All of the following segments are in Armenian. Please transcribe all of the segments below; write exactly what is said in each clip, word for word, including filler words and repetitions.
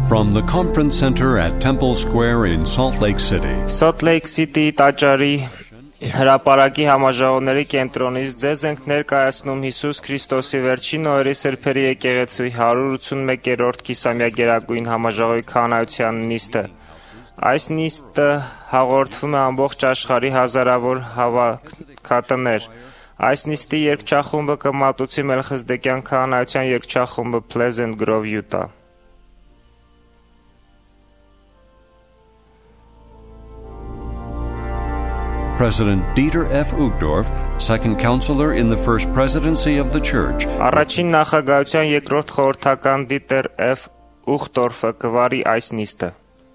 From the conference center at Temple Square in Salt Lake City. Salt Lake City տաճարի հրապարակի համաժողովների կենտրոնից ձեզ ենք ներկայացնում Հիսուս Քրիստոսի վերջին օրերի սրբերի եկեղեցու հարյուր ութսունմեկերորդ կիսամյակերակույն համաժողովի քահանայության նիստը։ Այս նիստը հաղորդվում է ամբողջ աշխարհի հազարավոր հավաքատներ։ Այս նիստի երգչախումբը կմատուցի Մելխիզեդեկյան քահանայության երգչախումբը Pleasant Grove, Utah։ President Dieter F. Uchtdorf, second counselor in the first presidency of the church. Առաջին նախագահության երկրորդ խորհրդական Դիտեր F. Ուխտորֆը կվարի այս նիստը։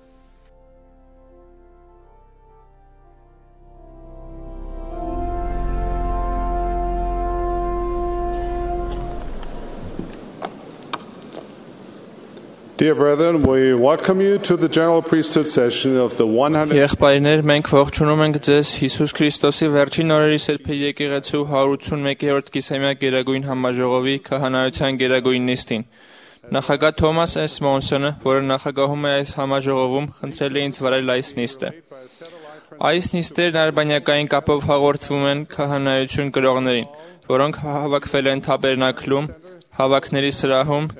Dear brethren, we welcome you to the general priesthood session of the one hundred. Եղբայրներ, մենք ողջունում ենք ձեզ Հիսուս Քրիստոսի վերջին օրերի սրբի եկեղեցու հարյուր ութսունմեկերորդ կիսամյա գերագույն համաժողովի քահանայության գերագույն նիստին։ Նախագահ Թոմաս Էս Մոնսոնը, որը նախագահում է այս համաժողովում, խնդրել է ինձ վարել այս նիստը։ Այս նիստերն արբանյակային կապով հաղորդվում են քահանայություն կրողներին, որոնք հավաքվել են Թաբերնակլում, հավաքների սրահում,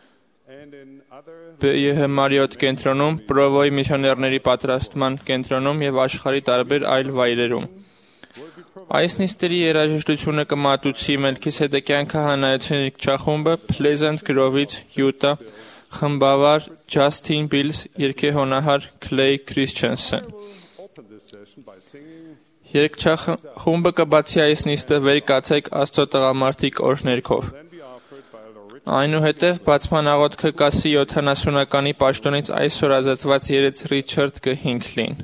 Բ. Մարիոտ կենտրոնում, Պրովոյի միսիոներների պատրաստման կենտրոնում եւ աշխարհի տարբեր այլ վայրերում։ Այս նիստերի երաժշտությունը կմատուցի Մելքիսեդեկյան քահանայության երգչախումբը Pleasant Grove-ից, Յուտա, խմբավար Ջասթին Բիլս, երգեհոնահար Քլեյ Քրիսչենսեն։ Երգչախումբը կբացի այս նիստը վեր կացեք Աստծո տղամարդիկ օրհներգով։ Այնուհետև բացման աղոթքը կասի յոթանասունականի պաշտոնից այսօր ազատված երեց Ռիչարդ Կհինքլին։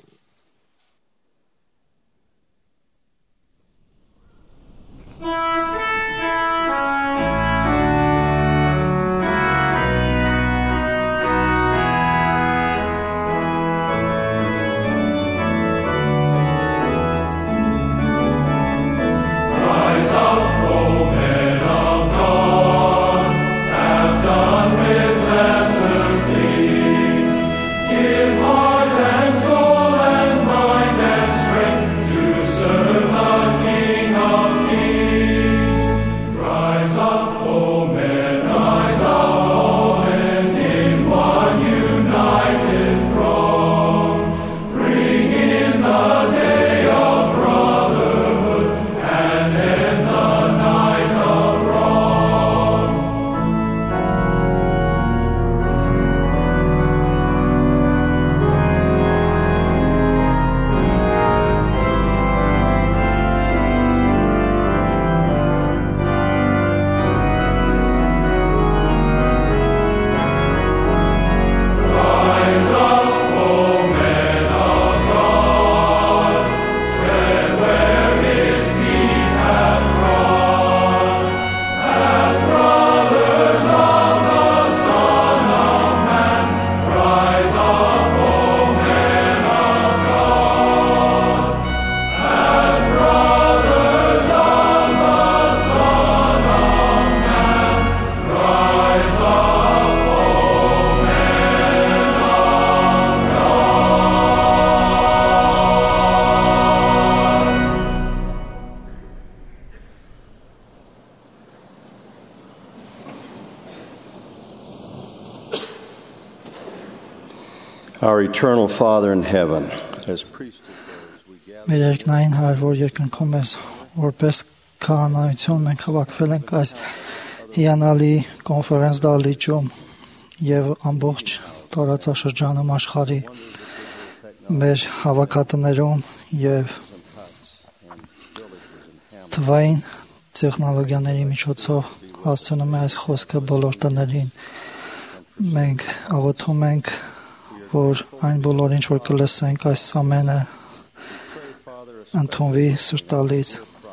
Our eternal Father in heaven, as priesthood goes, we gather. Մեր երկնային Հայր, որ երկնքում ես, որպես քահանայություն մենք հավաքվել ենք այս հիանալի կոնֆերանս դահլիճում եւ ամբողջ տարածաշրջանում աշխարհի մեր հավաքատներում եւ թվային տեխնոլոգիաների միջոցով հասցնում է այս խոսքը բոլոր տներին։ Մենք աղոթում ենք, որ այն բոլորին, որ կլսենք այս ամենը ընդունվի սրտալից։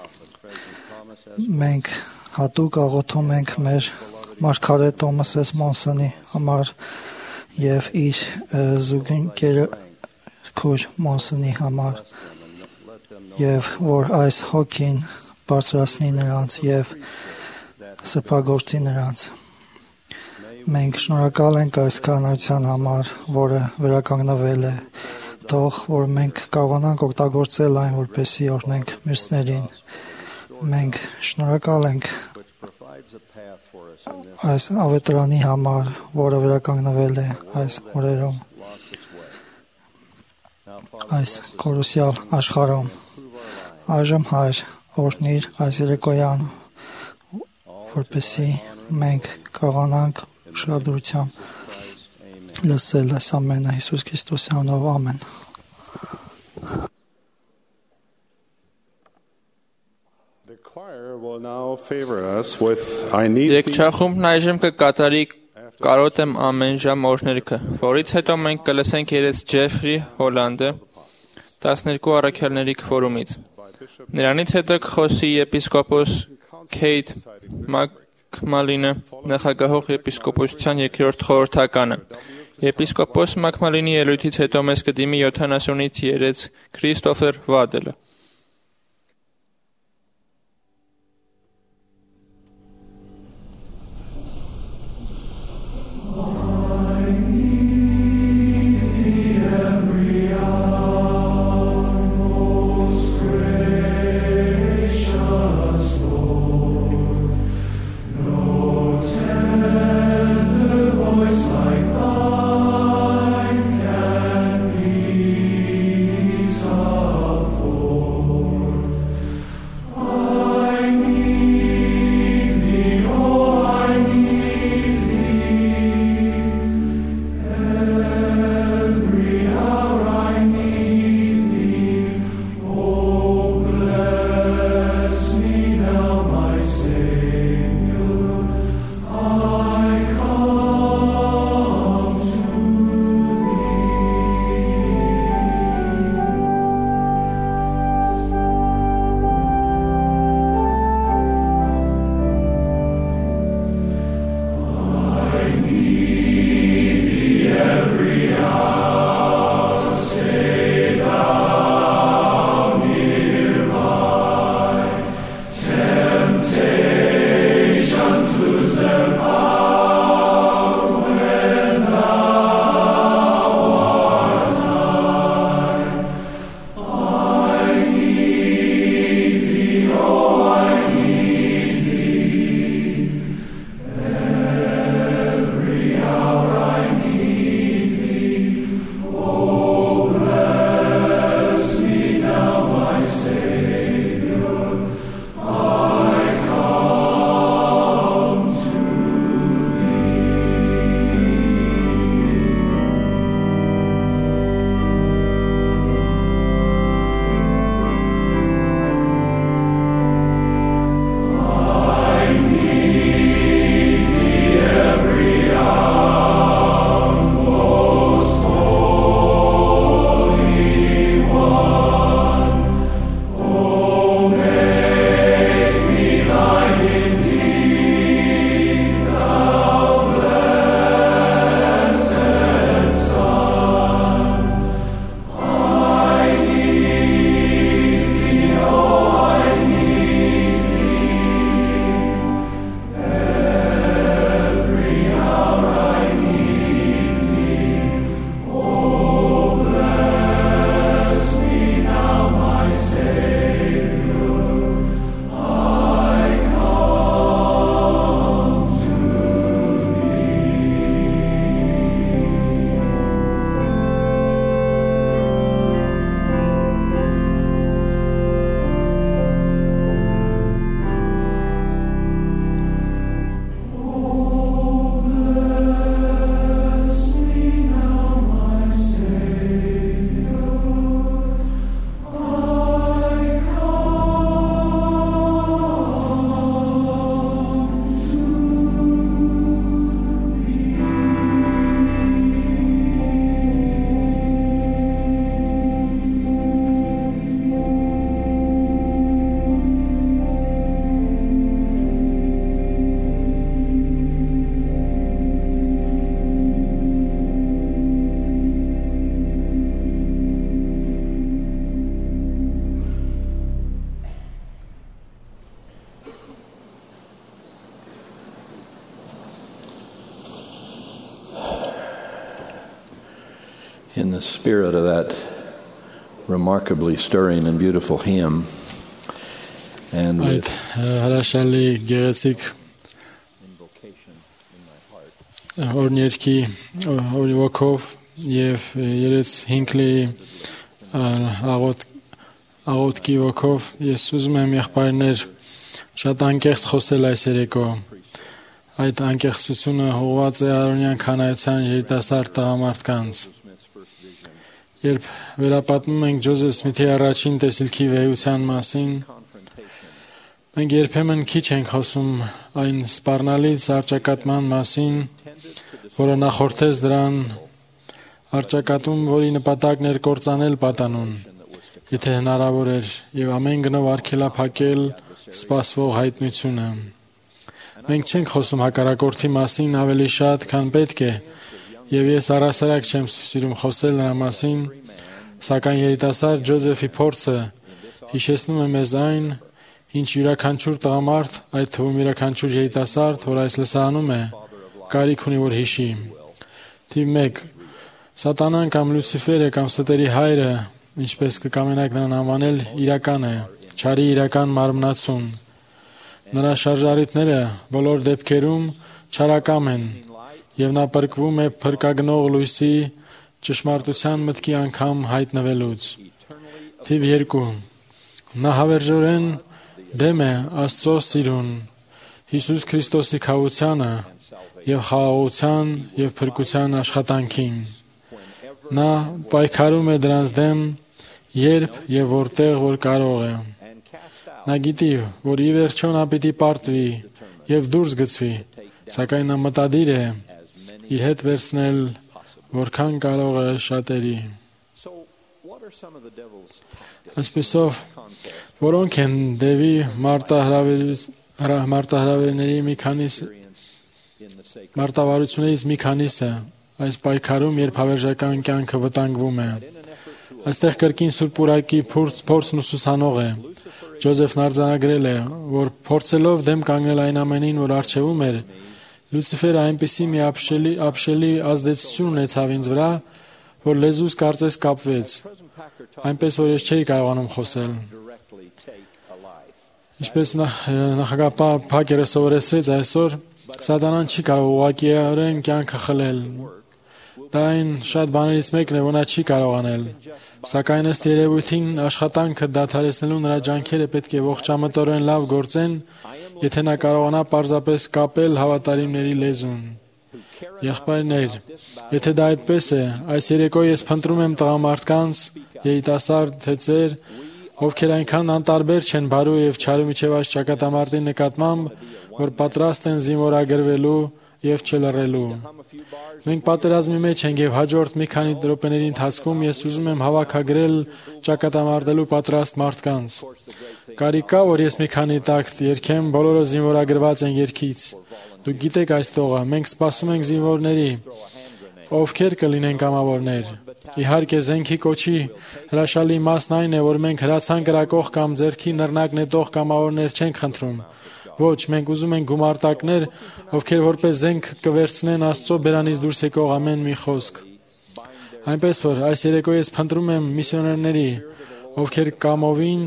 Մենք հատուկ աղոթում ենք մեր մարգարե Թոմաս Էս Մոնսոնի համար եւ իր զուգընկեր Քուր Մոնսոնի համար եւ որ այս հոգին բարձրացնի նրանց եւ սրբագործի նրանց։ Մենք շնորհակալ ենք այս կանայության համար, որը վերականգնվել է։ Թող որ մենք կարողանանք օգտագործել այն, որպեսզի օրհնենք մյուսներին։ Մենք շնորհակալ ենք այս ավետարանի համար, որը վերականգնվել է այս օրերում, այս կորուսյալ աշխարհում։ Այժմ Հայր, օրհնիր այս երեկոյան, որպեսզի մենք կարողանանք ուշադրությամբ լսել այս ամենը Հիսուս Քրիստոսի անունով, ամեն։ The choir will now favor us with I need thee. Երգչախումբն այժմ կկատարի «Կարոտ եմ ամեն ժամ» օրհներգը, որից հետո մենք կլսենք երես Ջեֆրի Հոլանդը տասներկու առաքյալների քվորումից։ Նրանից հետո կխոսի եպիսկոպոս Քեյթ Մակմալինը, նախագահող եպիսկոպոսության երկրորդ խորհրդականը։ Եպիսկոպոս Մակմալինի ելույթից հետո մեզ կդիմի յոթանասունից երեց Քրիստոֆեր Վադելը։ For in the spirit of that remarkably stirring and beautiful hymn, and Այդ հրաշալի գեղեցիկ օրներքի օրիվոքով եւ երեց հինքլի աղոտ աղոտքի ոգով ես ուզում եմ եղբայրներ շատ անկեղծ խոսել այս երեկո այդ անկեղծությունը հողված է արոնյան քանայության երիտասարդ տղամարդկանց երբ վերապատմում ենք Ջոզեֆ Սմիթի առաջին տեսիլքի վեհության մասին մենք երբեմն քիչ ենք խոսում այն սպառնալից արճակատման մասին որը նախորդեց դրան արճակատում որի նպատակն էր կործանել պատանուն եթե հնարավոր էր եւ ամեն գնով արգելափակել սպասվող հայտնությունը մենք չենք խոսում հակառակորդի մասին ավելի շատ քան պետք է եւ ես առասարակ չեմ սիրում խոսել նրա մասին սակայն երիտասարդ Ջոզեֆի փորձը հիշեցնում է մեզ այն ինչ յուրաքանչյուր տղամարդ այդ թվում յուրաքանչյուր երիտասարդ որ այս լսարանում է կարիք ունի որ հիշի թիվ մեկ Սատանան կամ Լուցիֆերը կամ ստերի հայրը ինչպես կկամենաք նրան անվանել իրական է չարի իրական մարմնացուն նրա շարժառիթները բոլոր դեպքերում չարակամ են եւ նա պրկվում է փրկագնող լույսի ճշմարտության մտքի անգամ հայտնվելուց թիվ երկու նա հավերժորեն դեմ է Աստծո սիրուն Հիսուս Քրիստոսի քավությանը եւ խաղաղության եւ փրկության աշխատանքին նա պայքարում է դրանց դեմ երբ եւ որտեղ որ կարող է նա գիտի որ ի վերջո նա պիտի պարտվի եւ դուրս գցվի սակայն նա մտադիր է իր հետ վերցնել որքան կարող է շատերի այսպեսով որոնք են դեպի մարտահրավերների մի քանիսը մարտավարություններից մի քանիսը այս պայքարում երբ հավերժական կյանքը վտանգվում է այստեղ կրկին Սուրբ Պուրակի փորձն ուսուցանող է Ջոզեֆն արձանագրել է որ փորձելով դեմ կանգնել այն ամենին որ առջևում էր Լուցիֆերը այնպիսի մի ապշելի ապշելի ազդեցություն ունեցավ ինձ վրա որ լեզուս կարծես կապվեց այնպես որ ես չէի կարողանում խոսել ինչպես նախագահ Փակերը սովորեցրեց այսօր Սատանան չի կարող ուղղակիորեն կյանքը խլել դա այն շատ բաներից մեկն է որ նա չի կարող անել սակայն ըստ երևույթին աշխատանքը դադարեցնելու նրա ջանքերը պետք է ողջամտորեն լավ գործեն եթե նա կարողանա պարզապես կապել հավատարիմների լեզուն եղբայրներ եթե դա այդպես է այս երեկո ես փնտրում եմ տղամարդկանց երիտասարդ թեծեր ովքեր այնքան անտարբեր չեն բարու եւ չարու միջև այս ճակատամարտի նկատմամբ որ պատրաստ են զինվորագրվելու եւ չլռելու մենք պատերազմի մեջ ենք եւ հաջորդ մի քանի րոպեների ընթացքում ես ուզում եմ հավաքագրել ճակատամարտելու պատրաստ մարդկանց կարիք կա որ ես մի քանի տակտ երգեմ բոլորը զինվորագրված են երգից դուք գիտեք այս տողը մենք սպասում ենք զինվորների ովքեր կլինեն կամավորներ իհարկե զենքի կոչի հրաշալի մասն այն է որ մենք հրացան կրակող կամ ձեռքի նռնակ նետող կամավորներ չենք խնդրում ոչ մենք ուզում ենք գումարտակներ ովքեր որպես զենք կվերցնեն Աստծո բերանից դուրս եկող ամեն մի խոսք այնպես որ այս երեկո ես փնտրում եմ միսիոներների ովքեր կամովին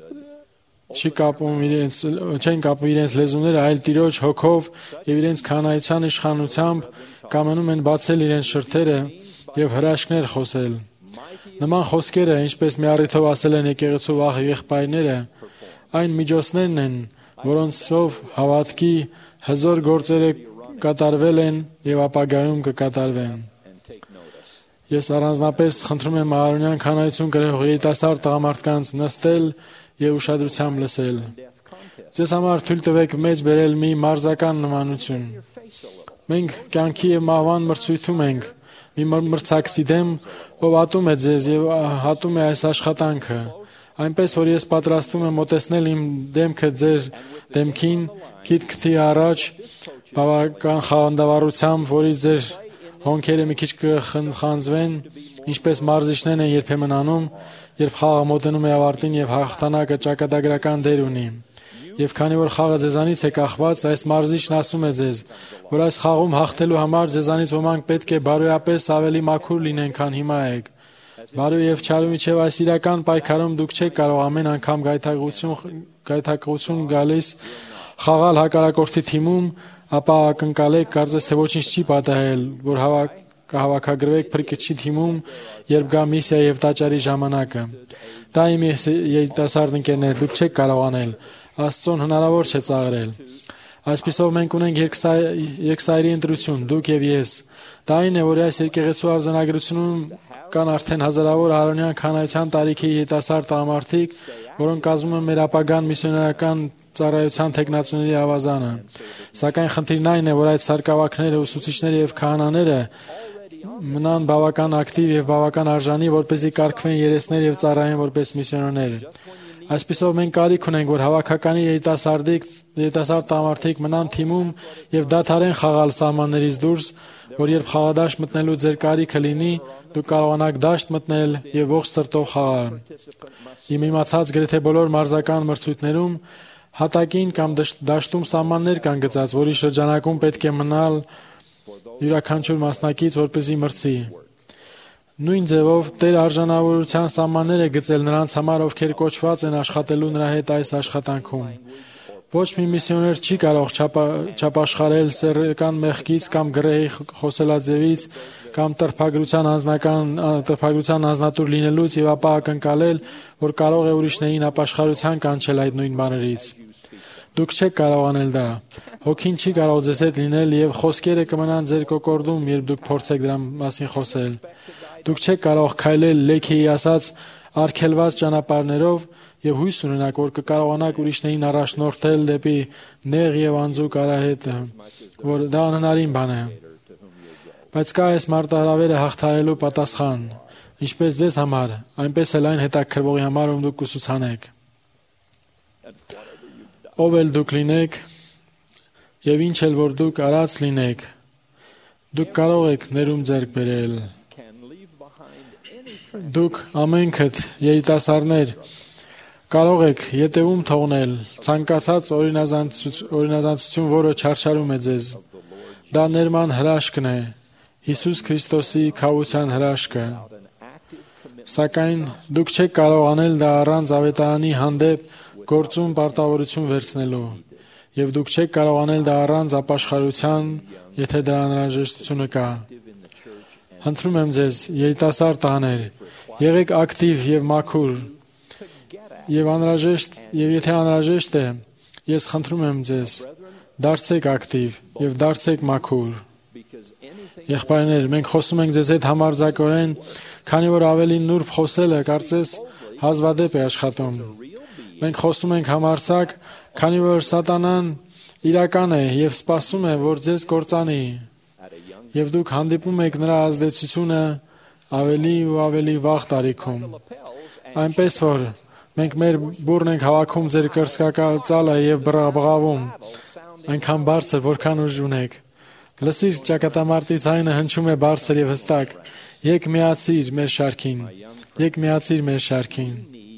չի կապում իրենց չեն կապում իրենց լեզուները այլ Տիրոջ հոգով եւ իրենց քանայության իշխանությամբ կամենում են բացել իրենց շրթերը եւ հրաշքներ խոսել նման խոսքերը ինչպես մի առիթով ասել են եկեղեցու վաղ եղբայրները այն միջոցներն են որոնցով հավատքի հզոր գործերը կատարվել են եւ ապագայում կկատարվեն ես առանձնապես խնդրում եմ Ահարոնյան քանայություն կրող երիտասարդ տղամարդկանց նստել եւ ուշադրությամբ լսել ձեզ համար թույլ տվեք մեծ բերել մի մարզական նմանություն մենք կյանքի եւ մահվան մրցույթում ենք մի մրցակցի դեմ ով ատում է ձեզ եւ հատում է այս աշխատանքը այնպես որ ես պատրաստվում եմ մոտեցնել իմ դեմքը ձեր դեմքին քիթ-քթի առաջ բավական խանդավառությամբ որից ձեր հոնքերը մի քիչ կխանձվեն ինչպես մարզիչներն են երբեմն անում երբ խաղը մոտենում է ավարտին եւ հաղթանակը ճակատագրական դեր ունի Եվ քանի որ խաղը ձեզանից է կախված, այս մարզիչն ասում է ձեզ, որ այս խաղում հաղթելու համար ձեզանից ոմանք պետք է բարոյապես ավելի մաքուր լինեն, քան հիմա եք։ Բարոյ եւ չարու միջև այս իրական պայքարում դուք չեք կարող ամեն անգամ գայթակղություն գայթակղություն գալիս խաղալ հակառակորդի թիմում, ապա ակնկալեք, կարծես թե ոչինչ չի պատահել, որ հավաք կհավաքագրվեք փրկչի թիմում, երբ գա միսիա եւ տաճարի ժամանակը։ Դա իմ երիտասարդ ընկերներ, դուք չեք կարող անել։ Աստծուն հնարավոր չէ ծաղրել։ Այսպիսով մենք ունենք երկսայրի ընտրություն, դուք եւ ես։ Դա այն է, որ այս եկեղեցու արձանագրությունում կան արդեն հազարավոր Ահարոնյան քահանայության տարիքի երիտասարդ տղամարդիկ, որոնք կազմում են մեր ապագան միսիոներական ծառայության տեխնացուների ավազանը։ Սակայն խնդիրն այն է, որ այդ սարկավակները, ուսուցիչները եւ քահանաները մնան բավական ակտիվ եւ բավական արժանի, որպեսզի կարգվեն երեսներ եւ ծառայեն որպես միսիոներներ։ Այսպիսով մենք կարիք ունենք, որ հավաքականի երիտասարդիկ, երիտասարդ տղամարդիկ մնան թիմում եւ դադարեն խաղալ սահմաններից դուրս, որ երբ խաղադաշտ մտնելու ձեր կարիքը լինի, դուք կարողանաք դաշտ մտնել եւ ողջ սրտով խաղալ։ Իմ իմացած գրեթե բոլոր մարզական մրցույթներում հատակին կամ դաշտում սահմաններ կան գծած, որի շրջանակում պետք է մնալ յուրաքանչյուր մասնակից, որպեսզի մրցի։ Նույն ձևով Տեր արժանավորության սահմաններ է գծել նրանց համար, ովքեր կոչված են աշխատելու նրա հետ այս աշխատանքում։ Ոչ մի միսիոներ չի կարող չապաշխարել սեռական մեղքից կամ գրեհի խոսելաձևից կամ տրփագրության անձնական տրփագրության անձնատուր լինելուց եւ ապա ակնկալել, որ կարող է ուրիշներին ապաշխարության կանչել այդ նույն բաներից։ Դուք չեք կարող անել դա։ Հոգին չի կարող ձեզ հետ լինել եւ խոսքերը կմնան ձեր կոկորդում, երբ դուք փորձեք դրա մասին խոսել։ Դուք չեք կարող քայլել լեքեի ասած արգելված ճանապարհներով եւ հույս ունենաք, որ կկարողանաք ուրիշներին առաջնորդել դեպի նեղ եւ անձուկ արահետը, որ դա անհնարին բան է։ Բայց կա այս մարտահրավերը հաղթահարելու պատասխան, ինչպես ձեզ համար, այնպես էլ այն հետաքրվողի համար, ում դուք կուսուցանեք։ Ով էլ դուք լինեք եւ ինչ էլ որ դուք արած լինեք, դուք կարող եք ներում ձեռք բերել։ Դուք ամենքդ երիտասարդներ կարող եք ետևում թողնել ցանկացած օրինազանցություն, որը չարչարում է ձեզ։ Դա ներման հրաշքն է, Հիսուս Քրիստոսի քավության հրաշքը։ Սակայն դուք չեք կարող անել դա առանց ավետարանի հանդեպ գործում պարտավորություն վերցնելու, եւ դուք չեք կարող անել դա առանց ապաշխարության, եթե դրա անհրաժեշտությունը կա։ Խնդրում եմ ձեզ, երիտասարդ տղաներ, եղեք ակտիվ եւ մաքուր։ Եվ անհրաժեշտ, եւ եթե անհրաժեշտ է, ես խնդրում եմ ձեզ, դարձեք ակտիվ եւ դարձեք մաքուր։ Եղբայրներ, մենք խոսում ենք ձեզ հետ համարձակորեն, քանի որ ավելի նուրբ խոսելը կարծես հազվադեպ է աշխատում։ Մենք խոսում ենք համարձակ, քանի որ Սատանան իրական է եւ սպասում է, որ ձեզ կործանի։ Եվ դուք հանդիպում եք նրա ազդեցությունը ավելի ու ավելի վաղ տարիքում։ Այնպես որ մենք մեր բուրն ենք հավաքում ձեր կրծքակալը եւ բղավում, այնքան բարձր, որքան ուժ ունեք։ Լսիր, ճակատամարտի ձայնը հնչում է բարձր եւ հստակ։ Եկ միացիր մեր շարքին։ Եկ միացիր մեր շարքին։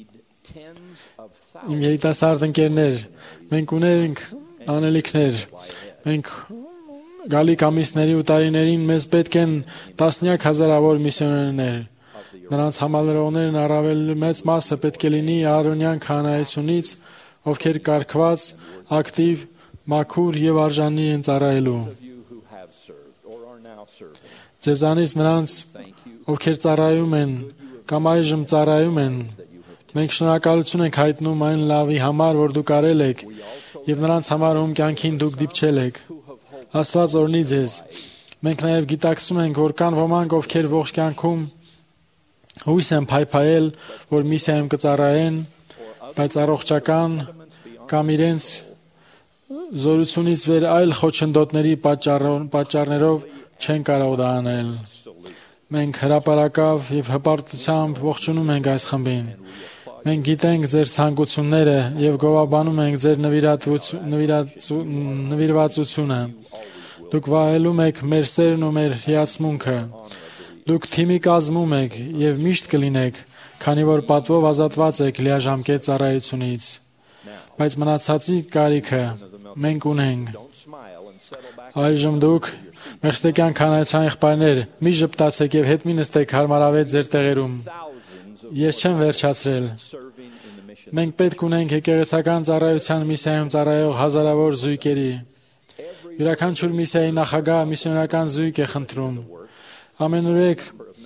Իմ երիտասարդ ընկերներ, մենք ունենք անելիքներ։ Մենք գալիք ամիսների ու տարիներին մեզ պետք են տասնյակ հազարավոր միսիոներներ։ Նրանց համալրողներն առավել մեծ մասը պետք է լինի Ահարոնյան քահանայությունից, ովքեր կարգված, ակտիվ, մաքուր եւ արժանի են ծառայելու։ Ձեզանից նրանց, ովքեր ծառայում են կամ այժմ ծառայում են, մենք շնորհակալություն ենք հայտնում այն լավի համար, որ դուք արել եք, եւ նրանց համար, ում կյանքին դուք դիպչել եք։ Աստված օրհնի ձեզ։ Մենք նաեւ գիտակցում ենք, որ կան ոմանք, ովքեր ողջ կյանքում հույս են փայփայել, որ միսիայում կծառայեն, բայց առողջական կամ իրենց զորությունից վեր այլ խոչընդոտների պատճառներով չեն կարող դա անել։ Մենք հրապարակավ եւ հպարտությամբ ողջունում ենք այս խմբին։ Մենք գիտենք ձեր ցանկությունները եւ գովաբանում ենք ձեր նվիրվածությունը։ Դուք վայելում եք մեր սերն ու մեր հիացմունքը։ Դուք թիմի կազմում եք եւ միշտ կլինեք, քանի որ պատվով ազատված եք լիաժամկետ ծառայությունից։ բայց մնացածի կարիքը մենք ունենք։ Այժմ դուք մեղստեկյան քանայցան եղբայրներ, մի ժպտացեք եւ հետ մի նստեք հարմարավետ ձեր տեղերում։ Ես չեմ վերջացրել։ Մենք պետք ունենք եկեղեցական ծառայության միսիայում ծառայող հազարավոր զույգերի։ Յուրաքանչյուր միսիայի նախագահ միսիոնական զույգ է խնդրում։ Ամենուրեք,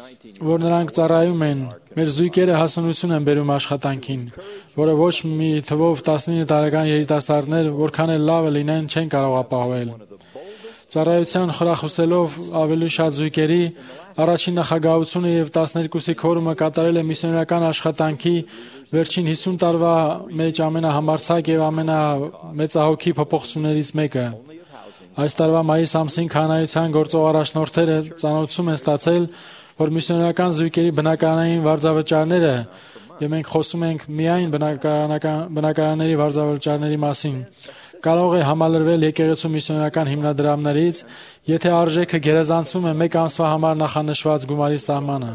որ նրանք ծառայում են, մեր զույգերը հասունություն են բերում աշխատանքին, որը ոչ մի թվով տասնինը տարեկան երիտասարդներ, որքան էլ լավը լինեն, չեն կարող ապահովել։ Ծառայության խրախուսելով ավելի շատ զույգերի, առաջին նախագահությունը եւ տասներկուսի քորումը կատարել է միսիոնական աշխատանքի վերջին հիսուն տարվա մեջ ամենահամարձակ եւ ամենամեծահոգի փոփոխություններից մեկը։ Այս տարվա մայիս ամսին քահանայության գործող առաջնորդները ծանոթություն են ստացել, որ միսիոնական զույգերի բնակարանային վարձավճարները, եւ մենք խոսում ենք միայն բնակարանների վարձավճարների մասին, կարող է համալրվել եկեղեցու միսիոնական հիմնադրամներից, եթե արժեքը գերազանցում է մեկ ամսվա համար նախանշված գումարի սահմանը։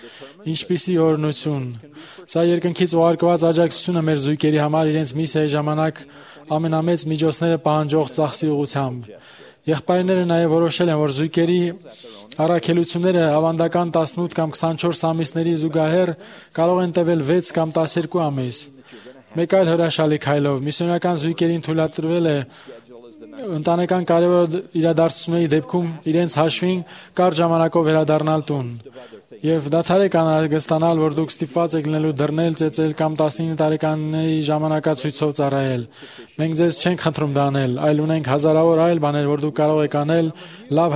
Ինչպիսի օրհնություն։ Սա երկնքից ուղարկված աջակցությունը մեր զույգերի համար իրենց միսիայի ժամանակ ամենամեծ միջոցները պահանջող ծախսի ուղղությամբ։ Եղբայրները նաև որոշել են, որ զույգերի առաքելությունները ավանդական տասնութ կամ քսանչորս ամիսների զուգահեռ կարող են տևել վեց կամ տասներկու ամիս։ Մեկ այլ հրաշալի քայլով միսիոնական զույգերին թույլատրվել է ընտանեկան կարևոր իրադարձությունների դեպքում իրենց հաշվին կարճ ժամանակով վերադառնալ տուն։ Եվ դադարեք անհանգստանալ, որ դուք ստիպված եք լինելու դռնել ծեծել կամ տասնինը տարեկանների ժամանակացույցով ծառայել։ Մենք ձեզ չենք խնդրում դա անել, այլ ունենք հազարավոր այլ բաներ, որ դուք կարող եք անել լավ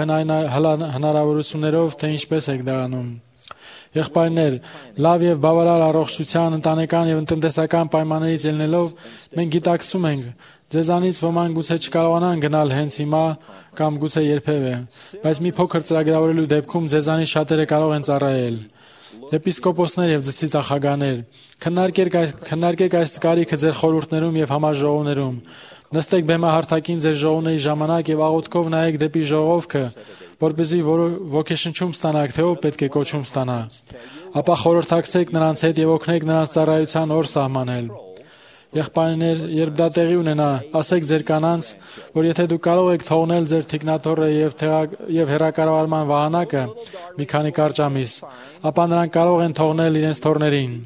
հնարավորություններով, թե ինչպես եք դա անում։ Եղբայրներ, լավ եւ բավարար առողջության, ընտանեկան եւ տնտեսական պայմաններից ելնելով, մենք գիտակցում ենք, ձեզանից ոմանք գուցե չկարողանան գնալ հենց հիմա կամ գուցե երբևէ, բայց մի փոքր ծրագրավորելու դեպքում ձեզանից շատերը կարող են ծառայել։ Եպիսկոպոսներ եւ ծծից նախագահներ, քննարկեք այս քննարկեք այս կարիքը ձեր խորհուրդներում եւ համաժողովներում։ Նստեք բեմահարթակին ձեր ժողովների ժամանակ եւ աղոթքով նայեք դեպի ժողովքը, որպեսզի ոգեշնչում ստանաք, թե ով պետք է կոչում ստանա։ Ապա խորհրդակցեք նրանց հետ եւ օգնեք նրանց ծառայության օր սահմանել։ Եղբայրներ, երբ դա տեղի ունենա, ասեք ձեր կանանց, որ եթե դուք կարող եք թողնել ձեր թիկնաթոռը եւ եւ հեռակառավարման վահանակը մի քանի կարճ ամիս, ապա նրանք կարող են թողնել իրենց թոռներին։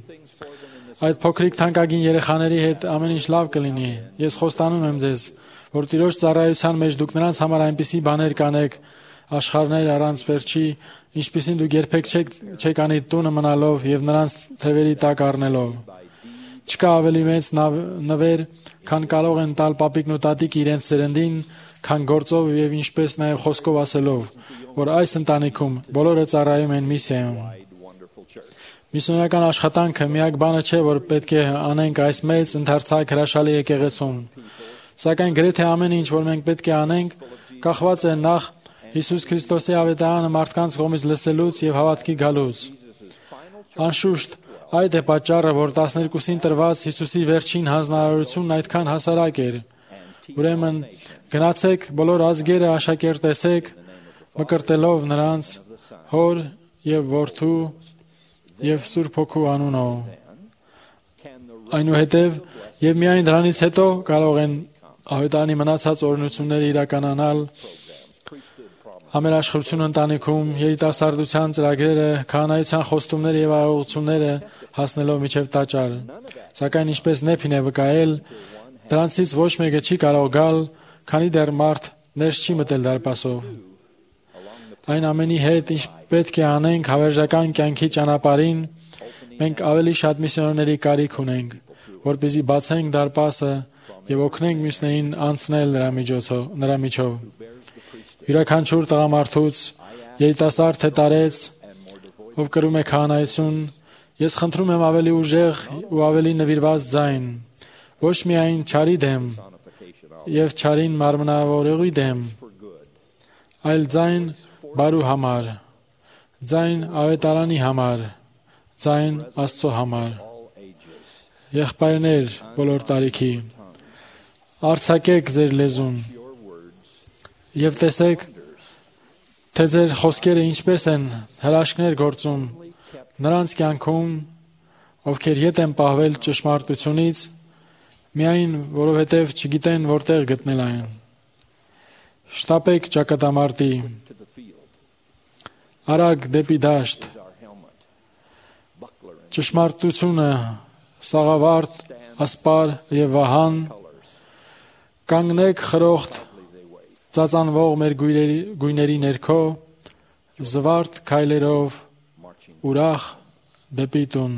Այդ փոքրիկ թանկագին երեխաների հետ ամեն ինչ լավ կլինի։ Ես խոստանում եմ ձեզ, որ Տիրոջ ծառայության մեջ դուք նրանց համար այնպիսի բաներ կանեք, աշխարհներ առանց վերջի, ինչպիսին դուք երբեք չեք չեք անի տունը մնալով եւ նրանց թևերի տակ առնելով։ Չկա ավելի մեծ նվեր, քան կարող են տալ պապիկն ու տատիկ իրենց սերնդին, քան գործով եւ ինչպես նաեւ խոսքով ասելով, որ այս ընտանիքում բոլորը ծառայում են միսիայում։ Միսիոնական աշխատանքը միակ բանը չէ, որ պետք է անենք այս մեծ ընդարձակ հրաշալի եկեղեցում։ Սակայն գրեթե ամեն ինչ, որ մենք պետք է անենք, կախված է նախ Հիսուս Քրիստոսի ավետարանը մարդկանց կողմից լսելուց եւ հավատքի գալուց։ Անշուշտ, այդ է պատճառը, որ տասներկուսին տրված Հիսուսի վերջին հանձնարարությունն այդքան հասարակ էր։ Ուրեմն գնացեք բոլոր ազգերը աշակերտեցեք, մկրտելով նրանց Հոր եւ Որդու եւ Սուրբ Հոգու անունով։ Այնուհետև եւ միայն դրանից հետո կարող են ավետարանի մնացած օրհնությունները իրականանալ համերաշխություն ընտանիքում, երիտասարդության ծրագրերը, քահանայության խոստումները եւ արարողությունները հասնելով միջև տաճար։ Սակայն ինչպես Նեփին է վկայել, դրանցից ոչ մեկը չի կարող գալ, քանի դեռ մարդ ներս չի մտել դարպասով։ Այն ամենի հետ, ինչ պետք է անենք հավերժական կյանքի ճանապարհին, մենք ավելի շատ միսիոներների կարիք ունենք, որպեսզի բացենք դարպասը եւ օգնենք մյուսներին անցնել նրա միջոցով, նրա միջով։ Յուրաքանչյուր տղամարդուց, երիտասարդ թե տարեց, ով կրում է քահանայություն, ես խնդրում եմ ավելի ուժեղ ու ավելի նվիրված ձայն, ոչ միայն չարի դեմ եւ չարին մարմնավորողի դեմ, այլ ձայն բարու համար, ձայն ավետարանի համար, ձայն Աստծո համար։ Եղբայրներ բոլոր տարիքի, արձակեք ձեր լեզուն եւ տեսեք, թե ձեր խոսքերը ինչպես են հրաշքներ գործում նրանց կյանքում, ովքեր ետ են պահվել ճշմարտությունից, Միայն որովհետև չգիտեն որտեղ գտնել այն։ Շտապեք ճակատամարտի, արագ դեպի դաշտ, ճշմարտությունը, սաղավարտ, ասպար և վահան, կանգնեք խրոխտ, ծածանվող մեր գույների, գույների ներքո, զվարթ քայլերով, ուրախ դեպի տուն։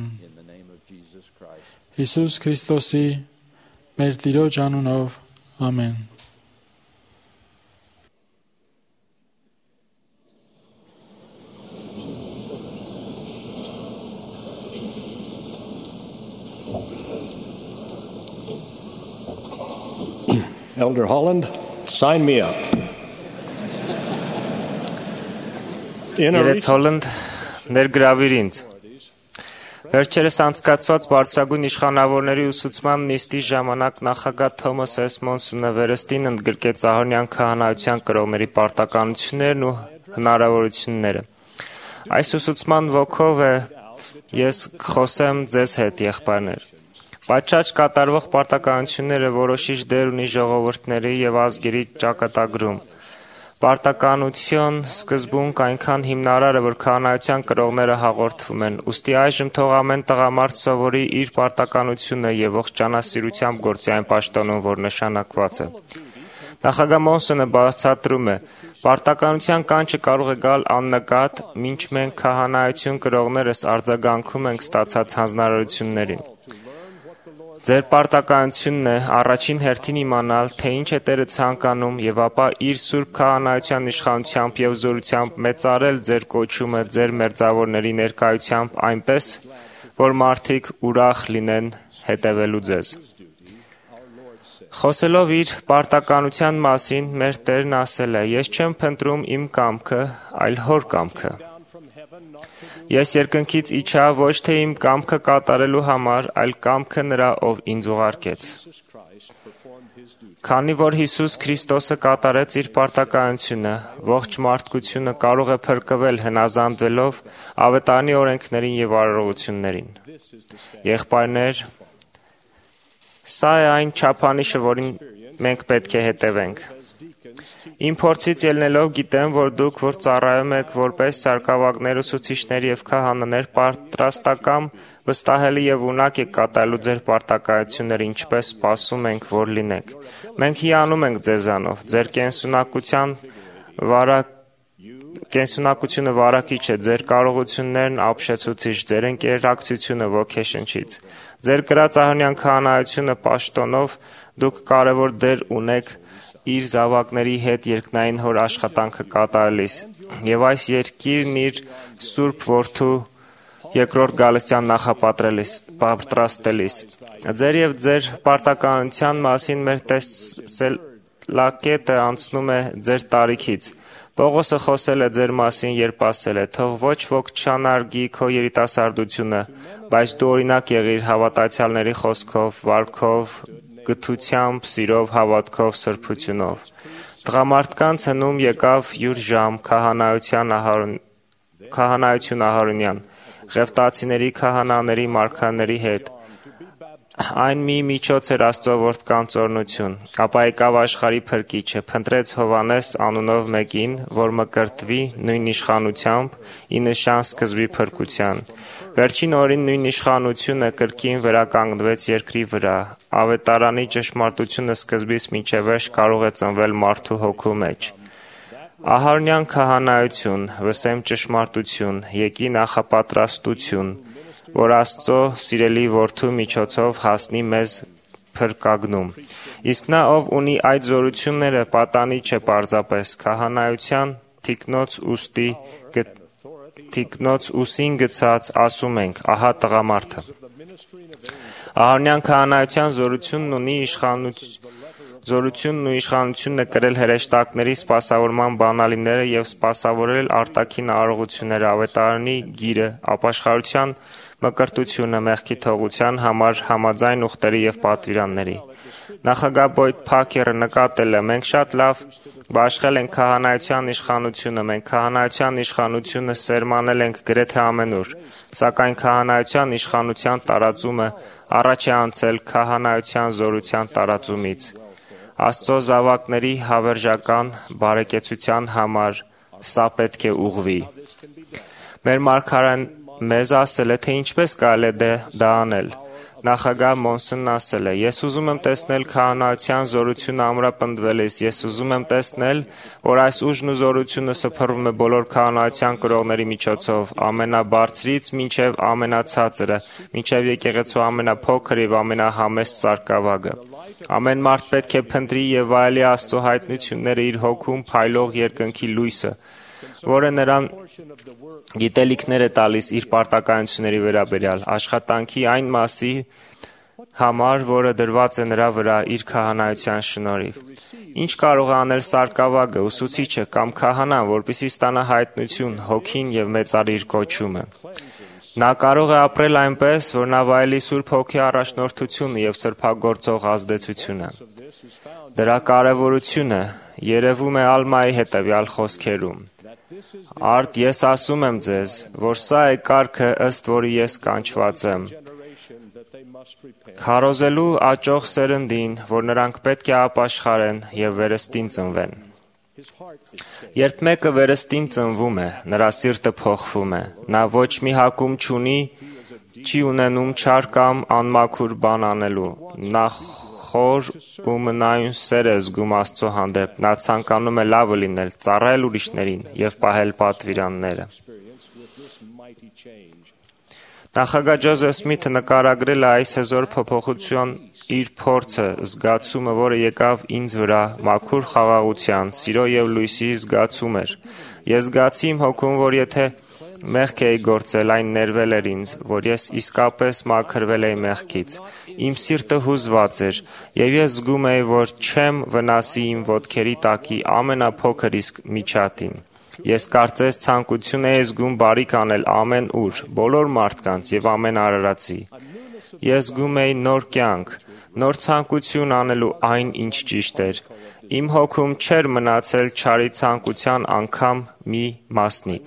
Հիսուս Քրիստոսի մեր Տիրոջ անունով, ամեն։ Elder Holland, sign me up. Երեց Հոլանդ, ներգրավիր ինձ։ Վերջերս անցկացված բարձրագույն իշխանավորների ուսուցման նիստի ժամանակ նախագահ Թոմաս Էսմոնսոնը վերստին ընդգրկեց Ահարոնյան քահանայության կրողների պարտականություններն ու հնարավորությունները։ Այս ուսուցման ոգով է ես խոսեմ ձեզ հետ, եղբայրներ։ Պատշաճ կատարվող պարտականությունները որոշիչ դեր ունի ժողովուրդների եւ ազգերի ճակատագրում։ Պարտականություն սկզբունք այնքան հիմնարար է, որ քահանայության կրողները հաղորդվում են, ուստի այժմ թող ամեն տղամարդ սովորի իր պարտականությունը եւ ողջանասիրությամբ գործի այն պաշտոնում, որ նշանակված է։ Նախագահ Մոնսոնը բացատրում է. Պարտականության կանչը կարող է գալ աննկատ, մինչ մենք քահանայություն կրողներս արձագանքում ենք ստացած հանձնարարություններին։ Ձեր պարտականությունն է առաջին հերթին իմանալ, թե ինչ է Տերը ցանկանում եւ ապա իր սուրբ քահանայության իշխանությամբ եւ զորությամբ մեծարել ձեր կոչումը ձեր մերձավորների ներկայությամբ այնպես, որ մարդիկ ուրախ լինեն հետևելու ձեզ։ Խոսելով իր պարտականության մասին, մեր Տերն ասել է. «Ես չեմ փնտրում իմ կամքը, այլ Հոր կամքը»։ Ես երկնքից իջա ոչ թե իմ կամքը կատարելու համար, այլ կամքը նրա, ով ինձ ուղարկեց։ Քանի որ Հիսուս Քրիստոսը կատարեց իր պարտականությունը, ողջ մարդկությունը կարող է փրկվել հնազանդվելով ավետարանի օրենքներին եւ արարողություններին։ Եղբայրներ, սա է այն չափանիշը, որին մենք պետք է հետևենք։ Իմ փորձից ելնելով գիտեմ, որ դուք, որ ծառայում եք որպես սարկավագներ, ուսուցիչներ եւ քահանաներ, պատրաստակամ, վստահելի եւ ունակ եք կատարելու ձեր պարտականությունները, ինչպես սպասում ենք, որ լինեք։ Մենք հիանում ենք ձեզանով, ձեր կենսունակության վարակ Կենսունակությունը վարակիչ է, ձեր կարողություններն ապշեցուցիչ, ձեր ընկերակցությունը ոգեշնչիչ։ Ձեր կրած Ահարոնյան քահանայությունը պաշտոնով դուք կարևոր դեր ունեք իր զավակների հետ երկնային Հոր աշխատանքը կատարելիս եւ այս երկիրն իր Սուրբ Որդու երկրորդ գալստյան նախապատրելիս պատրաստելիս։ Ձեր եւ ձեր պարտականության մասին մեր տեսլակետը անցնում է ձեր տարիքից։ Պողոսը խոսել է ձեր մասին, երբ ասել է. «Թող ոչ ոք չանարգի քո երիտասարդությունը, բայց դու օրինակ եղիր հավատացյալների խոսքով, վարքով, գթությամբ, սիրով, հավատքով, սրբությունով»։ Տղամարդկանց հնում եկավ յուր ժամ քահանայություն Ահարոն, քահանայություն Ահարոնյան, Ղևտացիների քահանաների մարգարեների հետ։ Այն մի միջոց էր Աստծո որդկան ծորնություն, ապա եկավ աշխարհի փրկիչը, փնտրեց Հովանես անունով մեկին, որ մկրտվի նույն իշխանությամբ, ի նշան սկզբի փրկության։ Վերջին օրին նույն իշխանությունը կրկին վերականգնվեց երկրի վրա։ Ավետարանի ճշմարտությունը սկզբից մինչև վերջ կարող է ծնվել մարդու հոգու մեջ։ Ահարոնյան քահանայություն, վսեմ ճշմարտություն, եկի նախապատրաստություն, որ Աստծո սիրելի որդու միջոցով հասնի մեզ փրկագնում։ Իսկ նա, ով ունի այդ զորությունները, պատանի չէ պարզապես քահանայության թիկնոց ուստի թիկնոց ուսին գցած, ասում ենք, ահա տղամարդը։ Ահարոնյան քահանայության զորությունն ունի իշխանություն Զորությունն ու իշխանությունն է կրել հրեշտակների սպասավորման բանալիները եւ սպասավորել արտաքին արարողությունները, ավետարանի գիրը, ապաշխարության մկրտությունը, մեղքի թողության համար համաձայն ուխտերի եւ պատվիրանների։ Նախագահ Բոյդ Փաքերը նկատել է. մենք շատ լավ բաշխել ենք քահանայության իշխանությունը, մենք քահանայության իշխանությունը սերմանել ենք գրեթե ամենուր, սակայն քահանայության իշխանության տարածումը առաջ է անցել քահանայության զորության տարածումից։ Աստծո զավակների հավերժական բարեկեցության համար սա պետք է ուղղվի։ Մեր մարգարեն մեզ ասել է, թե ինչպես կարելի է դա անել։ Նախագահ Մոնսոնն ասել է. ես ուզում եմ տեսնել քահանայության զորությունը ամրապնդվելիս, ես ուզում եմ տեսնել, որ այս ուժն ու զորությունը սփռվում է բոլոր քահանայության կրողների միջոցով, ամենաբարձրից մինչև ամենացածրը, մինչև եկեղեցու ամենափոքր եւ ամենահամեստ սարկավագը։ Ամեն մարդ պետք է փնտրի եւ վայելի Աստծո հայտնությունները իր հոգում փայլող երկնքի լույսը, որը նրան գիտելիքներ է տալիս իր պարտականությունների վերաբերյալ, աշխատանքի այն մասի համար, որը դրված է նրա վրա իր քահանայության շնորհիվ։ Ինչ կարող է անել սարկավագը, ուսուցիչը կամ քահանան, որպեսզի ստանա հայտնություն, հոգին եւ մեծարի իր կոչումը։ Նա կարող է ապրել այնպես, որ նա վայելի Սուրբ Հոգի առաջնորդությունը եւ սրբագործող ազդեցությունը։ Դրա կարևորությունը երևում է Ալմայի հետևյալ խոսքերում. Արդ ես ասում եմ ձեզ, որ սա է կարգը, ըստ որի ես կանչված եմ, քարոզելու աճող սերնդին, որ նրանք պետք է ապաշխարեն եւ վերստին ծնվեն։ Երբ մեկը վերստին ծնվում է, նրա սիրտը փոխվում է, նա ոչ մի հակում չունի, չի ունենում չար կամ անմաքուր բան անելու, նա խոր ու մնայուն սեր է զգում Աստծո հանդեպ, նա ցանկանում է լավը լինել, ծառայել ուրիշներին եւ պահել պատվիրանները։ Նախագահ Ջոզեֆ Սմիթը նկարագրել է այս հզոր փոփոխության իր փորձը, զգացումը, որը եկավ ինձ վրա, մաքուր խաղաղության, սիրո եւ լույսի զգացում էր։ Ես զգացի իմ հոգում, որ եթե մեղք էի գործել, այն ներվել էր ինձ, որ ես իսկապես մաքրվել էի մեղքից։ Իմ սիրտը հուզված էր, եւ ես զգում էի, որ չեմ վնասի իմ ոտքերի տակի ամենափոքր իսկ միջատին։ Ես կարծես ցանկություն էի զգում բարիք անել ամեն ուր, բոլոր մարդկանց եւ ամեն արարածի։ Ես զգում էի նոր կյանք, նոր ցանկություն անելու այն, ինչ ճիշտ էր։ Իմ հոգում չէր մնացել չարի ցանկության անգամ մի մասնիկ։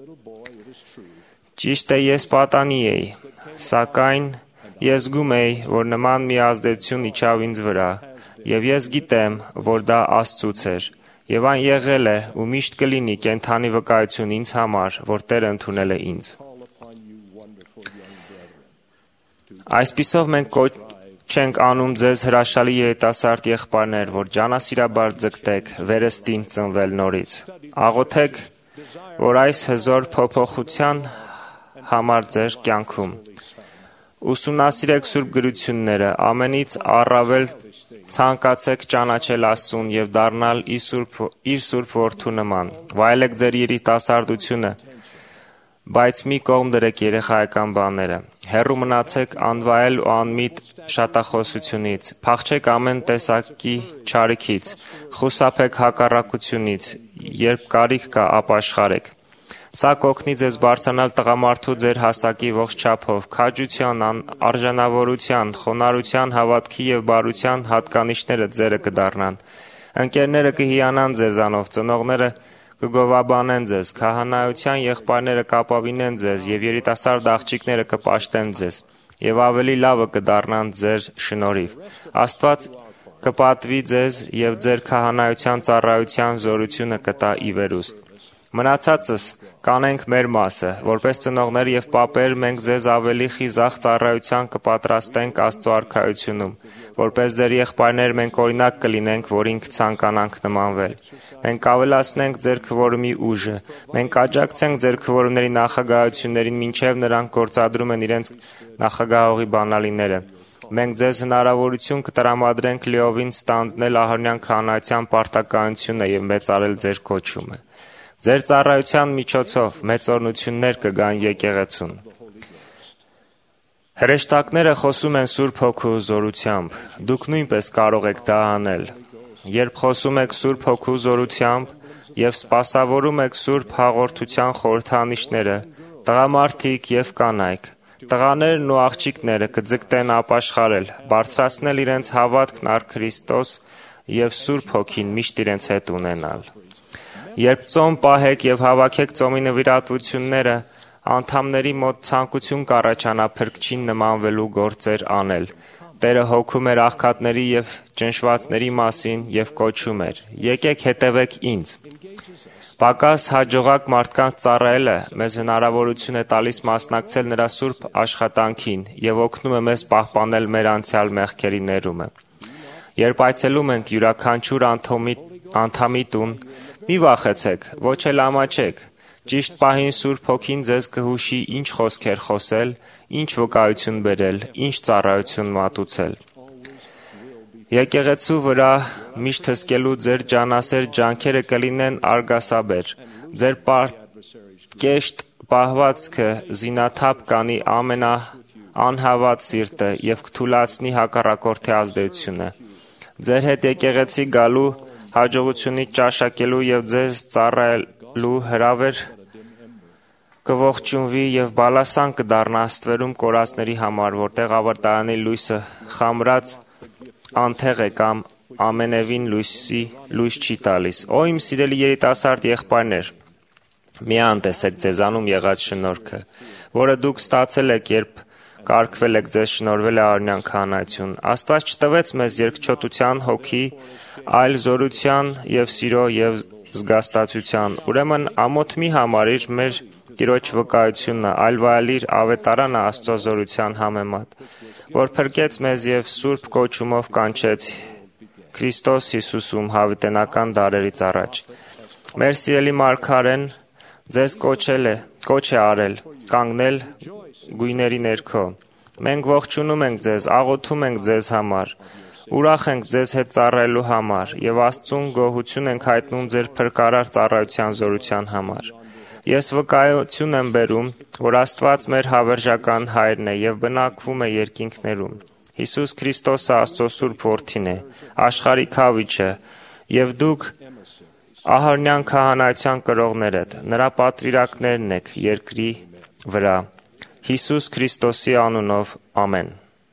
Ճիշտ է, ես պատանի էի, սակայն ես զգում էի, որ նման մի ազդեցություն իջավ ինձ վրա, եւ ես գիտեմ, որ դա Աստծուց էր, եւ այն եղել է ու միշտ կլինի կենդանի վկայություն ինձ համար, որ Տերը ընդունել է ինձ։ Այսպիսով մենք կոչ չենք անում ձեզ հրաշալի երիտասարդ եղբայրներ, որ ջանասիրաբար ձգտեք վերստին ծնվել նորից։ Աղոթեք, որ այս հզոր փոփոխության համար ձեր կյանքում ուսումնասիրեք Սուրբ գրությունները, ամենից առավել ցանկացեք ճանաչել Աստծուն եւ դառնալ իր Սուրբ իր Սուրբ որդու նման։ Վայելեք ձեր երիտասարդությունը, բայց մի կողմ դրեք երեխայական բաները։ Հեռու մնացեք անվայել ու անմիտ շատախոսությունից, փախչեք ամեն տեսակի չարիքից, խուսափեք հակառակությունից, երբ կարիք կա, ապաշխարեք։ Սա կօգնի ձեզ բարձրանալ տղամարդու ձեր հասակի ողջ չափով, քաջության, արժանավորության, խոնարհության, հավատքի եւ բարության հատկանիշները ձերը կդառնան։ Ընկերները կհիանան ձեզանով, ծնողները կգովաբանեն ձեզ, քահանայության եղբայրները կապավինեն ձեզ եւ երիտասարդ աղջիկները կպաշտեն ձեզ եւ ավելի լավը կդառնան ձեր շնորհիվ։ Աստված կպատվի ձեզ եւ ձեր քահանայության ծառայության զորությունը կտա ի վերուստ։ Մնացածս կանենք մեր մասը, որպես ծնողներ եւ պապեր մենք ձեզ ավելի խիզախ ծառայության կպատրաստենք Աստծո արքայությունում, որպես ձեր եղբայրներ մենք օրինակ կլինենք, որին կցանկանանք նմանվել։ Մենք կավելացնենք ձեր քվորումի ուժը, մենք կաջակցենք ձեր քվորումների նախագահություններին, մինչև նրանք գործադրում են իրենց նախագահողի բանալիները։ Մենք ձեզ հնարավորություն կտրամադրենք լիովին ստանձնել Ահարոնյան քահանայության պարտականությունը եւ մեծարել ձեր կոչումը։ Ձեր ծառայության միջոցով մեծօրնություններ կգան եկեղեցուն։ Հրեշտակները խոսում են Սուրբ Հոգու զորությամբ։ Դուք նույնպես կարող եք դա անել։ Երբ խոսում եք Սուրբ Հոգու զորությամբ եւ սպասավորում եք Սուրբ հաղորդության խորհրդանիշները, տղամարդիկ եւ կանայք, Տղաներն ու աղջիկները կձգտեն ապաշխարել, բարձրացնել իրենց հավատքն առ Քրիստոս եւ Սուրբ Հոգին միշտ իրենց հետ ունենալ։ Երբ ծոմ պահեք եւ հավաքեք ծոմի նվիրատվությունները, անդամների մոտ ցանկություն կառաջանա փրկչին նմանվելու գործեր անել։ Տերը հոգում էր աղքատների եւ ճնշվածների մասին եւ կոչում էր. «Եկեք հետևեք ինձ»։ Պակաս հաջողակ մարդկանց ծառայելը մեզ հնարավորություն է տալիս մասնակցել նրա սուրբ աշխատանքին եւ օգնում է մեզ պահպանել մեր անցյալ մեղքերի ներումը։ Երբ այցելում ենք յուրաքանչյուր անդամի, անդամի տուն, մի վախեցեք, ոչ էլ ամաչեք։ Ճիշտ պահին Սուրբ Հոգին ձեզ կհուշի ինչ խոսքեր խոսել, ինչ վկայություն բերել, ինչ ծառայություն մատուցել։ Եկեղեցու վրա միշտ հսկելու ձեր ջանասեր ջանքերը կլինեն արգասաբեր, ձեր պարկեշտ պահվածքը զինաթափ կանի ամենաանհավատ սիրտը եւ կթուլացնի հակառակորդի ազդեցությունը։ Ձեր հետ եկեղեցի գալու, հաջողությունից ճաշակելու եւ ձեզ ծառայելու հրավեր կողջունվի եւ բալասան կդառնա ստվերում կորածների համար, որտեղ ավարտարանի լույսը խամրած անթեղ է կամ ամենևին լույսի լույս չի տալիս։ Օ իմ սիրելի երիտասարդ եղբայրներ, մի անտեսեք ձեզանում եղած շնորհքը, որը դուք ստացել եք, երբ կարգվել եք ձեզ շնորհվել է արնյան քահանայություն։ Աստված չտվեց մեզ երկչոտության հոգի, այլ զորության եւ սիրո եւ զգաստացության։ Ուրեմն ամոթ մի համարիր մեր Տիրոջ վկայությունը, այլ վայելիր ավետարանը Աստծո զորության համեմատ, որ փրկեց մեզ եւ սուրբ կոչումով կանչեց Քրիստոս Հիսուսում հավիտենական դարերից առաջ։ Մեր սիրելի մարգարեն ձեզ կոչել է, կոչ է արել, կանգնել գույների ներքո։ Մենք ողջունում ենք ձեզ, աղոթում ենք ձեզ համար, ուրախ ենք ձեզ հետ ծառայելու համար եւ Աստծուն գոհություն ենք հայտնում ձեր փրկարար ծառայության զորության համար։ Ես վկայություն եմ բերում, որ Աստված մեր հավերժական հայրն է եւ բնակվում է երկինքներում։ Հիսուս Քրիստոսը Աստծո Սուրբ Որդին է, աշխարհի Քավիճը, եւ դուք ահարնյան քահանայության կրողներդ, նրա պատվիրակներն եք երկրի վրա։ Հիսուս Քրիստոսի անունով, ամեն։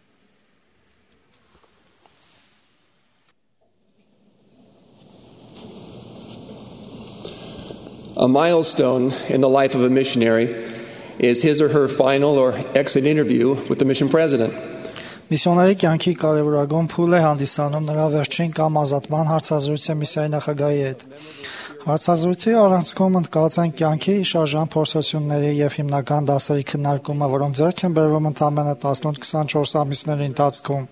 A milestone in the life of a missionary is his or her final or exit interview with the mission president. Միսիոների կյանքի կարևորագույն փուլ է հանդիսանում նրա վերջին կամ ազատման հարցազրույցը միսիայի նախագահի հետ։ Հարցազրույցի առանցքում ընդգծած են կյանքի շարժան փորձությունների եւ հիմնական դասերի քննարկումը, որոնք ձեռք են բերվում ընդամենը տասնութ-քսանչորս ամիսների ընթացքում։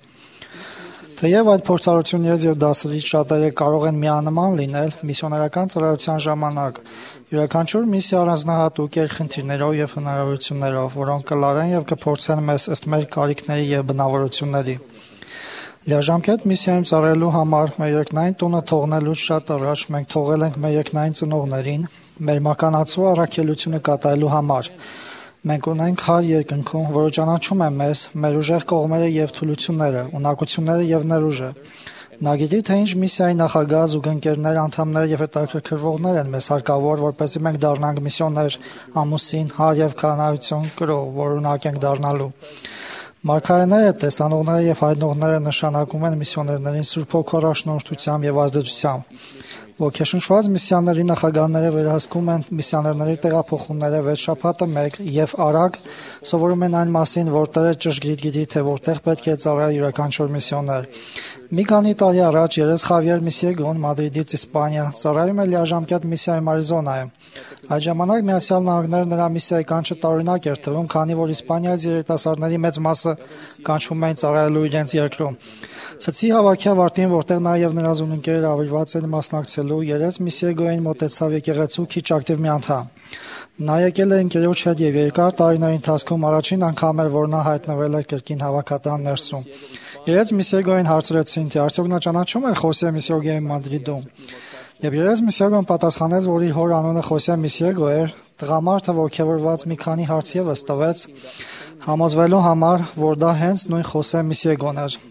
Թեև այդ փորձառություններից եւ դասերից շատերը կարող են միանման լինել միսիոներական ծառայության ժամանակ, յուրաքանչյուր միսիա առանձնահատուկ է խնդիրներով եւ հնարավորություններով, որոնք կլարեն եւ կփորձեն մեզ ըստ մեր կարիքների եւ բնավորությունների։ Լիաժամկետ միսիայում ծառայելու համար մեր երկնային տունը թողնելուց շատ առաջ մենք թողել ենք մեր երկնային ծնողներին, մեր մականացու առաքելությունը կատարելու համար։ Մենք ունենք հայր երկնքում, որը ճանաչում է մեզ, մեր ուժեղ կողմերը եւ թուլությունները, ունակությունները եւ ներուժը։ Նա գիտի, թե ինչ միսիայի նախագահ, զուգընկերներ, անդամներ եւ հետաքրքրվողներ են մեզ հարկավոր, որպեսզի մենք դառնանք միսիոներ, ամուսին, հայր եւ քահանայություն կրող, որ ունակ ենք դառնալու։ Մարգարեները, տեսանողները եւ հայտնողները նշանակում են միսիոներներին Սուրբ Հոգու առաջնորդությամբ եւ ազդեցությամբ։ Ոգեշնչված միսիաների նախագահները վերահսկում են միսիաներների տեղափոխումները վեց շաբաթը մեկ եւ արագ սովորում են այն մասին, որտեղ ճշգրիտ գիտի, թե որտեղ պետք է ծառայել յուրաքանչյուր միսիոներ։ Մի քանի տարի առաջ Երես Խավիեր Միսիեգոն Մադրիդից Իսպանիա ծառայում է լիաժամկետ միսիայում Արիզոնայում։ Այդ ժամանակ Միացյալ Նահանգները նրա միսիայի կանչը տարօրինակ էր թվում, քանի որ Իսպանիայից երիտասարդների մեծ մասը կանչվում էին ծառայելու իրենց երկրում։ Ցցի հավաքի ավարտին, որտեղ նաև նրա զունընկերները ավիրված են մասնակցելու, Երես Միսիեգոին մոտեցավ եկեղեցու քիչ ակտիվ մի անդամ։ Նա եկել է ընկերոջ հետ եւ երկար տարիների ընթացքում առաջին անգամ էր, որ նա հայտնվել էր կրկին հավաքատան ներսում։ Երես Միսիեգոին հարցրեցին, թե արդյոք նա ճանաչում է Խոսե Միսիեգոյի Մադրիդում։ Եվ Երես Միսիեգոն պատասխանեց, որ իր հոր անունը Խոսե Միսիեգո էր, տղամարդը ողջևորված մի քանի հարց եւս տվեց, համոզվելու համար, որ դա հենց նույն Խոսե Միսիեգոն էր։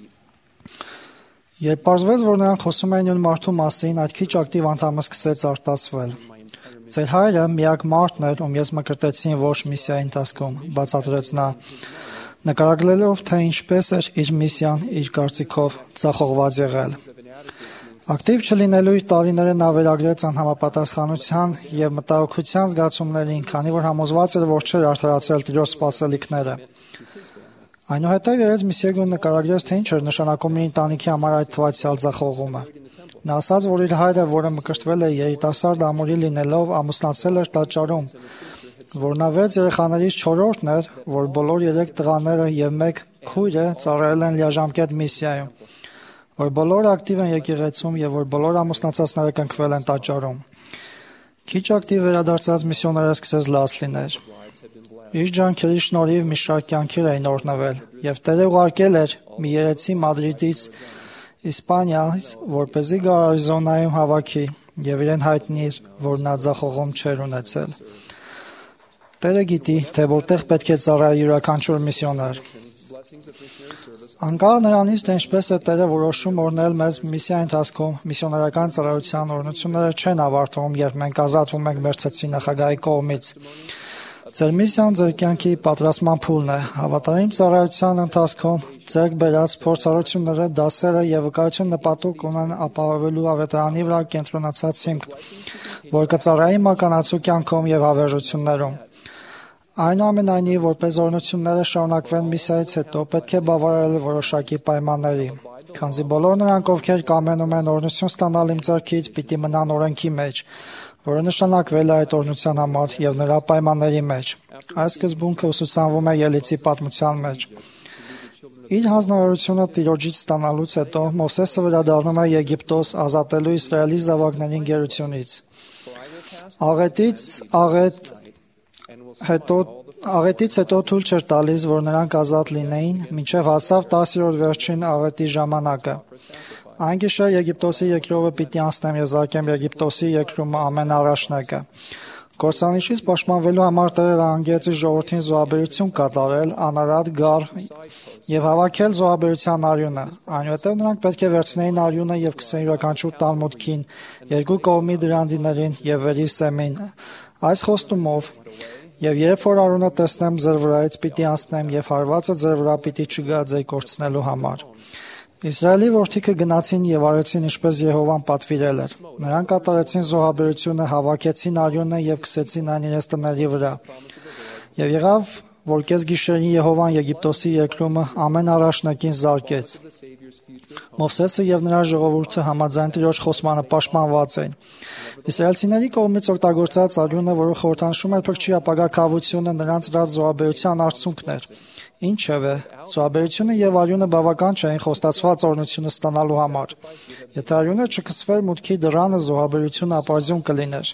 Երբ պարզվեց, որ նրանք խոսում էին նույն մարդու մասին, այդ քիչ ակտիվ անդամը սկսեց արտասվել։ Ձեր հայրը միակ մարդն էր, ում ես մկրտեցին ոչ միսիայի ընթացքում, բացատրեց նա, նկարագրելով, թե ինչպես էր իր միսիան իր կարծիքով ձախողված եղել։ Ակտիվ չլինելու իր տարիները նա վերագրեց անհամապատասխանության և մտահոգության զգացումներին, քանի որ համոզված էր, որ չէր արդարացրել Տիրոջ սպասելիքները։ Այնուհետև երեց Միսիեգուն նկարագրեց, թե ինչ էր նշանակում իր ընտանիքի համար այդ թվացial ձախողումը։ Նա ասաց, որ իր հայրը, որը մկրտվել է երիտասարդ ամուրի լինելով, ամուսնացել էր տաճարում, որ նա վեց երեխաներից չորրորդն էր, որ բոլոր երեք տղաները և մեկ քույրը ծառայել են լիաժամկետ միսիայում, որ բոլորը ակտիվ են եկեղեցում և որ բոլոր ամուսնացածները կնքվել են տաճարում։ Քիչ ակտիվ վերադարձած միսիոները սկսեց լաց լիներ։ Իր ջանքերի շնորհիվ մի շարք կյանքեր էին օրհնվել, և Տերը ուղարկել էր մի երեցի Մադրիդից Իսպանիայից, որպեսզի գա Արիզոնայում հավաքի և իրեն հայտնի էր, որ նա ձախողում չէր ունեցել։ Տերը գիտի, թե որտեղ պետք է ծառայի յուրաքանչյուր միսիոներ։ Անկախ նրանից, թե ինչպես է Տերը որոշում օրհնել մեզ միսիայի ընթացքում, միսիոներական ծառայության օրհնությունները չեն ավարտվում, երբ մենք ազատվում ենք մեր ցեցի նախագահի կողմից։ Ձեր միսիան ձեր կյանքի պատրաստման փուլն է։ Հավատարիմ ծառայության ընթացքում ձեռք բերած փորձառությունները, դասերը եւ վկայություն նպատակ ունեն ապահովելու ավետարանի վրա կենտրոնացած հիմք, որ կծառայի մականացու կյանքում եւ հավերժություններում։ Այնուամենայնիվ, որպես օրհնությունները շարունակվեն միսիայից հետո, պետք է բավարարել որոշակի պայմանների, քանզի բոլոր նրանք, ովքեր կամենում են օրհնություն ստանալ իմ ձեռքից, պիտի մնան օրենքի մեջ, որը նշանակվել է այդ օրհնության համար եւ նրա պայմանների մեջ։ Այս սկզբունքը ուսուցանվում է Ելիցի պատմության մեջ։ Իր հանձնարարությունը Տիրոջից ստանալուց հետո Մովսեսը վերադառնում է Եգիպտոս ազատելու Իսրայելի զավակներին գերությունից։ Աղետից աղետ հետո աղետից հետո թույլ չէր տալիս, որ նրանք ազատ լինեին, մինչև հասավ տասերորդ վերջին աղետի ժամանակը։ Այն գիշեր Եգիպտոսի երկրովը պիտի անցնեմ և զարկեմ Եգիպտոսի երկրումը ամենաառաջնակը։ Կործանիչից պաշտպանվելու համար Տերը հանգեց իր ժողովրդին զոհաբերություն կատարել, անարատ, գառ և հավաքել զոհաբերության արյունը։ Այնուհետև նրանք պետք է վերցնեին արյունը և քսեն յուրաքանչյուր տան մուտքին, երկու կողմի դրանդիներին և վերի սեմին, այս խոստումով. «Եվ երբ որ արյունը տեսնեմ ձեր վրայից, պիտի անցնեմ, և հարվածը ձեր վրա պիտի չգա ձեր կորցնելու համար»։ Իսրայելի որդիքը գնացին և արեցին ինչպես Եհովան պատվիրել էր։ Նրանք կատարեցին զոհաբերությունը, հավաքեցին արյունը և քսեցին այն իրենց տների վրա։ Եվ եղավ, որ կեսգիշերին Եհովան Եգիպտոսի երկրումը ամեն առաջնակին զարկեց։ Մովսեսը և նրա ժողովուրդը համաձայն Տիրոջ խոսմանը պաշտպանված էին։ Իսրայելցիների կողմից օգտագործած արյունը, որը խորհրդանշում էր փրկչի ապագա քավությունը, նրանց դրած զոհաբերության արդյունքն էր։ Ինչևէ, զոհաբերությունը եւ արյունը բավական չէին խոստացված օրհնությունը ստանալու համար։ Եթե արյունը չքսվեր մուտքի դռանը, զոհաբերությունը ապարդյուն կլիներ։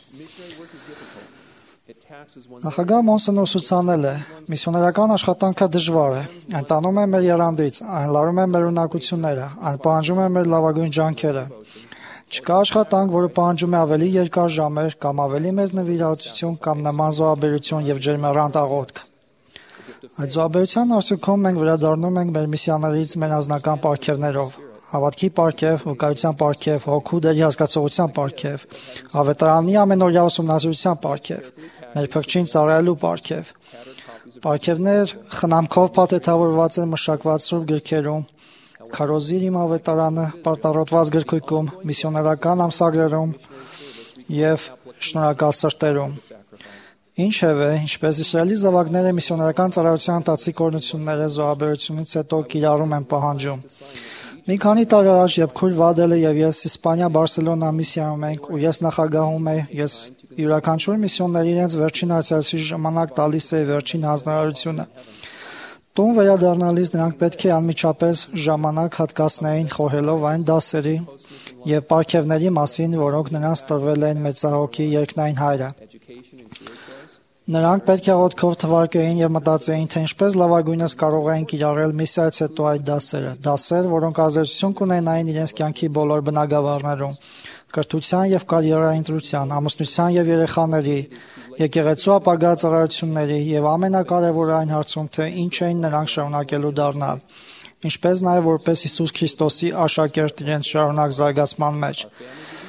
Նախագահ Մոնսոն ուսուցանել է. «Միսիոներական աշխատանքը դժվար է, այն տանում է մեր եռանդից, այն լարում է մեր ունակությունները, այն պահանջում է մեր լավագույն ջանքերը։ Չկա աշխատանք, որը պահանջում է ավելի երկար ժամեր կամ ավելի մեծ նվիրատվություն կամ նման զոհաբերություն եւ ջերմեռանդ աղոթք։ Այդ զոհաբերության արդյունքում մենք վերադառնում ենք մեր միսիաներից մեր անձնական պարգևներով, հավատքի պարգև, վկայության պարգև, հոգու դերի հասկացողության պարգև, ավետարանի ամենօրյա ուսումնասիրության պարգև, մեր փրկչին ծառայելու պարգև։ Պարգևներ խնամքով փաթեթավորված են մշակված սուրբ գրքերում, Քարոզիր իմ ավետարանը պարտառոտված գրքույկում, միսիոներական ամսագրերում եւ շնորհակալ սրտերում։ Ինչևէ, ինչպես Իսրայելի զավակները միսիոներական ծառայության տածիկ օրհնությունները զոհաբերությունից հետո կիրառում են պահանջում։ Մի քանի տարի առաջ, երբ քույր Վադելը եւ ես Իսպանիա Բարսելոնա միսիայում ենք, ու ես նախագահում եմ, ես յուրաքանչյուր միսիոների իրենց վերջին այցելության ժամանակ տալիս էի վերջին հանձնարարությունը։ Տուն վերադառնալիս նրանք պետք է անմիջապես ժամանակ հատկացնեին խորհելով այն դասերի եւ պարգևների մասին, որոնք նրանց տրվել էին մեծահոգի երկնային Հայրը։ Նրանք պետք է աղոթքով թվարկեին եւ մտածեին, թե ինչպես լավագույնս կարող էին կիրառել միսիայից հետո այդ դասերը, դասեր, որոնք ազդեցություն կունենային իրենց կյանքի բոլոր բնագավառներում, կրթության եւ կարիերայի ընտրության, ամուսնության եւ երեխաների, եկեղեցու ապագա ծառայությունների եւ ամենակարևորը այն հարցում, թե ինչ էին նրանք շարունակելու դառնալ, ինչպես նաեւ որպես Հիսուս Քրիստոսի աշակերտ իրենց շարունակ զարգացման մեջ։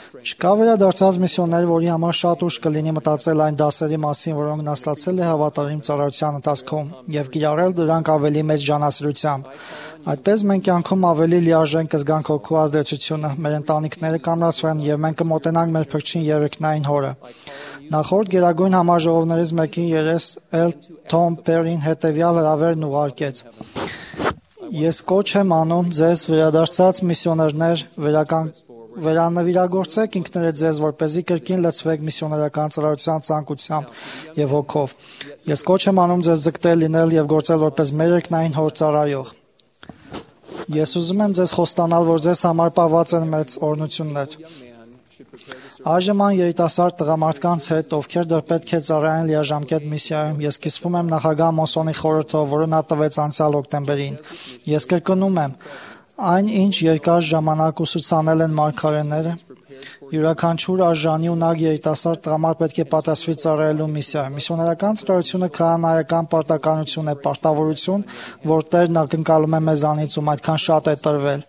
Չկա վերադարձած միսիոներ, որի համար շատ ուշ կլինի մտածել այն դասերի մասին, որոնք նա ստացել է հավատարիմ ծառայության ընթացքում եւ կիրառել դրանք ավելի մեծ ջանասիրությամբ։ Այդպես մենք կյանքում ավելի լիարժեք կզգանք հոգու ազդեցությունը, մեր ընտանիքները կամրացվեն եւ մենք կմոտենանք մեր փրկչին երեքնային հորը։ Նախորդ գերագույն համաժողովներից մեկի երես Էլ Թոմ Պերին հետևյալ հրավերն ուղարկեց. Ես կոչ եմ անում ձեզ վերադարձած միսիոներներ վերական վերանվիրագործեք ինքներդ ձեզ, որպեսզի կրկին լցվեք միսիոներական ծառայության ցանկությամբ եւ հոգով։ Ես կոչ եմ անում ձեզ ձգտել լինել եւ գործել որպես մեր երկնային հոր ծառայող։ Ես ուզում եմ ձեզ խոստանալ, որ ձեզ համար պահված են մեծ օրհնություններ։ Այժմ այն երիտասարդ տղամարդկանց հետ, ովքեր դեռ պետք է ծառայեն լիաժամկետ միսիայում, ես կիսվում եմ նախագահ Մոսոնի խորհրդով, որը նա տվեց անցյալ հոկտեմբերին։ Ես կրկնում եմ, այն ինչ երկար ժամանակ ուսուցանել են մարգարեները, յուրաքանչյուր արժանի ունակ երիտասարդ տղամարդ պետք է պատասվի ծառայելու միսիայում։ Միսիոներական ծառայությունը քահանայական պարտականություն է, պարտավորություն, որ Տերն ակնկալում է մեզանից, ում այդքան շատ է տրվել։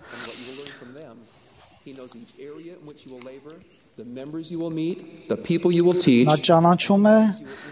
Նա ճանաչում է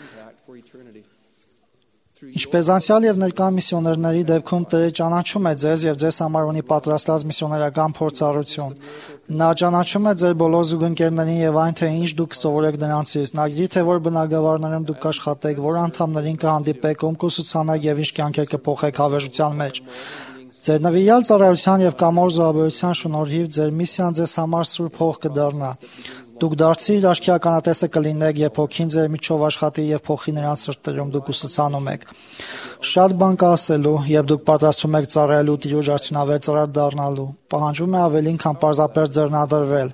ինչպես անցյալ եւ ներկա միսիոներների դեպքում Տերը ճանաչում է ձեզ եւ ձեզ համար ունի պատրաստած միսիոներական փորձառություն։ Նա ճանաչում է ձեր բոլոր զուգընկերներին եւ այն թե ինչ դուք սովորեք նրանցից։ Նա գիտի թե որ բնակավարներում դուք կաշխատեք, որ անդամներին կհանդիպեք, ում կուսուցանեք եւ ինչ կյանքեր կփոխեք հավերժության մեջ։ Ձեր նվիրյալ ծառայության եւ կամոր զոհաբերության շնորհիվ ձեր միսիան ձեզ համար սուրբ հող կդառնա։ Դուք դարձի իր աչքի ականատեսը կլինեք, երբ հոգին ձեր միջով աշխատի եւ փոխի նրանց սրտերում դուք ուսուցանում եք։ Շատ բան կա ասելու, երբ դուք պատրաստվում եք ծառայելու Տիրոջ արդյունավետ ծառա դառնալու։ Պահանջում է ավելին, քան պարզապես ձեռնադրվել։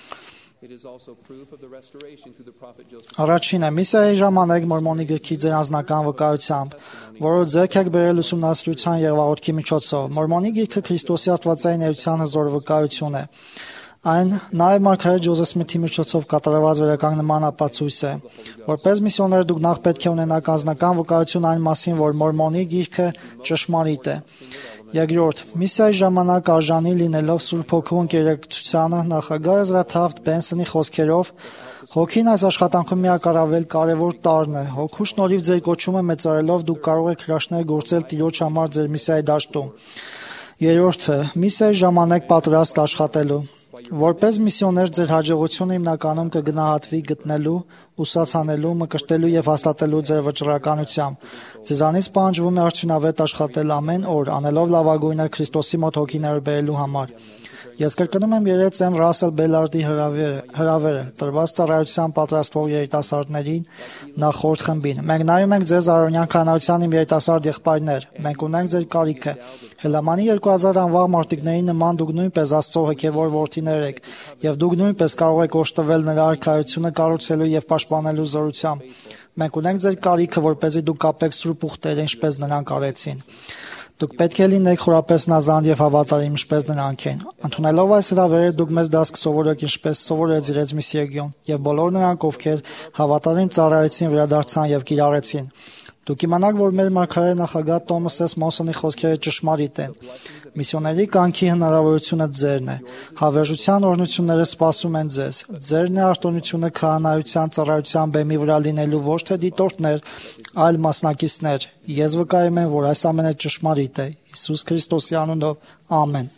Առաջինը, միսիայի ժամանակ Մորմոնի գրքի ձեր անձնական վկայությամբ, որը ձեռք եք բերել ուսումնասիրության եւ աղոթքի միջոցով։ Մորմոնի գիրքը Քրիստոսի աստվածային էության հզոր վկայություն է։ Այն նաև մարգարե Ջոզեֆ Սմիթի միջոցով կատարված վերականգնման ապացույց է։ Որպես միսիոներ դուք նախ պետք է ունենաք անձնական վկայություն այն մասին, որ Մորմոնի գիրքը ճշմարիտ է։ Երկրորդ, միսիայի ժամանակ արժանի լինելով Սուրբ Հոգու ընկերակցությանը նախագահ Էզրա Թաֆթ Բենսոնի խոսքերով հոգին այս աշխատանքում միակարավել կարևոր տարրն է։ Հոգու շնորհիվ ձեր կոչումը մեծարելով դուք կարող եք հրաշքներ գործել Տիրոջ համար ձեր միսիայի դաշտում։ Երրորդը, միսիայի ժամանակ պատրաստ աշխատելու։ Որպես միսիոներ ձեր հաջողությունը հիմնականում կգնահատվի գտնելու, ուսացանելու, մկրտելու եւ հաստատելու ձեր վճռականությամբ։ Ձեզանից պահանջվում է արդյունավետ աշխատել ամեն օր, անելով լավագույնը Քրիստոսի մոտ հոգիները բերելու համար։ Ես կրկնում եմ երեց եմ Ռասել Բելարդի հրավերը, հրավերը տրված ծառայության պատրաստվող երիտասարդներին նախորդ խմբին։ Մենք նայում ենք ձեզ արոնյան քահանայության իմ երիտասարդ եղբայրներ։ Մենք ունենք ձեր կարիքը։ Հելամանի երկու հազար անվաղ մարտիկների նման դուք նույնպես Աստծո հոգևոր որդիներ եք, եւ դուք նույնպես կարող եք օժտվել նրա արքայությունը կառուցելու եւ պաշտպանելու զորությամբ։ Մենք ունենք ձեր կարիքը, որպեսզի դուք կապեք սուրբ ուխտերը, ինչպես նրանք արեցին։ Դուք պետք է լինեք խորապես նազանդ եւ հավատարիմ, ինչպես նրանք են։ Ընդունելով այս հրավերը դուք մեզ դաս կսովորեք, ինչպես սովորեց իրենց միսիոն, եւ բոլոր նրանք, ովքեր հավատարիմ ծառայեցին, վերադարձան եւ կիրառեցին։ Դուք իմանաք, որ մեր մարգարե նախագահ Թոմաս Էս Մոսոնի խոսքերը ճշմարիտ են։ Միսիոների կյանքի հնարավորությունը ձերն է։ Հավերժության օրհնությունները սպասում են ձեզ։ Ձերն է արտոնությունը քահանայության ծառայության բեմի վրա լինելու ոչ թե դիտորդներ, այլ մասնակիցներ։ Ես վկայում եմ, որ այս ամենը ճշմարիտ է։ Հիսուս Քրիստոսի անունով, ամեն։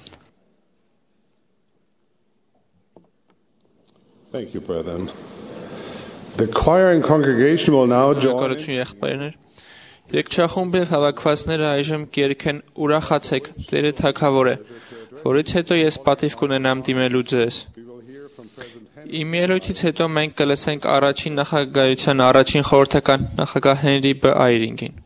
Thank you, brethren. The choir and congregation will now join. Երգչախումբի հավաքվածները այժմ կերքեն ուրախացեք, Տերը թագավոր է, որից հետո ես պատիվ կունենամ դիմելու ձեզ։ Իմ ելույթից հետո մենք կլսենք առաջին նախագահության առաջին խորհրդական նախագահ Հենրի Բ. Այրինգին։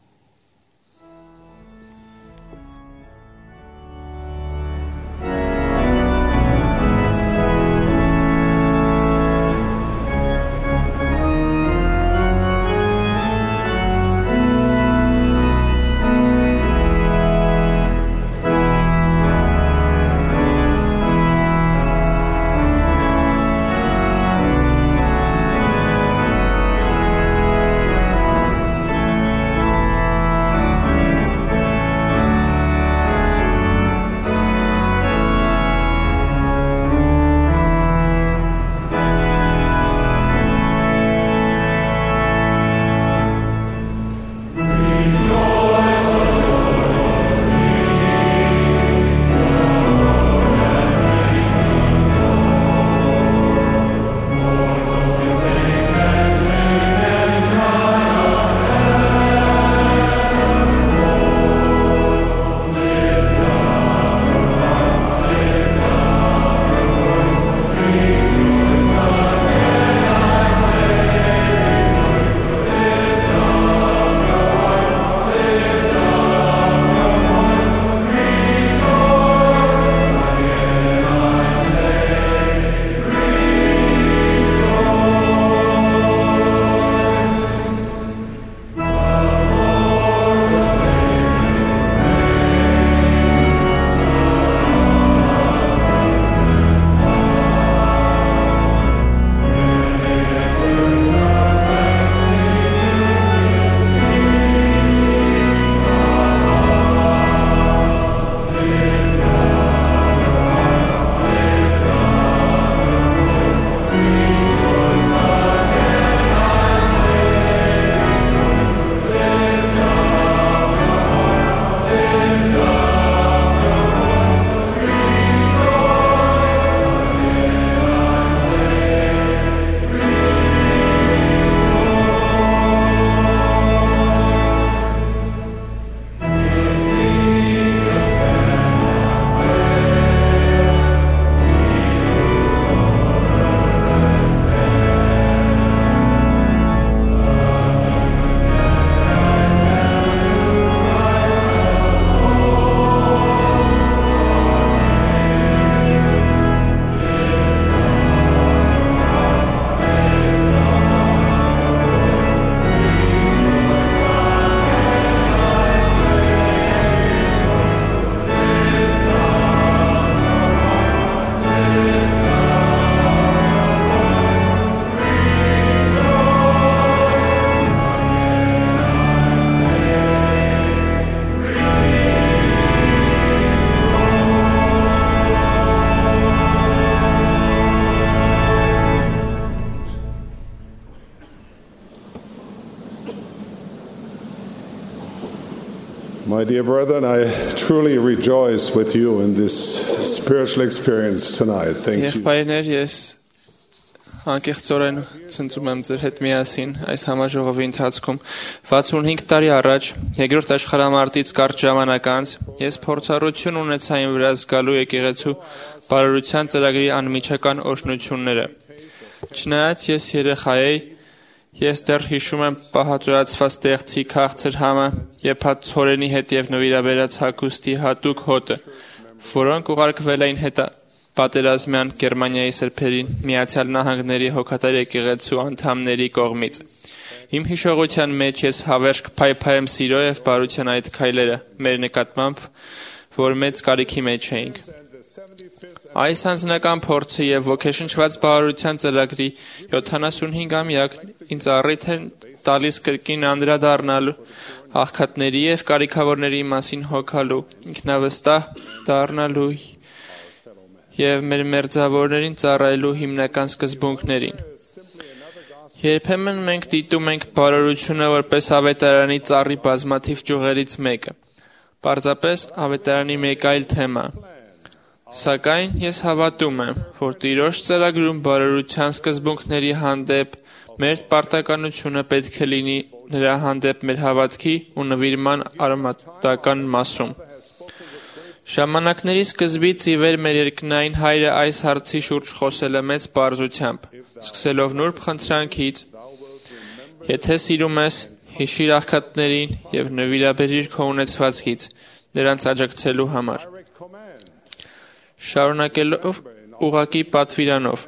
My dear brethren, I truly rejoice with you in this spiritual experience tonight. Thank you. Եղբայրներ, ես անկեղծորեն ցնծում եմ ձեր հետ միասին այս համաժողովի ընթացքում վաթսունհինգ տարի առաջ երկրորդ աշխարհամարտից կարճ ժամանակ անց ես փորձառություն ունեցա իմ վրա զգալու եկեղեցու բարօրության ծրագրի անմիջական օրհնությունները։ Չնայած ես երեխա էի, ես դեռ հիշում եմ պահածոյացված տեղցի քաղցր համը, եփած ցորենի հետ եւ նվիրաբերած հագուստի հատուկ հոտը, որոնք ուղարկվել էին հետը պատերազմյան Գերմանիայի սրբերին Միացյալ Նահանգների հոգատար եկեղեցու անդամների կողմից։ Իմ հիշողության մեջ ես հավերժ կփայփայեմ սիրո եւ բարության այդ քայլերը մեր նկատմամբ, որ մեծ կարիքի մեջ էինք։ Այս անձնական փորձը եւ ոգեշնչված բարության ծրագրի յոթանասունհինգամյակն ինձ առիթ են տալիս կրկին անդրադառնալու աղքատների եւ կարիքավորների մասին հոգալու, ինքնավստահ դառնալու եւ մեր մերձավորներին ծառայելու հիմնական սկզբունքներին։ Երբեմն մենք դիտում ենք բարօրությունը որպես ավետարանի ծառի բազմաթիվ ճյուղերից մեկը, պարզապես ավետարանի մեկ այլ թեմա։ Սակայն ես հավատում եմ, որ Տիրոջ ծրագրում բարօրության սկզբունքների հանդեպ մեր պարտականությունը պետք է լինի նրա հանդեպ մեր հավատքի ու նվիրման արմատական մասում։ Ժամանակների սկզբից ի վեր մեր երկնային հայրը այս հարցի շուրջ խոսել է մեծ պարզությամբ, սկսելով նուրբ խնդրանքից. Եթե սիրում ես, հիշիր աղքատներին եւ նվիրաբերիր քո ունեցվածքից, նրանց աջակցելու համար։ Շարունակելով ուղղակի պատվիրանով.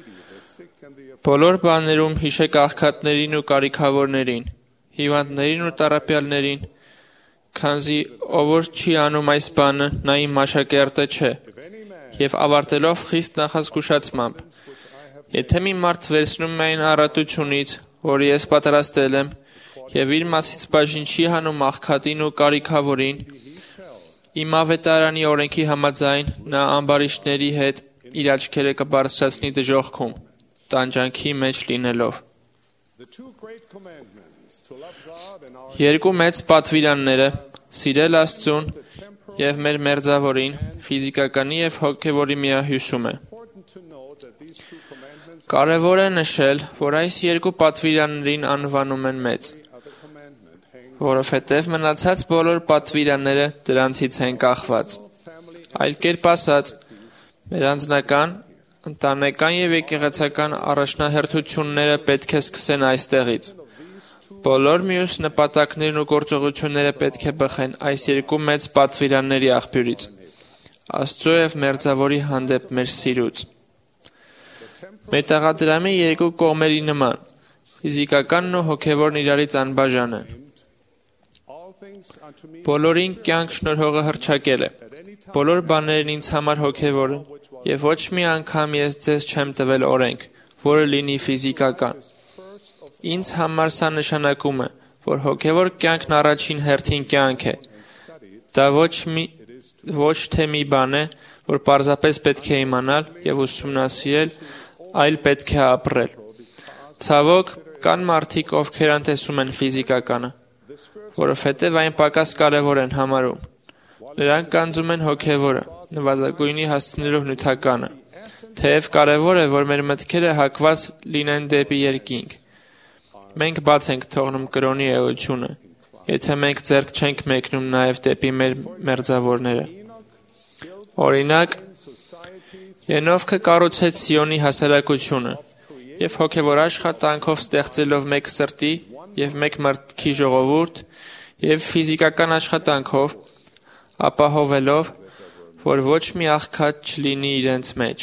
Բոլոր բաներում հիշեք աղքատներին ու կարիքավորներին, հիվանդներին ու տառապյալներին, քանզի ով որ չի անում այս բանը, նա իմ աշակերտը չէ, եւ ավարտելով խիստ նախազգուշացմամբ. Եթե մի մարդ վերցնում է այն առատությունից, որը ես պատրաստել եմ, եւ իր մասից բաժին չի հանում աղքատին ու կարիքավորին, իմ ավետարանի օրենքի համաձայն նա ամբարիշտների հետ իր աչքերը կբարձրացնի դժոխքում, տանջանքի մեջ լինելով։ Երկու մեծ պատվիրանները՝ սիրել Աստծուն եւ մեր մերձավորին, ֆիզիկականի եւ հոգեվորի միահյուսում է։ Կարևոր է նշել, որ այս երկու պատվիրաններին անվանում են մեծ, որովհետև մնացած բոլոր պատվիրանները դրանցից են կախված։ Այլ կերպ ասած, մեր անձնական, ընտանեկան եւ եկեղեցական առաջնահերթությունները պետք է սկսեն այստեղից։ Բոլոր մյուս նպատակներն ու գործողությունները պետք է բխեն այս երկու մեծ պատվիրանների աղբյուրից՝ Աստծո եւ մերձավորի հանդեպ մեր սիրուց։ Մետաղադրամի երկու կողմերի նման, ֆիզիկականն ու հոգևորն իրարից անբաժան են։ Բոլորին կյանք շնորհողը հռչակել է։ Բոլոր բաներն ինձ համար հոգևոր են, եւ ոչ մի անգամ ես ձեզ չեմ տվել օրենք, որը լինի ֆիզիկական։ Ինձ համար սա նշանակում է, որ հոգևոր կյանքն առաջին հերթին կյանք է։ Դա ոչ մի ոչ թե մի բան է, որ պարզապես պետք է իմանալ եւ ուսումնասիրել, այլ պետք է ապրել։ Ցավոք, կան մարդիկ, ովքեր անտեսում են ֆիզիկականը, որովհետև այն պակաս կարևոր են համարում։ Նրանք կանձում են հոգևորը, նվազագույնի հասցնելով նյութականը, թեև կարևոր է, որ մեր մտքերը հակված լինեն դեպի երկինք։ Մենք բաց ենք թողնում կրոնի էությունը, եթե մենք ձեռք չենք մեկնում նաև դեպի մեր մերձավորները։ Օրինակ, Ենովքը կառուցեց Սիոնի հասարակությունը եւ հոգևոր աշխատանքով ստեղծելով մեկ սրտի եւ մեկ մտքի ժողովուրդ եւ ֆիզիկական աշխատանքով ապահովելով, որ ոչ մի աղքատ չլինի իրենց մեջ։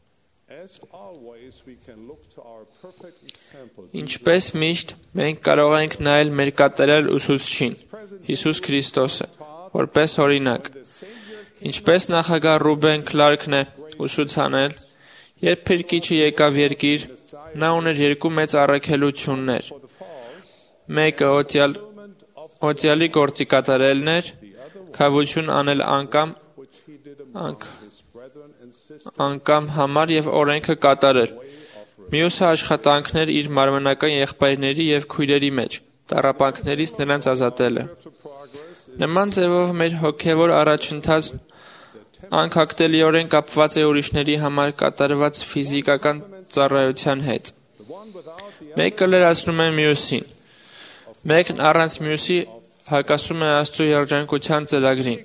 Ինչպես միշտ, մենք կարող ենք նայել մեր կատարյալ ուսուցչին, Հիսուս Քրիստոսը, որպես օրինակ։ Ինչպես նախագահ Ռուբեն Քլարկն է ուսուցանել, երբ Փրկիչը եկավ երկիր, նա ուներ երկու մեծ առաքելություններ։ Մեկը օտյալ, օտյալի գործի կատարելն էր, քավություն անել անկամ, անք, անկամ համար եւ օրենքը կատարել։ Մյուսը աշխատանքներ իր մարմնական եղբայրների եւ քույրերի մեջ, տառապանքներից նրանց ազատելը։ Նման ձևով մեր հոգևոր առաջընթացն անկախտելիորեն կապված է ուրիշների համար կատարված ֆիզիկական ծառայության հետ։ Մեկը լրացնում է մյուսին։ Մեկն առանց մյուսի հակասում է Աստծո երջանկության ծրագրին։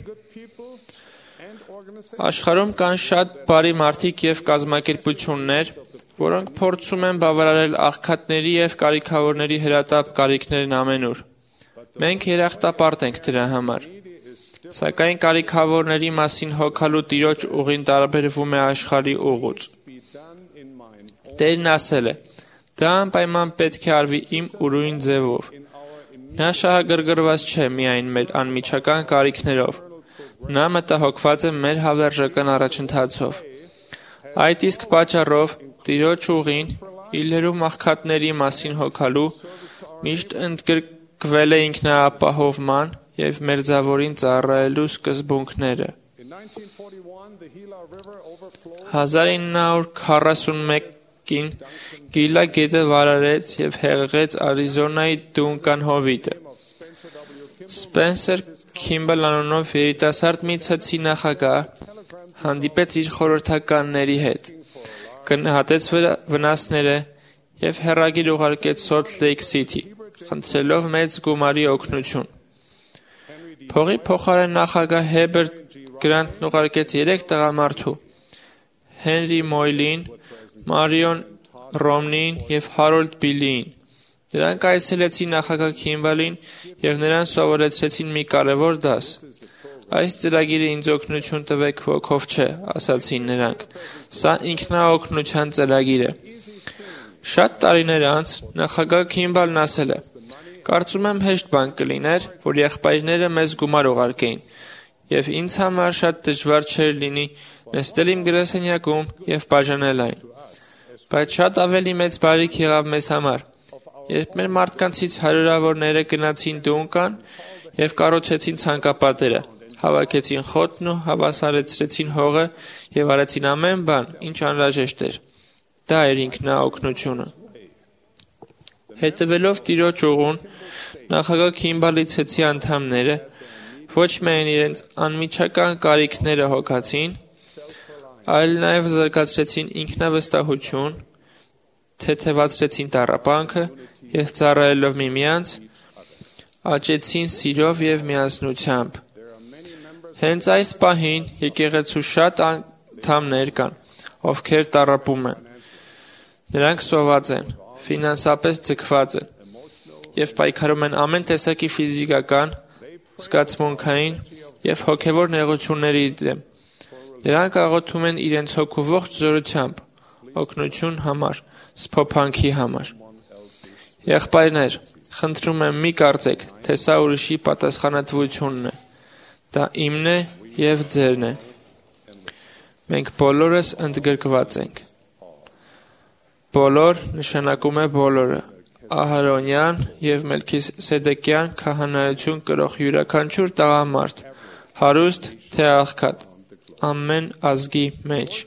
Աշխարհում կան շատ բարի մարդիկ եւ կազմակերպություններ, որոնք փորձում են բավարարել աղքատների եւ կարիքավորների հրատապ կարիքներն ամենուր։ Մենք երախտապարտ ենք դրա համար։ Սակայն կարիքավորների մասին հոգալու Տիրոջ ուղին տարբերվում է աշխարհի ուղուց։ Տերն ասել է. դա անպայման պետք է արվի իմ ուրույն ձևով։ Նա շահագրգռված չէ միայն մեր անմիջական կարիքներով։ Նա մտահոգված է մեր հավերժական առաջընթացով։ Այդ իսկ պատճառով Տիրոջ ուղին իլերում աղքատների մասին հոգալու միշտ ընդգրկվել է ինքնաապահովման եւ մերձավորին ծառայելու սկզբունքները։ հազար ինը հարյուր քառասունմեկին Գիլա գետը վարարեց եւ հեղեղեց Արիզոնայի Դունկան հովիտը։ Սպենսեր Քիմբլ անունով երիտասարդ մի ցցի նախագահ հանդիպեց իր խորհրդականների հետ, գնահատեց վնասները եւ հեռագիր ուղարկեց Սոլթ Լեյք Սիթի, խնդրելով մեծ գումարի օգնություն։ Փողի փոխարեն նախագահ Հերբերտ Գրանտն ուղարկեց երեք տղամարդու՝ Հենրի Մոյլին, Մարիոն Ռոմնին եւ Հարոլդ Բիլիին։ Նրանք այցելեցին նախագահ Քիմբալին եւ նրան սովորեցրեցին մի կարևոր դաս։ Այս ծրագիրը ինձ օգնություն տվեք ոգով չէ, ասացին նրանք։ Սա ինքնաօգնության ծրագիր է։ Շատ տարիներ անց նախագահ Քիմբալն ասել է. Կարծում եմ հեշտ բան կլիներ, որ եղբայրները մեզ գումար ուղարկեին, եւ ինձ համար շատ դժվար չէր լինի նստել իմ գրասենյակում եւ բաժանել այն։ Բայց շատ ավելի մեծ բարիք եղավ մեզ համար, երբ մեր մարդկանցից հարյուրավորները գնացին Դունկան եւ կառուցեցին ցանկապատերը, հավաքեցին խոտն ու հավասարեցրեցին հողը եւ արեցին ամեն բան, ինչ անհրաժեշտ էր։ Դա էր ինքնաօգնությունը։ Հետևելով Տիրոջ ուղուն, նախագահ Քիմբալի ցեցի անդամները ոչ միայն իրենց անմիջական կարիքները հոգացին, այլ նաև զարգացրեցին ինքնավստահություն, թեթևացրեցին տառապանքը եւ ծառայելով միմյանց, աճեցին սիրով եւ միասնությամբ։ Հենց այս պահին եկեղեցու շատ անդամներ կան, ովքեր տառապում են։ Նրանք սոված են, ֆինանսապես ձգված են եւ պայքարում են ամեն տեսակի ֆիզիկական, զգացմունքային եւ հոգեվոր նեղությունների դեմ։ Նրանք աղոթում են իրենց հոգու ողջ զորությամբ, օգնություն համար, սփոփանքի համար։ Եղբայրներ, խնդրում եմ մի կարծեք, թե սա ուրիշի պատասխանատվությունն է։ Դա իմն է եւ ձերն է։ Մենք բոլորս ընդգրկված ենք։ Բոլոր նշանակում է բոլորը։ Ահարոնյան եւ Մելքիսեդեկյան քահանայություն կրող յուրաքանչյուր տղամարդ, հարուստ թե աղքատ, ամեն ազգի մեջ։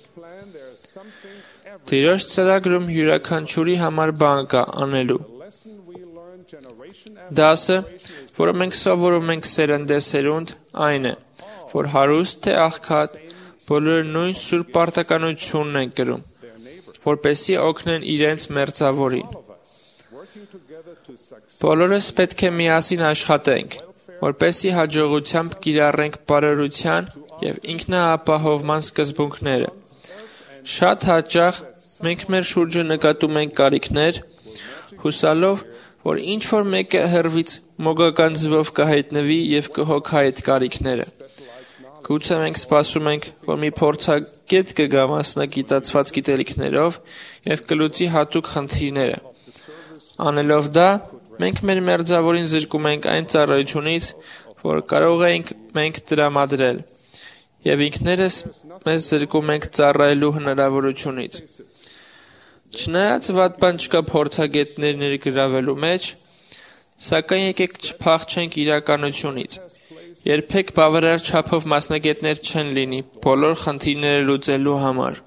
Տիրոջ ծրագրում յուրաքանչյուրի համար բան կա անելու։ Դասը, որը մենք սովորում ենք սերնդեսերունդ, այն է, որ հարուստ թե աղքատ, բոլորը նույն սուրբ պարտականությունն են կրում, որպեսզի օգնեն իրենց մերձավորին։ Բոլորս պետք է միասին աշխատենք, որպեսզի հաջողությամբ կիրառենք բարօրության եւ ինքնաապահովման սկզբունքները։ Շատ հաճախ մենք մեր շուրջը նկատում ենք կարիքներ, հուսալով, որ ինչ-որ մեկը հեռվից մոգական ձևով կհայտնվի եւ կհոգա այդ կարիքները։ Գուցե մենք սպասում ենք, որ մի փորձագետ կգա մասնագիտացված գիտելիքներով եւ կլուծի հատուկ խնդիրները։ Անելով դա, մենք մեր մերձավորին զրկում ենք այն ծառայությունից, որ կարող ենք մենք տրամադրել, եւ ինքներս մեզ զրկում ենք ծառայելու հնարավորությունից։ Չնայած վատ բան չկա փորձագետներ ներգրավելու մեջ, սակայն եկեք չփախչենք իրականությունից։ Երբեք բավարար չափով մասնագետներ չեն լինի բոլոր խնդիրները լուծելու համար։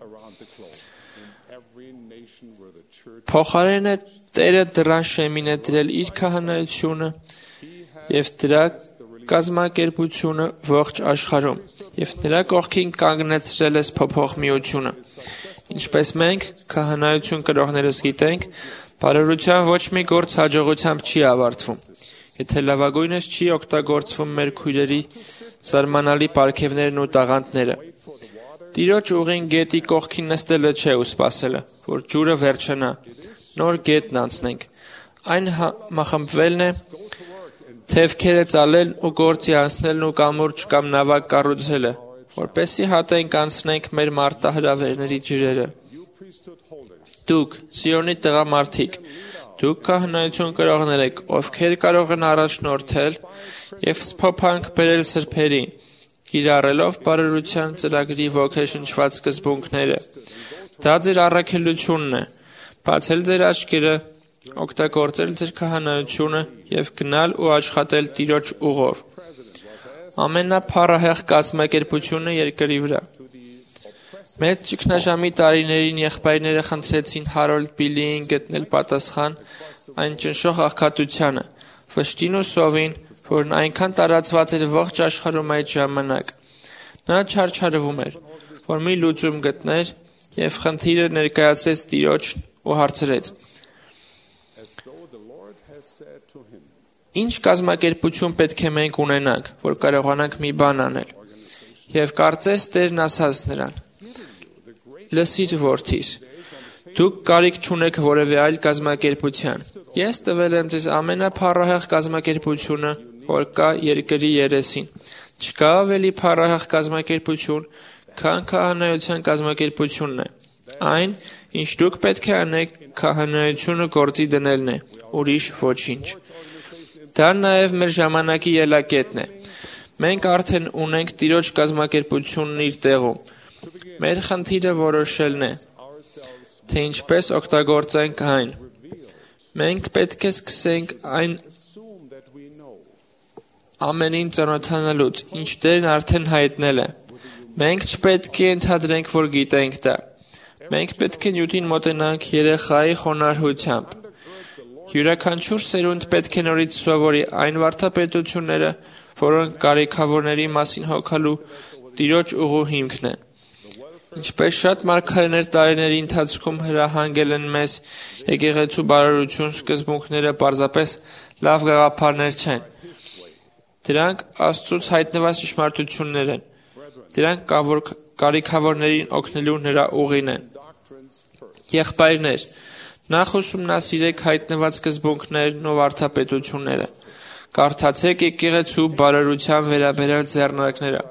Փոխարենը Տերը դրան շեմին է դրել իր քահանայությունը եւ դրա կազմակերպությունը ողջ աշխարհում եւ նրա կողքին կանգնեցրել ես փոփոխ միությունը։ Ինչպես մենք քահանայություն կրողներս գիտենք, բարօրության ոչ մի գործ հաջողությամբ չի ավարտվում, եթե լավագույնս չի օգտագործվում մեր քույրերի զարմանալի պարգևներն ու տաղանդները։ Տիրոջ ուղին գետի կողքին նստելը չէ ու սպասելը, որ ջուրը վերջանա, նոր գետն անցնենք։ Այն համախմբվելն է, թևքերը ծալելն ու գործի անցնելն ու կամուրջ կամ նավակ կառուցելը, որպեսզի հատենք անցնենք մեր մարտահրավերների ջրերը։ Դուք, Սիոնի տղամարդիկ, դուք քահանայություն կրողներ եք, ովքեր կարող են առաջնորդել եւ սփոփանք բերել սրբերին, կիրառելով բարօրության ծրագրի ոգեշնչված սկզբունքները։ Դա ձեր առաքելությունն է, բացել ձեր աչքերը, օգտագործել ձեր քահանայությունը եւ գնալ ու աշխատել Տիրոջ ուղով։ Ամենափառահեղ կազմակերպությունը երկրի վրա։ Մեծ ճգնաժամի տարիներին եղբայրները խնդրեցին Հարոլդ Բիլիին գտնել պատասխան այն ճնշող աղքատությանը, վշտին ու սովին, որն այնքան տարածված էր ողջ աշխարհում այդ ժամանակ։ Նա չարչարվում էր, որ մի լուծում գտներ եւ խնդիրը ներկայացրեց Տիրոջն ու հարցրեց. Ինչ կազմակերպություն պետք է մենք ունենանք, որ կարողանանք մի բան անել։ Եվ կարծես Տերն ասաց նրան. Լսիր, որդիս, դուք կարիք չունեք որևէ այլ կազմակերպության։ Ես տվել եմ ձեզ ամենափառահեղ կազմակերպությունը, որ կա երկրի երեսին։ Չկա ավելի փառահեղ կազմակերպություն, քան քահանայության կազմակերպությունն է։ Այն, ինչ դուք պետք է անեք, քահանայությունը գործի դնելն է, ուրիշ ոչինչ։ Դա նաև մեր ժամանակի ելակետն է։ Մենք արդեն ունենք Տիրոջ կազմակերպությունն իր տեղում։ Մեր խնդիրը որոշելն է, թե ինչպես օգտագործենք այն։ Մենք պետք է սկսենք այն ամենին ծանոթանալուց, ինչ Տերն արդեն հայտնել է։ Մենք չպետք է ընդհանրենք, որ գիտենք դա։ Մենք պետք է նյութին մոտենանք երեխայի խոնարհությամբ։ Յուրաքանչյուր սերունդ պետք է նորից սովորի այն վարդապետությունները, որոնք կարիքավորների մասին հոգալու Տիրոջ ուղու հիմքն են։ Ինչպես շատ մարգարեներ տարիների ընթացքում հրահանգել են մեզ, եկեղեցու բարօրություն սկզբունքները պարզապես լավ գաղափարներ չեն։ Դրանք Աստծուց հայտնված ճշմարտություններ են։ Դրանք կարիքավորներին օգնելու նրա ուղին են։ Եղբայրներ, նախ ուսումնասիրեք հայտնված սկզբունքներն ու վարդապետությունները։ Կարդացեք եկեղեցու բարօրության վերաբերյալ ձեռնարկները։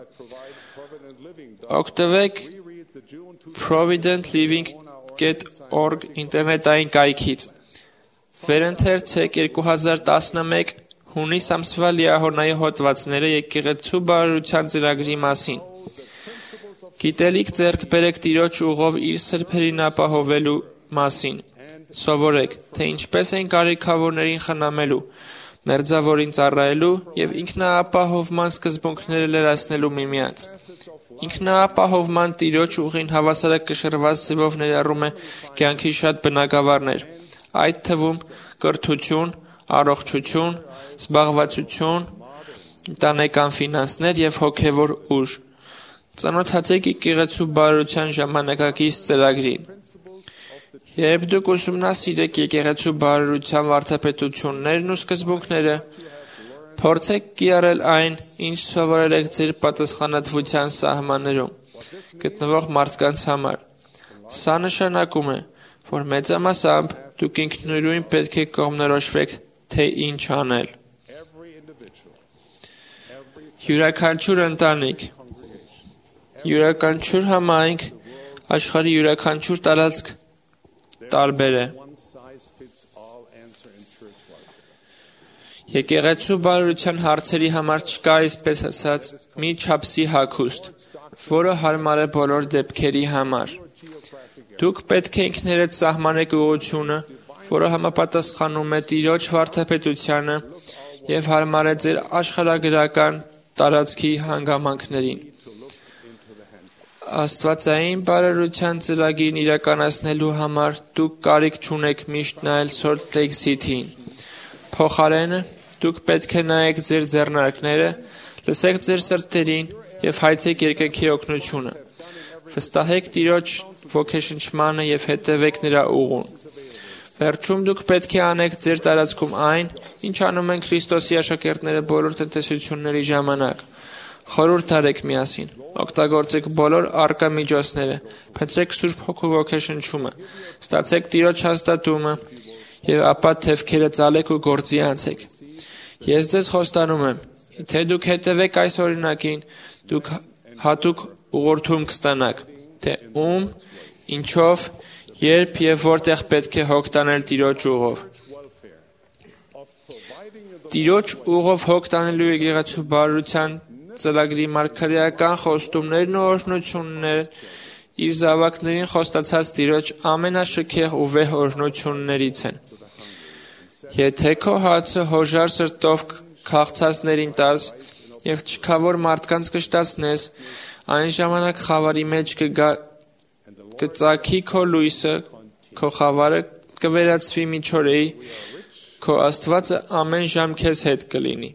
Օգտվեք provident living dot org ինտերնետային կայքից։ Վերընթերցեք երկու հազար տասնմեկ հունիս ամսվա լիահորնայի հոդվածները եկեղեցու բարօրության ծրագրի մասին։ Գիտելիք ձեռք բերեք Տիրոջ ուղով իր սրբերին ապահովելու մասին։ Սովորեք, թե ինչպես են կարիքավորներին խնամելու, մերձավորին ծառայելու եւ ինքնաապահովման սկզբունքները լրացնելու միմյանց։ Ինքնաապահովման Տիրոջ ուղին հավասարակշռված ձևով ներառում է կյանքի շատ բնագավառներ, այդ թվում կրթություն, առողջություն, զբաղվածություն, ընտանեկան ֆինանսներ եւ հոգեվոր ուժ։ Ծանոթացեք եկեղեցու բարօրության ժամանակակից ծրագրին։ Երբ դուք ուսումնասիրեք եկեղեցու բարօրության վարդապետություններն ու սկզբունքները, փորձեք կիրառել այն, ինչ սովորել եք ձեր պատասխանատվության սահմաններում գտնվող մարդկանց համար։ Սա նշանակում է, որ մեծամասամբ դուք ինքնուրույն պետք է կողմնորոշվեք, թե ինչ անել։ Յուրաքանչյուր ընտանիք, յուրաքանչյուր համայնք, աշխարհի յուրաքանչյուր տարածք տարբեր է։ Եկեղեցու բարօրության հարցերի համար չկա, այսպես ասած, մի չափսի հագուստ, որը հարմար է բոլոր դեպքերի համար։ Դուք պետք է ինքներդ սահմանեք ուղղությունը, որը համապատասխանում է Տիրոջ վարդապետությանը եւ հարմար է ձեր աշխարհագրական տարածքի հանգամանքներին։ Աստվածային բարօրության ծրագիրն իրականացնելու համար դուք կարիք չունեք միշտ նայել Salt Lake City-ին։ Փոխարենը դուք պետք է նայեք ձեր ձեռնարկները, լսեք ձեր սրտերին եւ հայցեք երկնքի օգնությունը։ Վստահեք Տիրոջ ոգեշնչմանը եւ հետևեք նրա ուղուն։ Վերջում դուք պետք է անեք ձեր տարածքում այն, ինչ անում են Քրիստոսի աշակերտները բոլոր տնտեսությունների ժամանակ։ Խորհուրդ արեք միասին, օգտագործեք բոլոր առկա միջոցները, փնտրեք Սուրբ Հոգու ոգեշնչումը, ստացեք Տիրոջ հաստատումը եւ ապա թևքերը ծալեք ու գործի անցեք։ Ես ձեզ խոստանում եմ, թե դուք հետևեք այս օրինակին, դուք հատուկ ուղղորդում կստանաք, թե ում, ինչով, երբ եւ որտեղ պետք է հոգ տանել Տիրոջ ուղով։ Տիրոջ ուղով հոգ տանելու եկեղեցու բարության ծրագրի մարգարեական խոստումներն ու օրհնությունները իր զավակներին խոստացած Տիրոջ ամենաշքեղ ու վեհ օրհնություններից են։ Եթե քո հացը հոժար սրտով քաղցածներին տաս եւ չքավոր մարդկանց կշտացնես, այն ժամանակ խավարի մեջ կգա կծակի քո լույսը, քո խավարը կվերածվի միջորեի, քո Աստվածը ամեն ժամ քեզ հետ կլինի։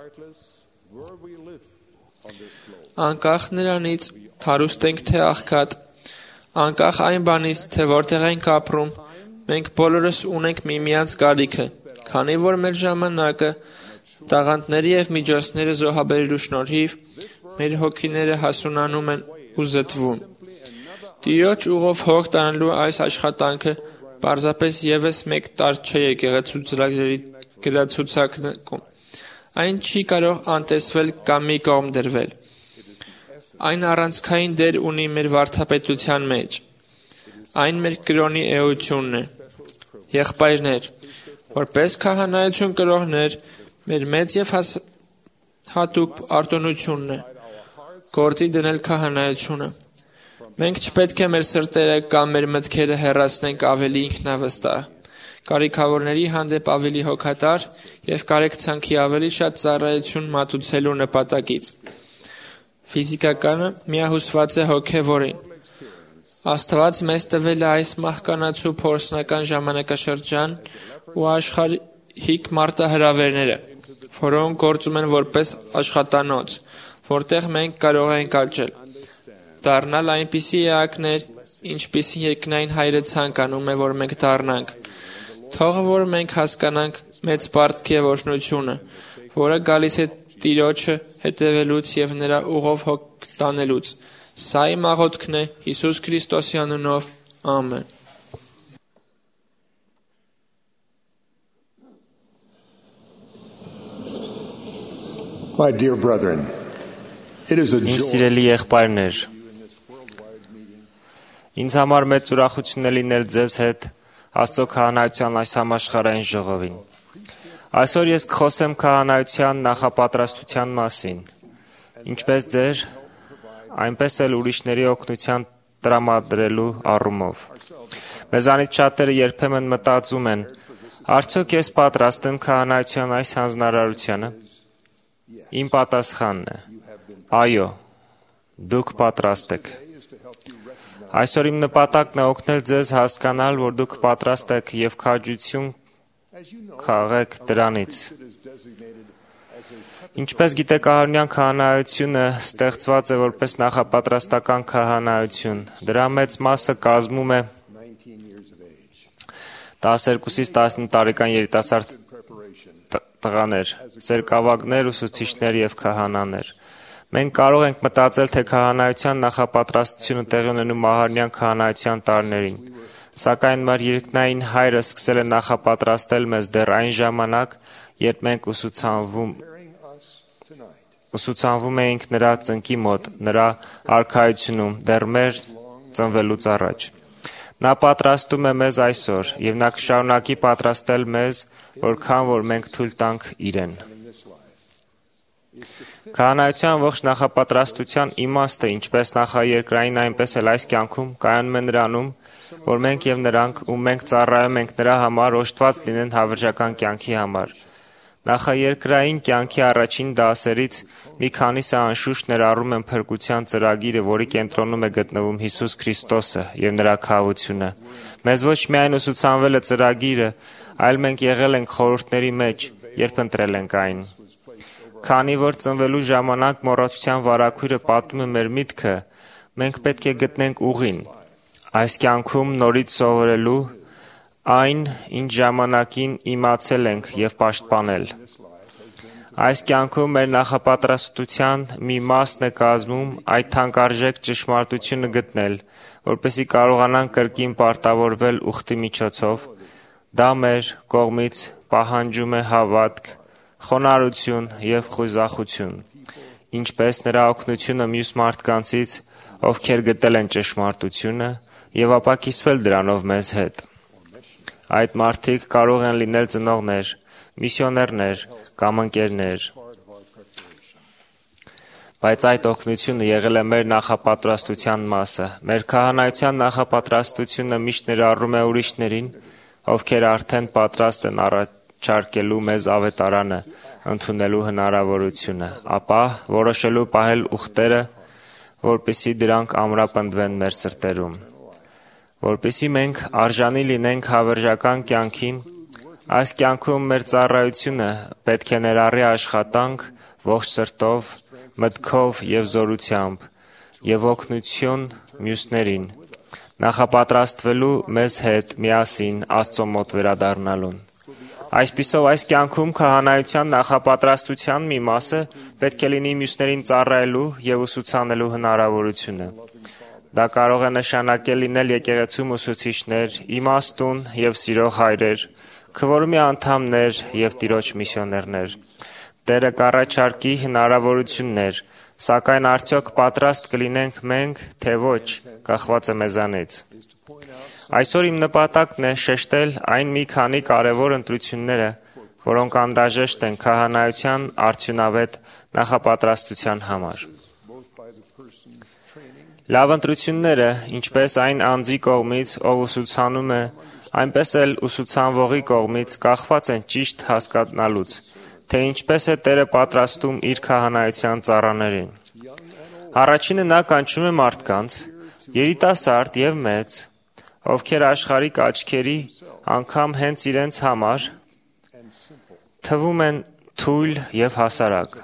Անկախ նրանից հարուստ ենք թե աղքատ, անկախ այն բանից, թե որտեղ ենք ապրում, մենք բոլորս ունենք միմյանց կարիքը, քանի որ մեր ժամանակը տաղանդների եւ միջոցները զոհաբերելու շնորհիվ մեր հոգիները հասունանում են ու զտվում։ Տիրոջ ուղով հոգ տանելու այս աշխատանքը պարզապես եւս մեկ տարր չէ եկեղեցու ծրագրերի գրացուցակում։ Այն չի կարող անտեսվել կամ մի կողմ դրվել։ Այն առանցքային դեր ունի մեր վարդապետության մեջ։ Այն մեր կրոնի էությունն է։ Եղբայրներ, որպես քահանայություն կրողներ, մեր մեծ եւ հատուկ արտոնությունն է գործի դնել քահանայությունը։ Մենք չպետք է մեր սրտերը կամ մեր մտքերը հեռացնենք ավելի ինքնավստահ, կարիքավորների հանդեպ ավելի հոգատար եւ կարեկցանքի ավելի շատ ծառայություն մատուցելու նպատակից։ Ֆիզիկականը միահուսված է հոգևորին։ Աստված մեզ տվել է այս մահկանացու փորձնական ժամանակաշրջան ու աշխարհիկ մարտահրավերները, որոնք գործում են որպես աշխատանոց, որտեղ մենք կարող ենք աճել, դառնալ այնպիսի էակներ, ինչպիսի երկնային Հայրը ցանկանում է, որ մենք դառնանք։ Թող որ մենք հասկանանք մեծ պարտքի եւ օրհնությունը, որը գալիս է Տիրոջը հետևելուց եւ նրա ուղով հոգ տանելուց։ Սա իմ աղոթքն է Հիսուս Քրիստոսի անունով։ Ամեն։ My dear brethren, it is a Իմ joy սիրելի եղբայրներ, ինձ համար մեծ ուրախություն է լինել ձեզ հետ Աստծո քահանայության այս համաշխարհային ժողովին։ Այսօր ես կխոսեմ քահանայության նախապատրաստության մասին, ինչպես ձեր, այնպես էլ ուրիշների օգնության տրամադրելու առումով։ Մեզանից շատերը երբեմն մտածում են, արդյոք ես պատրաստ եմ քահանայության այս հանձնարարությանը։ Իմ պատասխանն է. այո, դուք պատրաստ եք։ Այսօր իմ նպատակն է օգնել ձեզ հասկանալ, որ դուք պատրաստ եք եւ քաջություն քաղեք դրանից։ Ինչպես գիտեք, Ահարոնյան քահանայությունը ստեղծված է որպես նախապատրաստական քահանայություն։ Դրա մեծ մասը կազմում է տասներկուսից տասնինը տարեկան երիտասարդ տղաներ, ծերկավագներ, ուսուցիչներ եւ քահանաներ։ Մենք կարող ենք մտածել, թե քահանայության նախապատրաստությունը տեղի ունենում Ահարոնյան քահանայության տարիներին, սակայն մեր երկնային Հայրը սկսել է նախապատրաստել մեզ դեռ այն ժամանակ, երբ մենք ուսուցանվում ուսուցանվում էինք նրա ծնկի մոտ, նրա արքայությունում, դեռ մեր ծնվելուց առաջ։ Նա պատրաստում է մեզ այսօր, եւ նա կշարունակի պատրաստել մեզ, որքան որ մենք թույլ տանք իրեն։ Քահանայության ողջ նախապատրաստության իմաստը, ինչպես նախաերկրային, այնպես էլ այս կյանքում, կայանում է նրանում, որ մենք եւ նրանք, ում մենք ծառայում ենք նրա համար, օժտված լինեն հավերժական կյանքի համար։ Նախաերկրային կյանքի առաջին դասերից մի քանիսը անշուշտ ներառում են փրկության ծրագիրը, որի կենտրոնում է գտնվում Հիսուս Քրիստոսը եւ նրա քահանայությունը։ Մեզ ոչ միայն ուսուցանվել է ծրագիրը, այլ մենք եղել ենք խորհուրդների մեջ, երբ ընտրել ենք այն։ Քանի որ ծնվելու ժամանակ մոռացության վարագույրը պատում է մեր միտքը, մենք պետք է գտնենք ուղին, այս կյանքում նորից սովորելու այն, ինչ ժամանակին իմացել ենք և պաշտպանել։ Այս կյանքում մեր նախապատրաստության մի մասն է կազմում այդ թանկարժեք ճշմարտությունը գտնել, որպեսզի կարողանանք կրկին պարտավորվել ուխտի միջոցով, դա մեր կողմից պահանջում է հավատք, խոնարհություն և խույզախություն, ինչպես նրա օգնությունը մյուս մարդկանցից, ովքեր գտել են ճշմարտությունը և ապաքիսվել դրանով մեզ հետ։ Այդ մարդիկ կարող են լինել ծնողներ, միսիոներներ կամ ընկերներ։ Բայց այդ օգնությունը եղել է մեր նախապատրաստության մասը։ Մեր քահանայության նախապատրաստությունը միշտ ներառում է ուրիշներին, ովքեր արդեն պատրաստ են առաջարկելու մեզ ավետարանը, ընդունելու հնարավորությունը, ապա որոշելու պահել ուխտերը, որպեսզի դրանք ամրապնդվեն մեր սրտերում։ Որպեսզի մենք արժանի լինենք հավերժական կյանքին, այս կյանքում մեր ծառայությունը պետք է ներառի աշխատանք ողջ սրտով, մտքով և զորությամբ և օգնություն մյուսներին, նախապատրաստվելու մեզ հետ միասին Աստծո մոտ վերադառնալուն։ Այսպիսով այս կյանքում քահանայության նախապատրաստության մի մասը պետք է լինի մյուսներին ծառայելու և ուսուցանելու հնարավորությունը։ Դա կարող է նշանակել լինել եկեղեցում ուսուցիչներ, իմաստուն և սիրող հայրեր, քվորումի անդամներ և Տիրոջ միսիոներներ։ Տերը կառաջարկի հնարավորություններ, սակայն արդյոք պատրաստ կլինենք մենք, թե ոչ, կախված է մեզանից։ Այսօր իմ նպատակն է շեշտել այն մի քանի կարևոր ընտրությունները, որոնք անհրաժեշտ են քահանայության արդյունավետ նախապատրաստության համար։ Լավ ընտրությունները, ինչպես այն անձի կողմից, ով ուսուցանում է, այնպես էլ ուսուցանվողի կողմից կախված են ճիշտ հասկանալուց, թե ինչպես է Տերը պատրաստում իր քահանայության ծառաներին։ Առաջինը նա կանչում է մարդկանց, երիտասարդ և մեծ, ովքեր աշխարհիկ աչքերի, անգամ հենց իրենց համար, թվում են թույլ և հասարակ։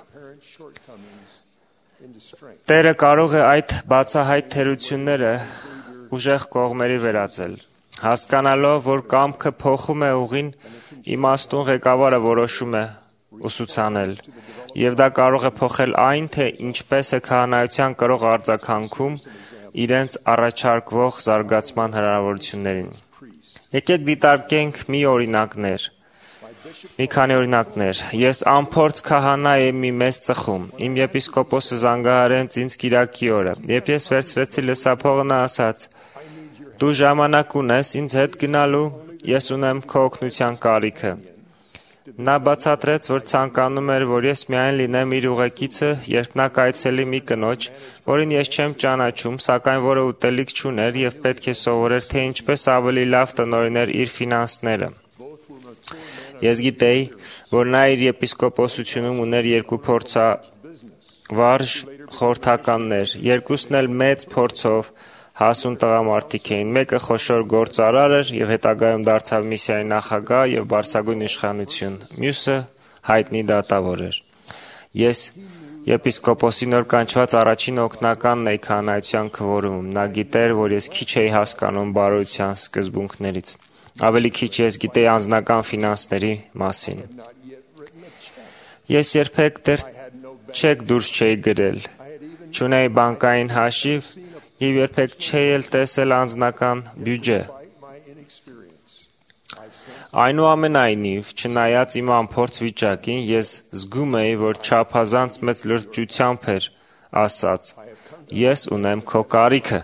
Տերը կարող է այդ բացահայտ թերությունները ուժեղ կողմերի վերածել։ Հասկանալով, որ կամքը փոխում է ուղին, իմաստուն ղեկավարը որոշում է ուսուցանել, և դա կարող է փոխել այն, թե ինչպես է քահանայության կրող արձագանքում իրենց առաջարկվող զարգացման հնարավորություններին։ Եկեք դիտարկենք մի օրինակներ։ Մի քանի օրինակներ։ Ես անփորձ քահանա եմ մի մեծ ծխում։ Իմ եպիսկոպոսը զանգահարեց ինձ կիրակի օրը։ Երբ ես վերցրեցի լսափողը, նա ասաց. «Դու ժամանակ ունես ինձ հետ գնալու, ես ունեմ քո օգնության կարիքը»։ Նա բացատրեց, որ ցանկանում էր, որ ես միայն լինեմ իր ուղեկիցը, երբ նա կայցելի մի կնոջ, որին ես չեմ ճանաչում, սակայն որը ուտելիք չուներ և պետք է սովորեր, թե ինչպես ավելի լավ տնօրիներ իր ֆինանսները։ Ես գիտեի, որ նա իր եպիսկոպոսությունում ուներ երկու փորձավարժ խորհրդականներ, երկուսն էլ մեծ փորձով հասուն տղամարդիկ էին, մեկը խոշոր գործարար էր և հետագայում դարձավ միսիայի նախագահ և բարձրագույն իշխանություն, մյուսը հայտնի դատավոր էր։ Ես եպիսկոպոսի նոր կանչված առաջին օգնականն էի քահանայության քվորումում, նա գիտեր, որ ես քիչ էի հասկանում բարոյության սկզբունքներից, ավելի քիչ ես գիտեի անձնական ֆինանսների մասին։ Ես երբեք դեռ չեք դուրս չէի գրել, չունեի բանկային հաշիվ և երբեք չէի էլ տեսել անձնական բյուջե։ Այնուամենայնիվ, չնայած իմ անփորձ վիճակին, ես զգում էի, որ չափազանց մեծ լրջությամբ էր ասած. «Ես ունեմ քո կարիքը»։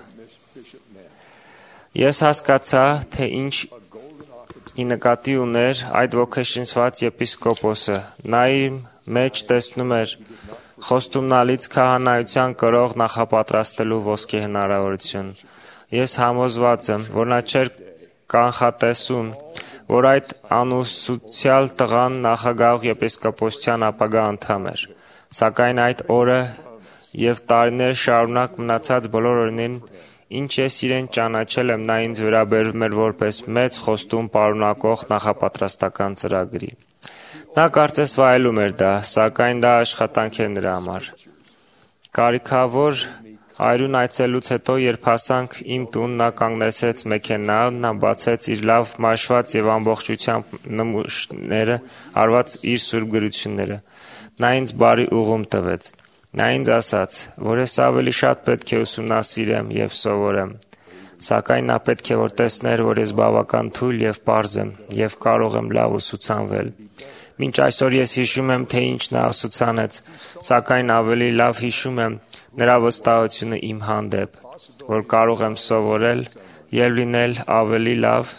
Ես հասկացա, թե ինչ ի նկատի ուներ այդ ոգեշնչված եպիսկոպոսը։ Նա իր մեջ տեսնում էր խոստումնալից քահանայության կրող նախապատրաստելու ոսկե հնարավորություն։ Ես համոզված եմ, որ նա չէր կանխատեսում, որ այդ անուսուցյալ տղան նախագահ եպիսկոպոսության ապագա անդամ էր։ Սակայն այդ օրը և տարիներ շարունակ մնացած բոլոր օրերին, ինչ ես իրեն ճանաչել եմ, նա ինձ վերաբերվում էր որպես մեծ խոստում պարունակող նախապատրաստական ծրագրի։ Նա կարծես վայելում էր դա, սակայն դա աշխատանք էր նրա համար։ Կարիքավոր այրուն այցելուց հետո, երբ հասանք իմ տուն, նա կանգնեցրեց մեքենան, նա բացեց իր լավ մաշված եւ ամբողջությամբ նմուշները, արված իր սուրբ գրությունները։ Նա ինձ բարի ուղում տվեց։ Նա ինձ ասաց, որ ես ավելի շատ պետք է ուսումնասիրեմ եւ սովորեմ, սակայն նա պետք է որ տեսներ, որ ես բավական թույլ եւ պարզ եմ եւ կարող եմ լավ ուսուցանվել։ Մինչ այսօր ես հիշում եմ, թե ինչ նա ուսուցանեց, սակայն ավելի լավ հիշում եմ նրա վստահությունը իմ հանդեպ, որ կարող եմ սովորել եւ լինել ավելի լավ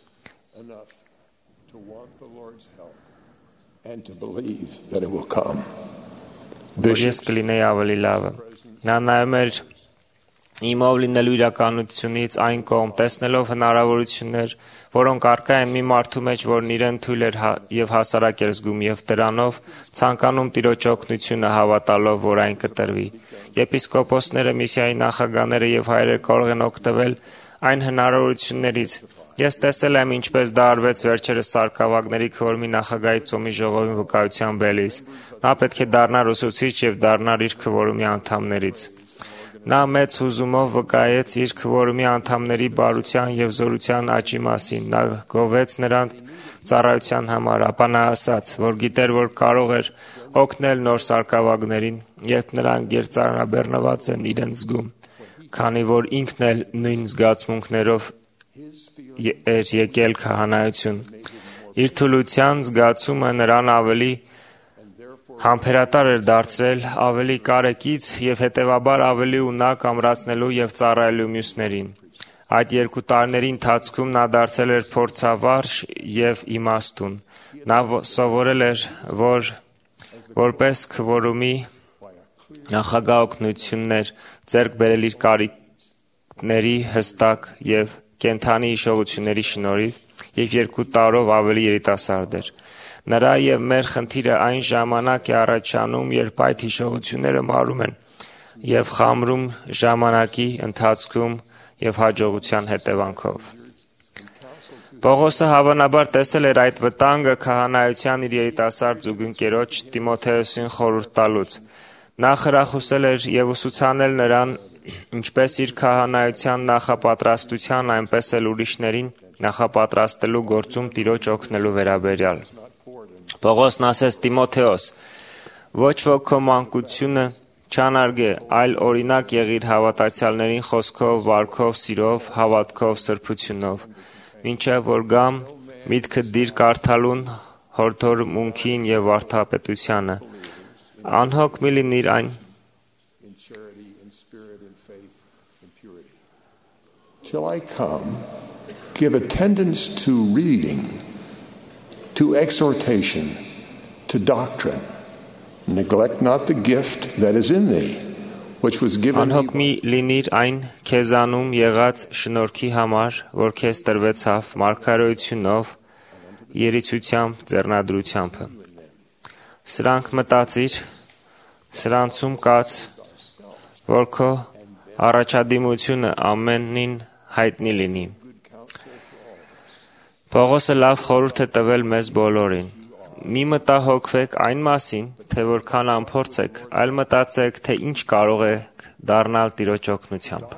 որ ես կլինեի ավելի լավը։ Նա նայում էր իմով լինելու իրականությունից այն կողմ, տեսնելով հնարավորություններ, որոնք առկա են մի մարդու մեջ, որն իրեն թույլ էր եւ հասարակ էր զգում եւ դրանով ցանկանում Տիրոջ օգնությունը հավատալով, որ այն կտրվի։ Եպիսկոպոսները, միսիայի նախագահները եւ հայրերը կարող են օգտվել այն հնարավորություններից։ Ես տեսել եմ ինչպես դա արվեց վերջերս Սարգսակների քվորմի նախագահի ծոմի ժողովին վկայության բելիս։ Նա պետք է դառնար ուսուցիչ եւ դառնար իր քվորմի անդամներից։ Նա մեծ հուզումով վկայեց իր քվորմի անդամների բարության եւ զորության աճի մասին։ Նա գովեց նրանց ծառայության համար, ապա նա ասաց, որ գիտեր, որ կարող էր օգնել նոր Սարգսակներին, երբ նրանք գերծանրաբեռնված են իրենց զգում, քանի որ ինքն էլ նույն զգացմունքներով էր եկել քահանայություն։ Իր թուլության զգացումը նրան ավելի համբերատար էր դարձրել, ավելի կարեկից եւ հետեւաբար ավելի ունակ ամրացնելու եւ ծառայելու մյուսներին։ Այդ երկու տարիների ընթացքում նա դարձել էր փորձավարժ եւ իմաստուն։ Նա սովորել էր, որ որպես քվորումի նախագահ օգնություններ ձեռք բերել իր կարիքների հստակ եւ կենթանի հիշողությունների շնորհիվ եւ երկու տարով ավելի երիտասարդ էր։ Նրա եւ մեր խնդիրը այն ժամանակ է առաջանում, երբ այդ հիշողությունները մարում են եւ խամրում ժամանակի ընթացքում եւ հաջողության հետևանքով։ Պողոսը հավանաբար տեսել էր այդ վտանգը քահանայության իր երիտասարդ զուգընկերոջ Տիմոթեոսին խորհուրդ տալուց։ Նա խրախուսել էր եւ ուսուցանել նրան ինչպես իր քահանայության նախապատրաստության, այնպես էլ ուրիշներին նախապատրաստելու գործում Տիրոջ օգնելու վերաբերյալ։ Պողոսն ասեց Տիմոթեոս. ոչ ոք քո մանկությունը չանարգե, այլ օրինակ եղիր հավատացյալներին խոսքով, վարքով, սիրով, հավատքով, սրբությունով, մինչև որ գամ միտքդ դիր կարդալուն, հորդորմունքին եւ վարդապետությանը։ Անհոգ մի լինիր այն Till I come, give attendance to reading, to exhortation, to doctrine. Neglect not the gift that is in thee, which was given thee. Անհոգ մի լինիր այն քեզանում եղած շնորհքի համար, որ քեզ տրվեցավ մարգարեությունով, երիցությամբ, ձեռնադրությամբ։ Սրանք մտածիր, սրանցում կաց, որ քո առաջադիմությունը ամենին հայտնի լինի։ Պողոսը լավ խորհուրդ է տվել մեզ բոլորին։ Մի մտահոգվեք այն մասին, թե որքան անփորձ եք, այլ մտածեք, թե ինչ կարող եք դառնալ Տիրոջ օգնությամբ։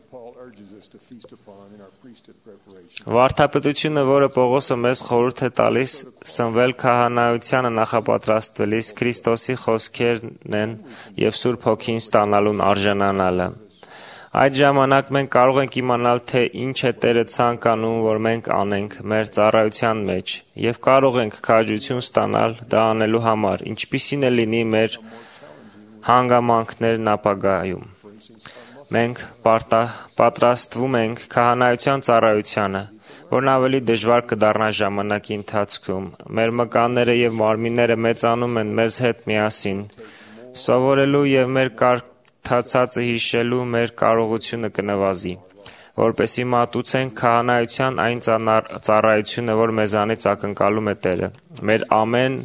Վարդապետությունը, որը Պողոսը մեզ խորհուրդ է տալիս սնվել քահանայությանը նախապատրաստվելիս, Քրիստոսի խոսքերն են եւ Սուրբ Հոգին ստանալուն արժանանալը։ Այդ ժամանակ մենք կարող ենք իմանալ, թե ինչ է Տերը ցանկանում, որ մենք անենք մեր ծառայության մեջ, եւ կարող ենք քաջություն ստանալ դա անելու համար, ինչպիսին է լինի մեր հանգամանքներն ապագայում։ Մենք պատրաստվում ենք քահանայության ծառայությանը, որն ավելի դժվար կդառնա ժամանակի ընթացքում։ Մեր մկանները եւ մարմինները մեծանում են մեզ հետ միասին, սովորելու եւ մեր կարգ Թացածը հիշելու մեր կարողությունը կնվազի, որպեսզի մատուցենք քահանայության այն ծառայությունը, որ մեզանից ակնկալում է Տերը։ Մեր ամեն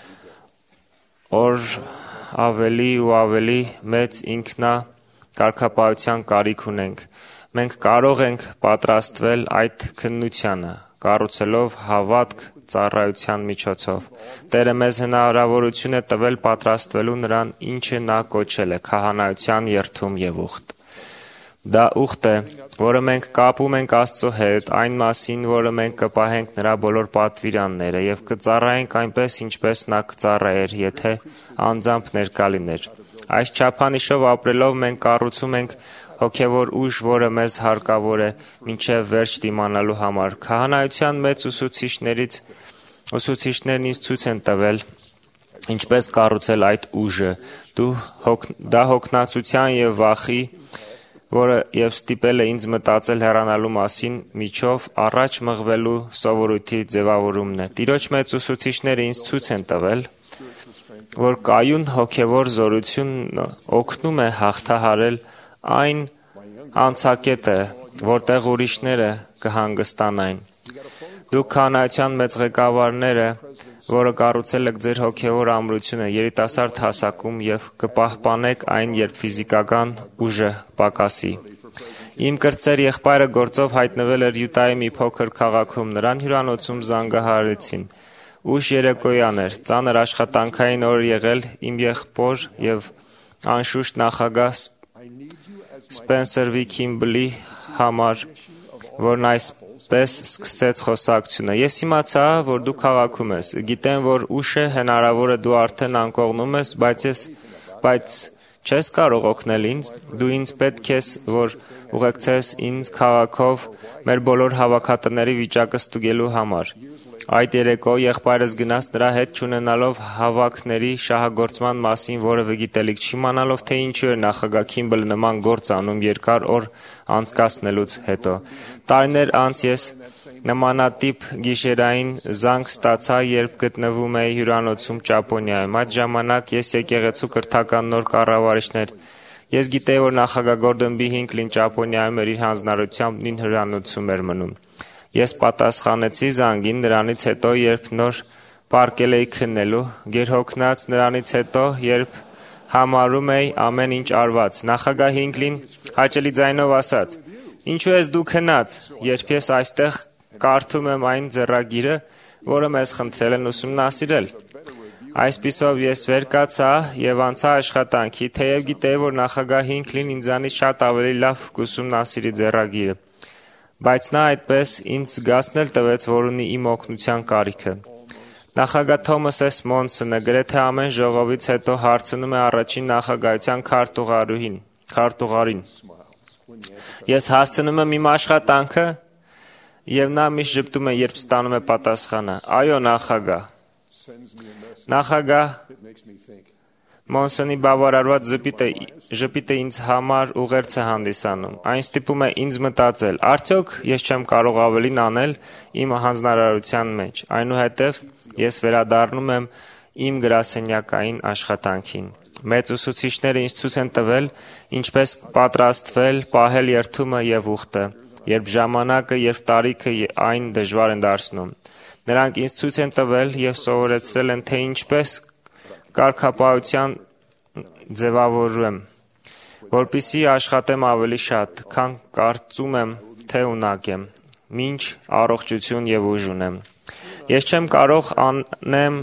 օր ավելի ու ավելի մեծ ինքնակարգապահության կարիք ունենք։ Մենք կարող ենք պատրաստվել այդ քննությանը, կառուցելով հավատք, ծառայության միջոցով։ Տերը մեզ հնարավորություն է տվել պատրաստվելու նրան, ինչը նա կոչել է քահանայության երդում եւ ուխտ։ Դա ուխտ է, որը մենք կապում ենք Աստծո հետ, այն մասին, որը մենք կպահենք նրա բոլոր պատվիրանները եւ կծառայենք այնպես, ինչպես նա կծառայեր, եթե անձամբ ներկա լիներ։ Այս չափանիշով ապրելով մենք կառուցում ենք հոգևոր ուժ, որը մեզ հարկավոր է մինչև վերջ դիմանալու համար։ Քահանայության մեծ ուսուցիչներից ուսուցիչներն ինձ ցույց են տվել ինչպես կառուցել այդ ուժը։ Դու հոգ, դա հոգնածության եւ վախի, որը եւ ստիպել է ինձ մտածել հեռանալու մասին միջով առաջ մղվելու սովորույթի ձևավորումն է։ Տիրոջ մեծ ուսուցիչները ինձ ցույց են տվել, որ կայուն հոգևոր զորությունն օգնում է հաղթահարել այն անցակետը, որտեղ ուրիշները կհանգստանային։ Դուք քահանայության մեծ ղեկավարները, որը կառուցել եք ձեր հոգևոր ամրությունը երիտասարդ հասակում եւ կպահպանեք այն, երբ ֆիզիկական ուժը պակասի։ Իմ կրտսեր եղբայրը գործով հայտնվել էր Յուտայի մի փոքր քաղաքում, նրան հյուրանոցում զանգահարեցին։ Ուշ երեկոյան էր, ծանր աշխատանքային օր եղել իմ եղբոր եւ անշուշտ նախագահ Սպենսեր վի Քիմբլի համար, որն այսպես սկսեց խոսակցությունը։ Ես իմացա, որ դու քաղաքում ես։ Գիտեմ, որ ուշ է, հնարավոր է դու արդեն անկողնում ես, բայց ես բայց չես կարող օգնել ինձ։ Դու ինձ պետք ես, որ ուղեկցես ինձ քաղաքով մեր բոլոր հավաքատների վիճակը ստուգելու համար։ Այդ երեկո եղբայրս գնաց նրա հետ չունենալով հավաքների շահագործման մասին որևէ գիտելիք, չիմանալով թե ինչու էր նախագահ Քիմբլը նման գործ անում երկար օր անցկացնելուց հետո։ Տարիներ անց ես նմանատիպ գիշերային զանգ ստացա, երբ գտնվում էի հյուրանոցում Ճապոնիայում։ Այդ ժամանակ ես եկեղեցու կրթական նոր կառավարիչներ։ Ես գիտեի, որ նախագահ Գորդոն բի Հինքլին Ճապոնիայում էր իր հանձնարարությամբ նույն հյուրանոցում էր մնում։ Ես պատասխանեցի զանգին նրանից հետո, երբ նոր պարկել էի քննելու, գերհոգնած նրանից հետո, երբ համարում էի ամեն ինչ արված։ Նախագահ Հինքլին հաճելի ձայնով ասաց. «Ինչու ես դու քնած, երբ ես այստեղ կարդում եմ այն ձեռագիրը, որը մեզ խնդրել են ուսումնասիրել»։ Այսպիսով ես վեր կացա եւ անցա աշխատանքի, թեև գիտեի, որ նախագահ Հինքլին ինձանից շատ ավելի լավ կուսումնասիրի ձեռագիրը, բայց նա այդպես ինձ զգացնել տվեց, որ ունի իմ օգնության կարիքը։ Նախագահ Թոմաս Էս Մոնսոնը գրեթե ամեն ժողովից հետո հարցնում է առաջին նախագահության քարտուղարուհին, քարտուղարին. Ես հասցնում եմ իմ աշխատանքը, եւ նա միշտ ժպտում է, երբ ստանում է պատասխանը. Այո, նախագահ։ Նախագահ Մոնսոնի բավարարված ժպիտը, ժպիտը ինձ համար ուղերձ է հանդիսանում։ Այն ստիպում է ինձ մտածել. արդյոք ես չեմ կարող ավելին անել իմ հանձնարարության մեջ։ Այնուհետև ես վերադառնում եմ իմ գրասենյակային աշխատանքին։ Մեծ ուսուցիչները ինձ ցույց են տվել, ինչպես պատրաստվել, պահել երդումը եւ ուխտը, երբ ժամանակը, երբ տարիքը այն դժվար են դարձնում։ Նրանք ինձ ցույց են տվել եւ սովորեցրել են, թե ինչպես կարգապահության ձևավորում, որպեսզի աշխատեմ ավելի շատ, քան կարծում եմ, թե ունակ եմ, մինչ առողջություն եւ ուժ ունեմ։ Ես չեմ կարող անեմ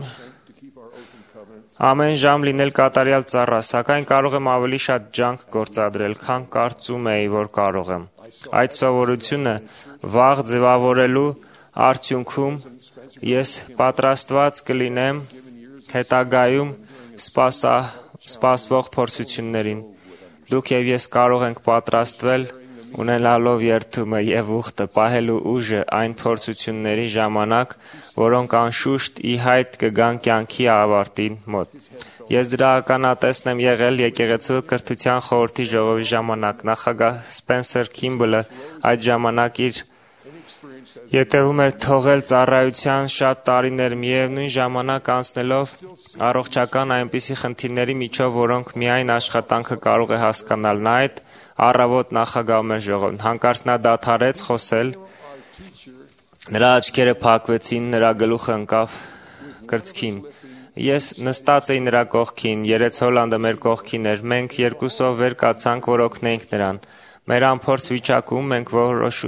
ամեն ժամ լինել կատարյալ ծառա, սակայն կարող եմ ավելի շատ ջանք գործադրել, քան կարծում էի, որ կարող եմ։ Այդ սովորությունը վաղ ձևավորելու արդյունքում ես պատրաստված կլինեմ հետագայում սպասա, սպասվող փորձություններին։ Դուք եւ ես կարող ենք պատրաստվել ունենալով երդումը եւ ուխտը, պահելու ուժը այն փորձությունների ժամանակ, որոնք անշուշտ ի հայտ կգան կյանքի ավարտին մոտ։ Ես դրա ականատեսն եմ եղել եկեղեցու կրթության խորհրդի ժողովի ժամանակ։ Նախագահ Սպենսեր Քիմբլը այդ ժամանակ իր ետևում էր թողել ծառայության շատ տարիներ, միևնույն ժամանակ անցնելով առողջական այնպիսի խնդիրների միջով, որոնք միայն աշխատանքը կարող է հասկանալ։ Նա այդ առավոտ նախագահում էր ժողովում։ Հանկարծ նա դադարեց խոսել, նրա աչքերը փակվեցին, նրա գլուխը ընկավ կրծքին։ Ես նստած էի նրա կողքին, Երեց Հոլանդը մեր կողքին էր, մենք երկուսով վեր կացանք, որ օգնեինք նրան։ Մեր անփորձ վիճակում մենք որոշ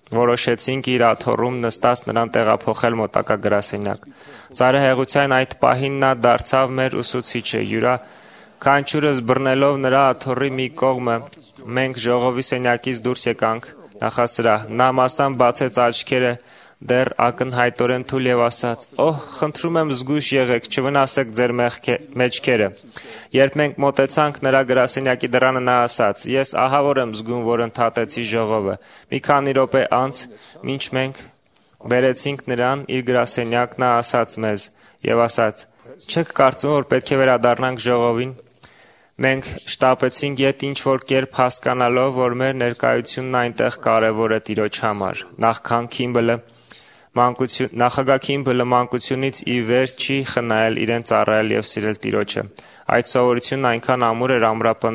որոշեցինք իր աթոռում նստած նրան տեղափոխել մոտակա գրասենյակ։ Ծայրահեղության այդ պահին նա դարձավ մեր ուսուցիչը, յուրաքանչյուրս բռնելով նրա աթոռի մի կողմը, մենք ժողովի սենյակից դուրս եկանք նախասրահ։ Նա մասամբ բացեց աչքերը դեռ ակնհայտորեն թույլ եւ ասաց. «Օհ, խնդրում եմ զգույշ եղեք, չվնասեք ձեր մեջքերը»։ Երբ մենք մոտեցանք նրա գրասենյակի դռանը, նա ասաց. «Ես ահավոր եմ զգում, որ ընդհատեցի ժողովը»։ Մի քանի րոպե անց, մինչ մենք բերեցինք նրան իր գրասենյակ, նա ասաց մեզ եւ ասաց. «Չեք կարծում, որ պետք է վերադառնանք ժողովին»։ Մենք շտապեցինք ետ ինչ-որ կերպ հասկանալով, որ մեր ներկայությունն այնտեղ կարևոր է Տիրոջ համար։ Նախքան Քիմբլը Նախագահ Քիմբլը մանկությունից ի վեր չի խնայել իրեն ծառայել եւ սիրել Տիրոջը։ Այդ սովորությունն այնքան ամուր էր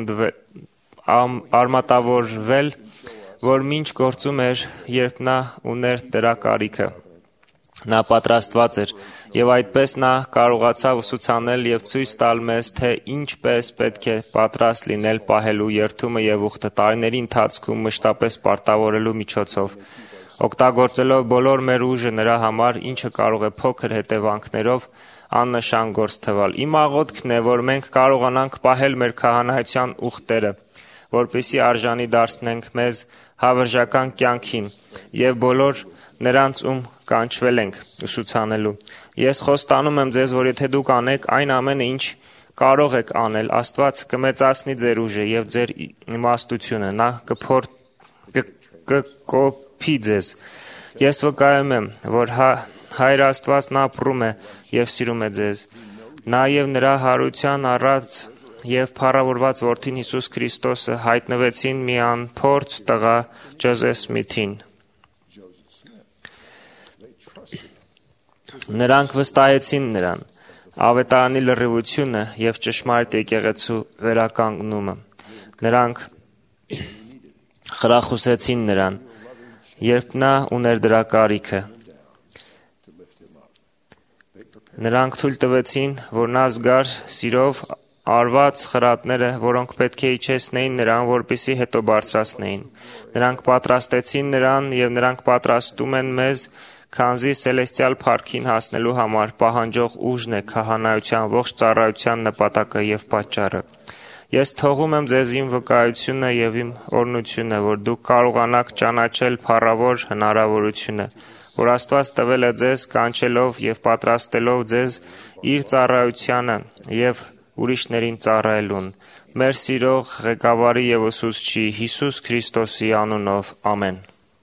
արմատավորվել, որ մինչ գործում էր, երբ նա ուներ դրա կարիքը։ Նա պատրաստված էր, եւ այդպես նա կարողացավ ուսուցանել եւ ցույց տալ մեզ, թե ինչպես պետք է պատրաստ լինել պահելու երդումը եւ ուխտը տարիների ընթացքում մշտապես պարտավորելու միջոցով, օգտագործելով բոլոր մեր ուժը նրա համար, ինչը կարող է փոքր հետևանքներով աննշան գործ թվալ։ Իմ աղոթքն է, որ մենք կարողանանք պահել մեր քահանայության ուխտերը, որպեսզի արժանի դարձնենք մեզ հավերժական կյանքին եւ բոլոր նրանց, ում կանչվել ենք ուսուցանելու։ Ես խոստանում եմ ձեզ, որ եթե դուք անեք այն ամենը, ինչ կարող եք անել, Աստված կմեծացնի ձեր ուժը եւ ձեր իմաստությունը, նա կկոփի ձեզ։ Ես վկայում եմ, որ Հայր Աստվածն ապրում է եւ սիրում է ձեզ։ Նա եւ նրա հարության առած եւ փառավորված Որդին Հիսուս Քրիստոսը հայտնվեցին մի անփորձ տղա Ջոզեֆ Սմիթին։ Նրանք վստահեցին նրան, ավետարանի լրիվությունը եւ ճշմարիտ եկեղեցու վերականգնումը։ Նրանք խրախուսեցին նրան, երբ նա ուներ դրա կարիքը։ Նրանք թույլ տվեցին, որ նա զգար սիրով արված խրատները, որոնք պետք է իջեցնեին նրան, որպեսզի հետո բարձրացնեին։ Նրանք պատրաստեցին նրան եւ նրանք պատրաստում են մեզ, քանզի սելեստիալ փառքին հասնելու համար պահանջող ուժն է քահանայության ողջ ծառայության նպատակը եւ պատճառը։ Ես թողում եմ ձեզ իմ վկայությունը եւ իմ օրհնությունը, որ դուք կարողանաք ճանաչել փառավոր հնարավորությունը, որ Աստված տվել է ձեզ, կանչելով եւ պատրաստելով ձեզ իր ծառայությանը եւ ուրիշներին ծառայելուն։ Մեր սիրող ղեկավարի եւ ուսուցչի Հիսուս Քրիստոսի անունով, ամեն։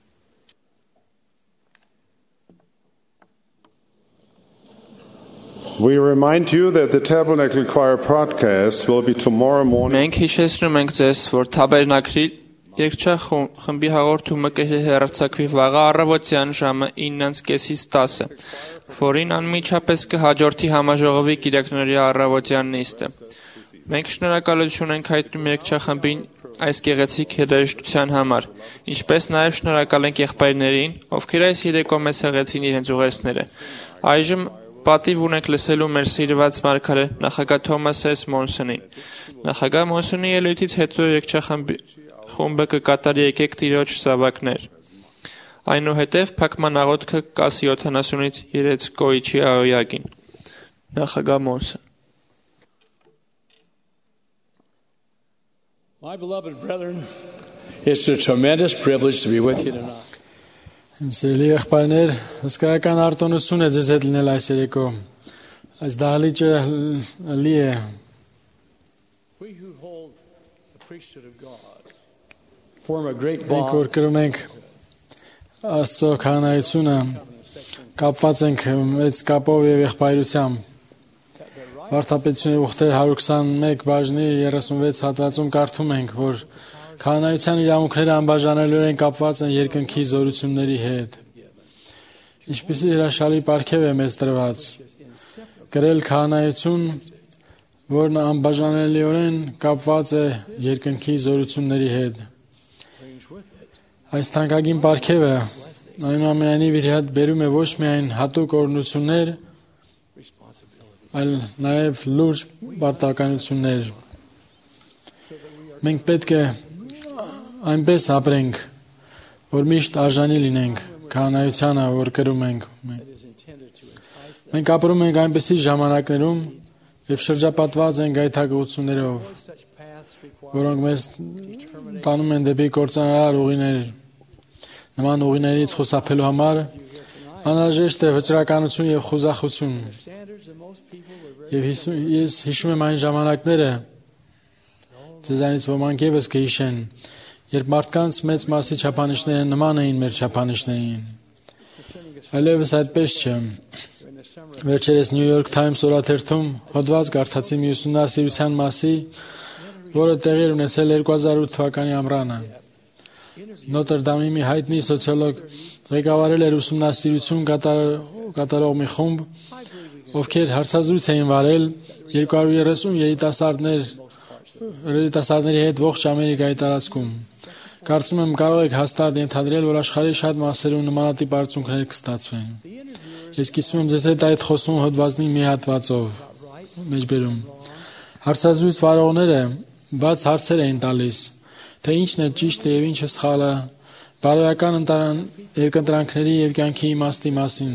We remind you that the Tabernacle Choir broadcast will be tomorrow morning. Մենք հիշեցնում ենք ձեզ, որ Թաբերնակլի երգչախմբի հաղորդումը կհեռարձակվի վաղը առավոտյան ժամը ինը կեսից տասը, որին անմիջապես կհաջորդի համաժողովի կիրակների առավոտյան նիստը։ Մենք շնորհակալություն ենք հայտնում երգչախմբին այս գեղեցիկ երաժշտության համար, ինչպես նաև շնորհակալ ենք եղբայրներին, ովքեր այս երեկո մեզ հղեցին իրենց ուղերձները։ Այժմ պատիվ ունենք լսելու մեր սիրված մարգարե նախագահ Թոմաս Էս Մոնսոնին։ Նախագահ Մոնսոնի ելույթից հետո երգչախմբի խումբը կկատարի «Եկեք Տիրոջ զավակներ»։ Այնուհետև փակման աղոթքը կասի յոթանասունից երեք Կոիչի Աոյագին։ Նախագահ Մոնսոն։ My beloved brethren, it's a tremendous privilege to be with you tonight. Իմ սիրելի եղբայրներ, հսկայական արտոնություն է ձեզ հետ լինել այս երեկո։ Այս դահլիճը լի է։ Մենք որ կրում ենք Աստծո քահանայությունը, կապված ենք մեծ կապով եւ եղբայրությամբ։ Վարդապետությունը ուխտեր հարյուր քսանմեկ բաժնի երեսունվեց հատվածում կարդում ենք, որ քահանայության իրավունքները անբաժանելիորեն կապված են երկնքի զորությունների հետ։ Ինչպիսի հրաշալի պարգև է մեզ տրված։ Գրել քահանայություն, որն անբաժանելիորեն կապված է երկնքի զորությունների հետ։ Այս թանկագին պարգևը այնուամենայնիվ իր հետ բերում է ոչ միայն հատուկ օրհնություններ, այլ նաև լուրջ պարտականություններ։ Մենք պետք է այնպես ապրենք, որ միշտ արժանի լինենք քահանայությանը, որ կրում ենք։ Մենք ապրում ենք այնպիսի ժամանակներում, երբ շրջապատված ենք գայթակղություններով, որոնք մեզ տանում են դեպի կործանարար ուղիներ։ Նման ուղիներից խուսափելու համար անհրաժեշտ է վճռականություն եւ խուզախություն։ Եվ ես հիշում եմ այն ժամանակները, ձեզանից ոմանք ևս կհիշեն, երբ մարդկանց մեծ մասի չափանիշները նման էին մեր չափանիշներին։ Այլևս այդպես չէ։ Վերջերս New York Times օրաթերթում հոդված կարդացի մի ուսումնասիրության մասի, որը տեղի էր ունեցել երկու հազար ութ թվականի ամռանը։ Նոթր Դամի մի հայտնի սոցիոլոգ ղեկավարել էր ուսումնասիրություն կատարող մի խումբ, ովքեր հարցազրույց էին վարել երկու հարյուր երեսուն երիտասարդներ երիտասարդների հետ ողջ Ամերիկայի տարածքում։ Կարծում եմ կարող եք հաստատ ենթադրել, որ աշխարհի շատ մասերում նմանատիպ արդյունքներ կստացվեն։ Ես կիսում եմ ձեզ հետ այդ խոսում հոդվածնի մի հատվածով մեջբերում։ Հարցազրույց վարողները բաց հարցեր էին տալիս, թե ինչն է ճիշտը եւ ինչը սխալը, բարոյական երկընտրանքների եւ կյանքի իմաստի մասին։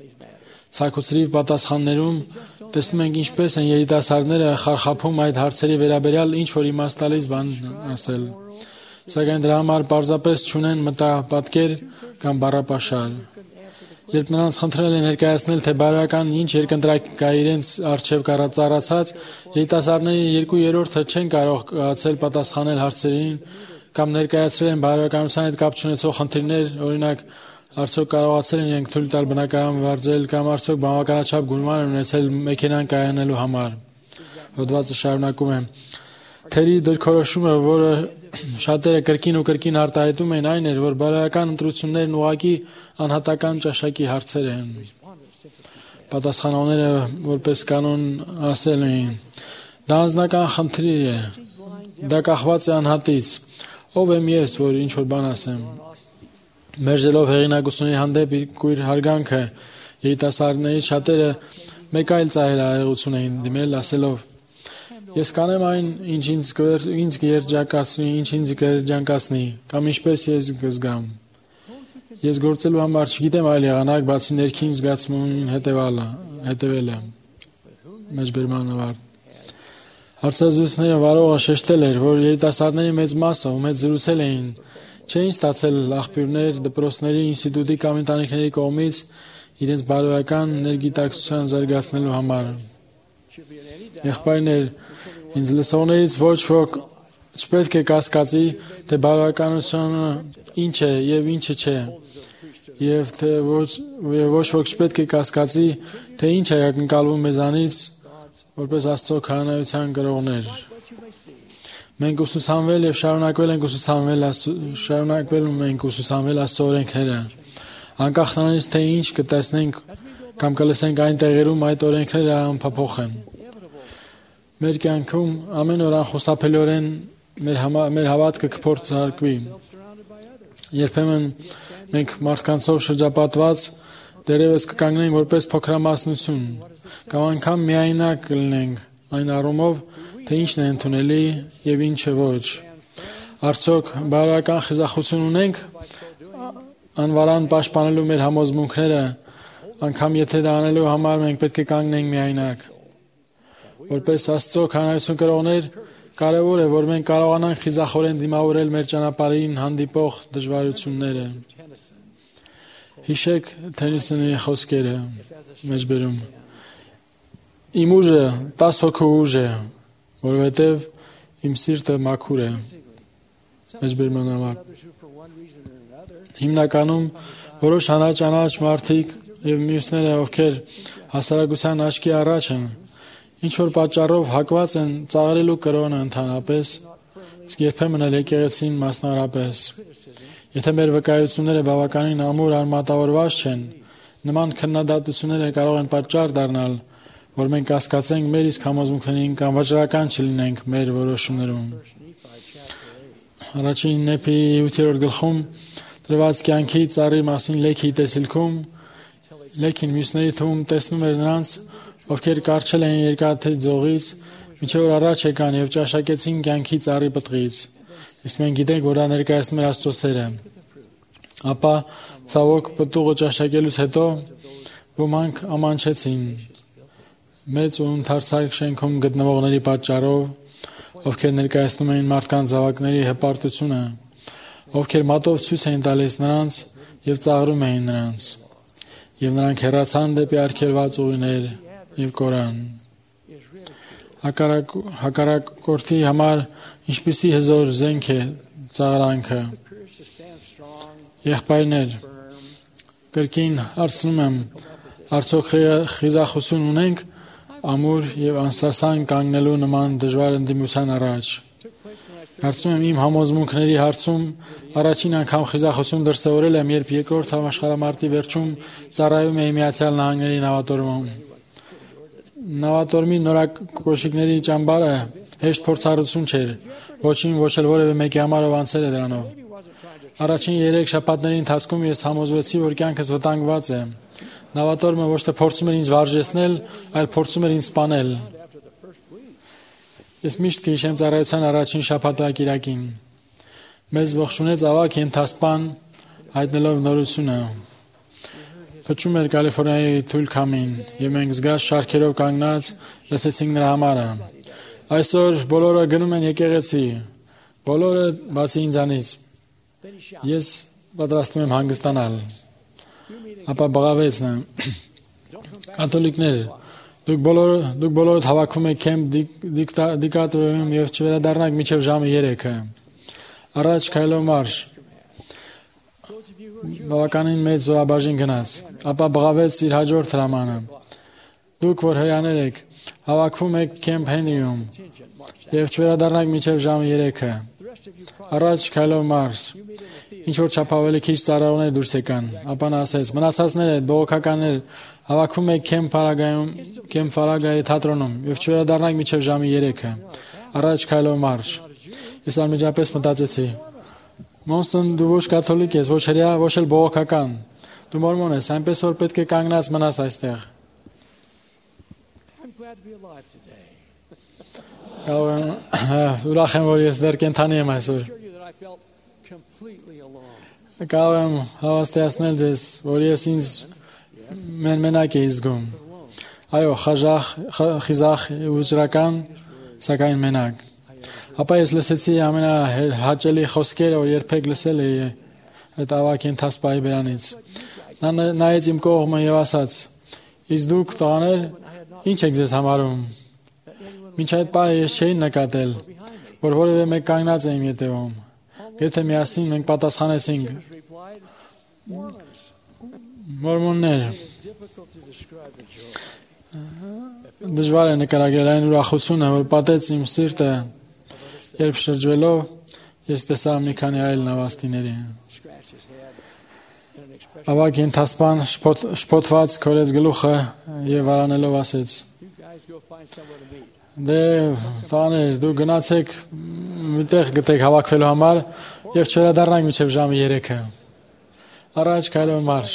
Ցակուցրիվ պատասխաններում տեսնում ենք ինչպես են երիտասարդները խարխափում այդ հարցերի վերաբերյալ ինչ որ իմաստալից բան ասել, սակայն դրա համար պարզապես չունեն մտապատկեր կամ բառապաշար։ Երբ նրանց խնդրել են ներկայացնել, թե բարոյական ինչ երկընտրակ կա իրենց առջև կառուցած, երիտասարդների երկու երրորդը չեն կարող կայացել պատասխանել հարցերին կամ ներկայացրել են բարոյականության հետ կապ չունեցող խնդիրներ, օրինակ արդյոք կարողացել են իրենք թույլ տալ բնակարան վարձել կամ արդյոք բավականաչափ գումար են ունեցել մեքենան կայանելու համար։ Հոդվածը շարունակում է. Թերի դիրքորոշումը, որը շատերը կրկին ու կրկին արտահայտում են, այն էր, որ բարոյական ընտրություններն ուղղակի անհատական ճաշակի հարցեր են։ Պատասխանողները որպես կանոն ասել էին. դա անձնական խնդիր է, դա կախված է անհատից, ով եմ ես, որ ինչ որ բան ասեմ։ Մերժելով հեղինակությունների հանդեպ իր կույր հարգանքը, երիտասարդների շատերը մեկ այլ ծայրահեղություն էին դիմել, ասելով. Ես կանեմ այն, ինչ ինձ ինձ երջանկացնի, ինչ ինձ երջանկացնի, կամ ինչպես ես կզգամ։ Ես գործելու համար չգիտեմ այլ եղանակ, բացի ներքին զգացմունքին հետևալը, հետևելը։ Մեջբերման ավարտ։ Հարցազրույցները վարողը շեշտել էր, որ երիտասարդների մեծ մասը, ում հետ զրուցել էին, չէին ստացել աղբյուրներ, դպրոցների, ինստիտուտի կամ ընտանիքների կողմից իրենց բարոյական ներգիտակցության զարգացնելու համար։ Եղբայրներ, ինձ լսողներից ոչ ոք չպետք է կասկածի, թե բարոյականությունը ինչ է եւ ինչը չէ, եւ թե ոչ ոչ ոք չպետք է կասկածի, թե ինչ է ակնկալվում մեզանից որպես Աստծո քահանայության գրողներ։ Մենք ուսուցանվել եւ շարունակվել ենք ուսուցանվել շարունակվել ենք ուսուցանվել Աստծո օրենքները։ Անկախ նրանից թե ինչ կտեսնենք կամ կլսենք այն տեղերում, այդ օրենքները անփոփոխ են։ Մեր կյանքում ամեն օր անխուսափելիորեն մեր մեր հավատքը կփորձարկվի։ Երբեմն մենք մարդկանցով շրջապատված դերևս կկանգնենք որպես փոքրամասնություն կամ անգամ միայնակ կլինենք այն առումով, թե ինչն է ընդունելի եւ ինչը ոչ։ Արդյոք բարոյական խիզախություն ունենք անվարան պաշտպանելու մեր համոզմունքները, անգամ եթե դա անելու համար մենք պետք է կանգնենք միայնակ։ Որպես Աստծո քահանայություն կրողներ, կարևոր է, որ մենք կարողանանք խիզախորեն դիմավորել մեր ճանապարհին հանդիպող դժվարությունները։ Հիշեք Թենիսոնի խոսքերը մեջբերում. Իմ ուժը տաս հոգու ուժ է, որովհետև իմ սիրտը մաքուր է։ Մեջբերման համար։ Հիմնականում որոշ հանրաճանաչ մարդիկ եւ մյուսները, ովքեր հասարակության աչքի առաջ են, ինչ որ պատճառով հակված են ծաղրելու կրոնը ընդհանրապես, իսկ երբեմն էլ եկեղեցին մասնավորապես։ Եթե մեր վկայությունները բավականին ամուր արմատավորված չեն, նման քննադատությունները կարող են պատճառ դառնալ, որ մենք կասկածենք մեր իսկ համոզմունքներին կամ վճռական չլինենք մեր որոշումներում։ Առաջին Նեփի ութերորդ գլխում դրված կյանքի ծառի մասին լեքի տեսիլքում լեքին մյուսների թվում տեսնում էր նրանց, ովքեր կարճել են երկաթե ձողից, մինչև որ առաջ եկան եւ ճաշակեցին կյանքի ծառի պտղից։ Իսկ մենք գիտենք, որ դա ներկայացնում էր Աստծո սերը։ Ապա ցավոք պտուղը ճաշակելուց հետո ոմանք ամանչեցին մեծ ու ընդարձակ շենքում գտնվողների պատճառով, ովքեր ներկայացնում էին մարդկանց զավակների հպարտությունը, ովքեր մատով ցույց էին տալիս նրանց եւ ծաղրում էին նրանց, եւ նրանք հեռացան դեպի արգելված ուղիներ եւ կորան։ Հակառակ հակառակորդի համար ինչպիսի հզոր զենք է ծաղրանքը։ Եղբայրներ, կրկին հարցնում եմ, արդյոք խիզախություն ունենք ամուր եւ անսասան կանգնելու նման դժվար ընդդիմության առաջ։ Կարծում եմ իմ համոզմունքների հարցում առաջին անգամ խիզախություն դրսևորել եմ, երբ երկրորդ համաշխարհամարտի վերջում ծառայում էի Միացյալ Նահանգների նավատորմում։ Նավատորմի նորակոշիկների ճամբարը հեշտ փորձառություն չէր, ոչինչ ոչ էլ որևէ մեկի համար ով անցել է դրանով։ Առաջին երեք շաբաթների ընթացքում ես համոզվեցի, որ կյանքս վտանգված է։ Նավատորմը ոչ թե փորձում էր ինձ վարժեցնել, այլ փորձում էր ինձ սպանել։ Ես միշտ կհիշեմ ծառայության առաջին շաբաթակիրակին։ Մեզ ողջունեց ավագ ենթասպան, հայտնելով նորությունը։ Փչում էր Կալիֆոռնիայի թույլ քամին, եւ մենք զգաց շարքերով կանգնած լսեցինք նրա համարը։ Այսօր բոլորը գնում են եկեղեցի, բոլորը բացի ինձանից։ Ես պատրաստվում եմ հանգստանալ։ Ապա բղավեց նա. Կաթոլիկներ, դուք բոլորը դուք բոլորդ հավաքվում եք Քեմփ դիկատորիում եւ չվերադառնաք մինչեւ ժամը երեքը։ Առաջ քայլով մարշ։ Բավականին մեծ զորաբաժին գնաց, ապա բղավեց իր հաջորդ հրամանը։ Դուք որ հրյաներ եք, հավաքվում եք Քեմփ Հենրիում եւ չվերադառնաք մինչեւ ժամը երեքը։ Առաջ քայլով մարշ։ Ինչ որ չափ ավելի քիչ ծառայողներ դուրս եկան, ապա նա ասեց. մնացածները, բողոքականներ, հավաքվում եք Քեմփ Ֆարագայում, Քեմփ Ֆարագայի թատրոնում եւ չվերադառնաք մինչեւ ժամը երեքը։ Առաջ քայլով մարշ։ Ես անմիջապես մտածեցի. Մոնսոն դու ոչ կաթոլիկ ես, ոչ հրեա, ոչ էլ բողոքական։ Դու մորմոն ես, այնպես որ պետք է կանգնած մնաս այստեղ։ Ուրախ եմ, որ ես դեռ կենդանի եմ այսօր։ Կարող եմ հավաստիացնել ձեզ, որ ես ինձ մենակ էի զգում։ Այո, խաժախ, խիզախ ու ջրական, սակայն մենակ։ Ապա ես լսեցի ամենահաճելի խոսքերը, որ երբեք լսել էի այդ ավագ ենթասպայի բերանից։ Նա նայեց իմ կողմը եւ ասաց. Իսկ դուք տղաներ, ինչ եք ձեզ համարում։ Մինչ այդ պահը ես չէի նկատել, որ որևէ մեկ կանգնած է իմ ետևում։ Եթե միասին մենք պատասխանեցինք. Մորմոններ։ Դժվար է նկարագրել այն ուրախությունը, որ պատեց իմ սիրտը, երբ շրջվելով ես տեսա մի քանի այլ նավաստիների։ Ավագ ենթասպան շփոթված քորեց գլուխը եւ արանելով ասեց. Դե տաներ, դու գնացեք միտեղ գտեք հավաքվելու համար եւ չվերադառնաք մինչեւ ժամը երեքը։ Առաջ քայլով մարշ։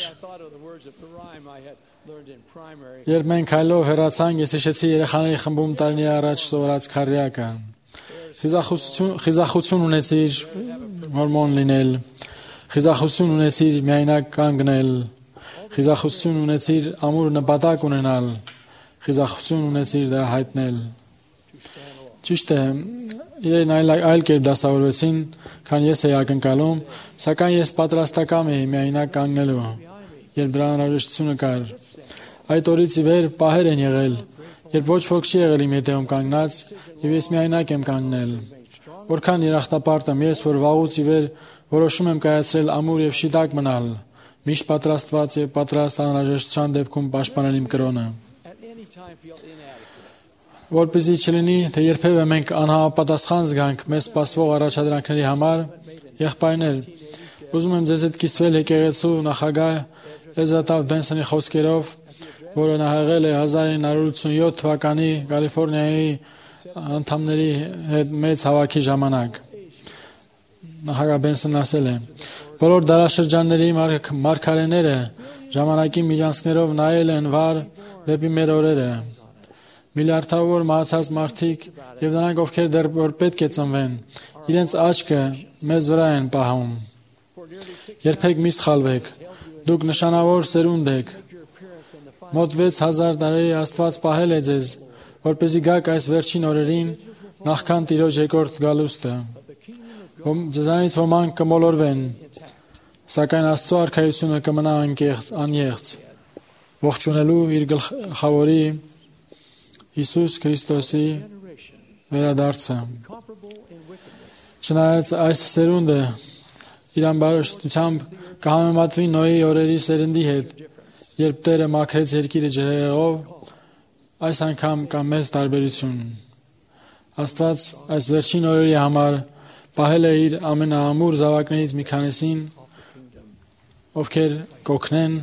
Երբ մենք քայլով հեռացանք, ես հիշեցի երեխաների խմբում տարիներ առաջ սովորած քարյակը։ Խիզախություն, խիզախություն ունեցիր հորմոն լինել, խիզախություն ունեցիր միայնակ կանգնել, խիզախություն ունեցիր ամուր նպատակ ունենալ, խիզախություն ունեցիր դա հայտնել։ Ճիշտ է, իրեն այլ, այլ կերպ դասավորվեցին, քան ես էի ակնկալում, սակայն ես պատրաստակամ էի միայնակ կանգնելու, երբ դրա անհրաժեշտությունը կար։ Այդ օրից ի վեր պահեր են եղել, երբ ոչ ոք չի եղել իմ հետևում կանգնած, եւ ես միայնակ եմ կանգնել։ Որքան երախտապարտ եմ ես, որ վաղուց ի վեր որոշում եմ կայացրել ամուր եւ շիտակ մնալ, միշտ պատրաստված եւ պատրաստ անհրաժեշտության դեպքում պաշտպանել իմ կրոնը։ Որպեսզի չլինի, թե երբևէ մենք անհամապատասխան զգանք մեզ սպասվող առաջադրանքների համար, եղբայրներ, ուզում եմ ձեզ հետ կիսվել եկեղեցու նախագահ Էզրատավ Բենսոնի խոսքերով, որը նա եղել է հազար ինը հարյուր ութսունյոթ թվականի Կալիֆոռնիայի անդամների հետ մեծ հավաքի ժամանակ։ Նախագահ Բենսոնն ասել է. բոլոր դարաշրջանների մարգարեները ժամանակի միջանցքներով նայել են վար դեպի մեր օրերը։ Միլիարդավոր մահացած մարդիկ եւ նրանք, ովքեր դեռ որ պետք է ծնվեն, իրենց աչքը մեզ վրա են պահում։ Երբեք մի սխալվեք։ Դուք նշանավոր սերունդ եք։ Մոտ վեց հազար տարի Աստված պահել է ձեզ, որպեսզի գաք այս վերջին օրերին, նախքան Տիրոջ երկրորդ գալուստը։ Ձեզանից ոմանք կմոլորվեն, սակայն Աստծո արքայությունը կմնա անեղծ, ողջունելու իր գլխավորի Հիսուս Քրիստոսի վերադարձը։ Չնայած այս սերունդը իր ամբարոշտությամբ կհամեմատվի Նոյի օրերի սերնդի հետ, երբ Տերը մաքրեց երկիրը ջրհեղեղով, այս անգամ կա մեծ տարբերություն։ Աստված այս վերջին օրերի համար պահել է իր ամենաամուր զավակներից մի քանիսին, ովքեր կօգնեն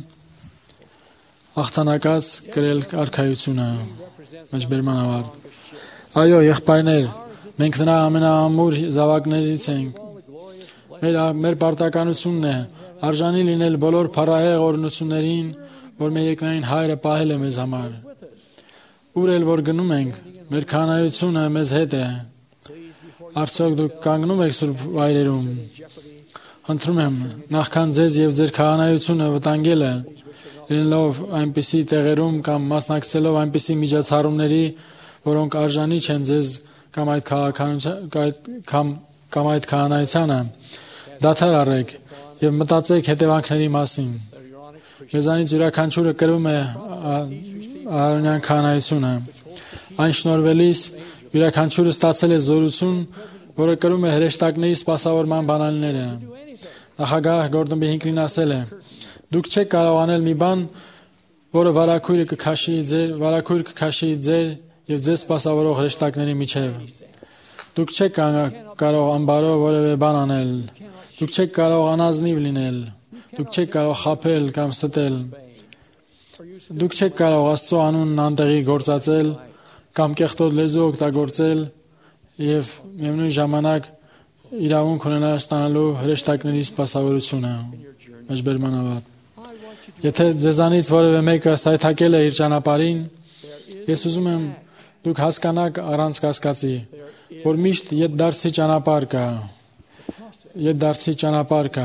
հաղթանակած կրել արքայությունը։ Մեջբերման ավարտ։ Այո, եղբայրներ, մենք նրա ամենաամուր զավակներից ենք։ Մեր մեր պարտականությունն է արժանի լինել բոլոր փառահեղ օրհնություններին, որ մեր երկնային Հայրը պահել է մեզ համար։ Ուր էլ որ գնում ենք, մեր քահանայությունը մեզ հետ է։ Արդյոք դուք կանգնում եք սուրբ վայրերում։ Խնդրում եմ, նախքան ձեզ եւ ձեր քահանայությունը վտանգելը, լինելով այնպիսի տեղերում կամ մասնակցելով այնպիսի միջոցառումների, որոնք արժանի չեն ձեզ կամ այդ քաղաքականության կամ այդ քահանայությանը, դադար առեք եւ մտածեք հետևանքների մասին։ Մեզանից յուրաքանչյուրը կրում է Ահարոնյան քահանայությունը։ Այն շնորհվելիս յուրաքանչյուրը ստացել է զորություն, որը կրում է հրեշտակների սպասավորման բանալիները։ Նախագահ Գորդոն B. Հինքլին ասել է. «Դուք չեք կարող անել մի բան, որը վարակույրը կքաշի ձեր, վարակույր կքաշի ձեր եւ ձեզ սպասավորող հրեշտակների միջև։ Դուք չեք կարող անբարո որևէ բան անել։ Դուք չեք կարող անազնիվ լինել։ Դուք չեք կարող խաբել կամ ստել։ Դուք չեք կարող Աստծո անունն անտեղի գործածել կամ կեղտոտ լեզու օգտագործել եւ միևնույն ժամանակ իրավունք ունենալ ստանալու հրեշտակների սպասավորությունը»։ Մեջբերման ավարտ։ Եթե ձեզանից որևէ մեկը սայթակել է իր ճանապարհին, ես ուզում եմ դուք հասկանաք առանց կասկածի, որ միշտ ետդարձի ճանապարհ կա։ Ետդարձի ճանապարհ կա։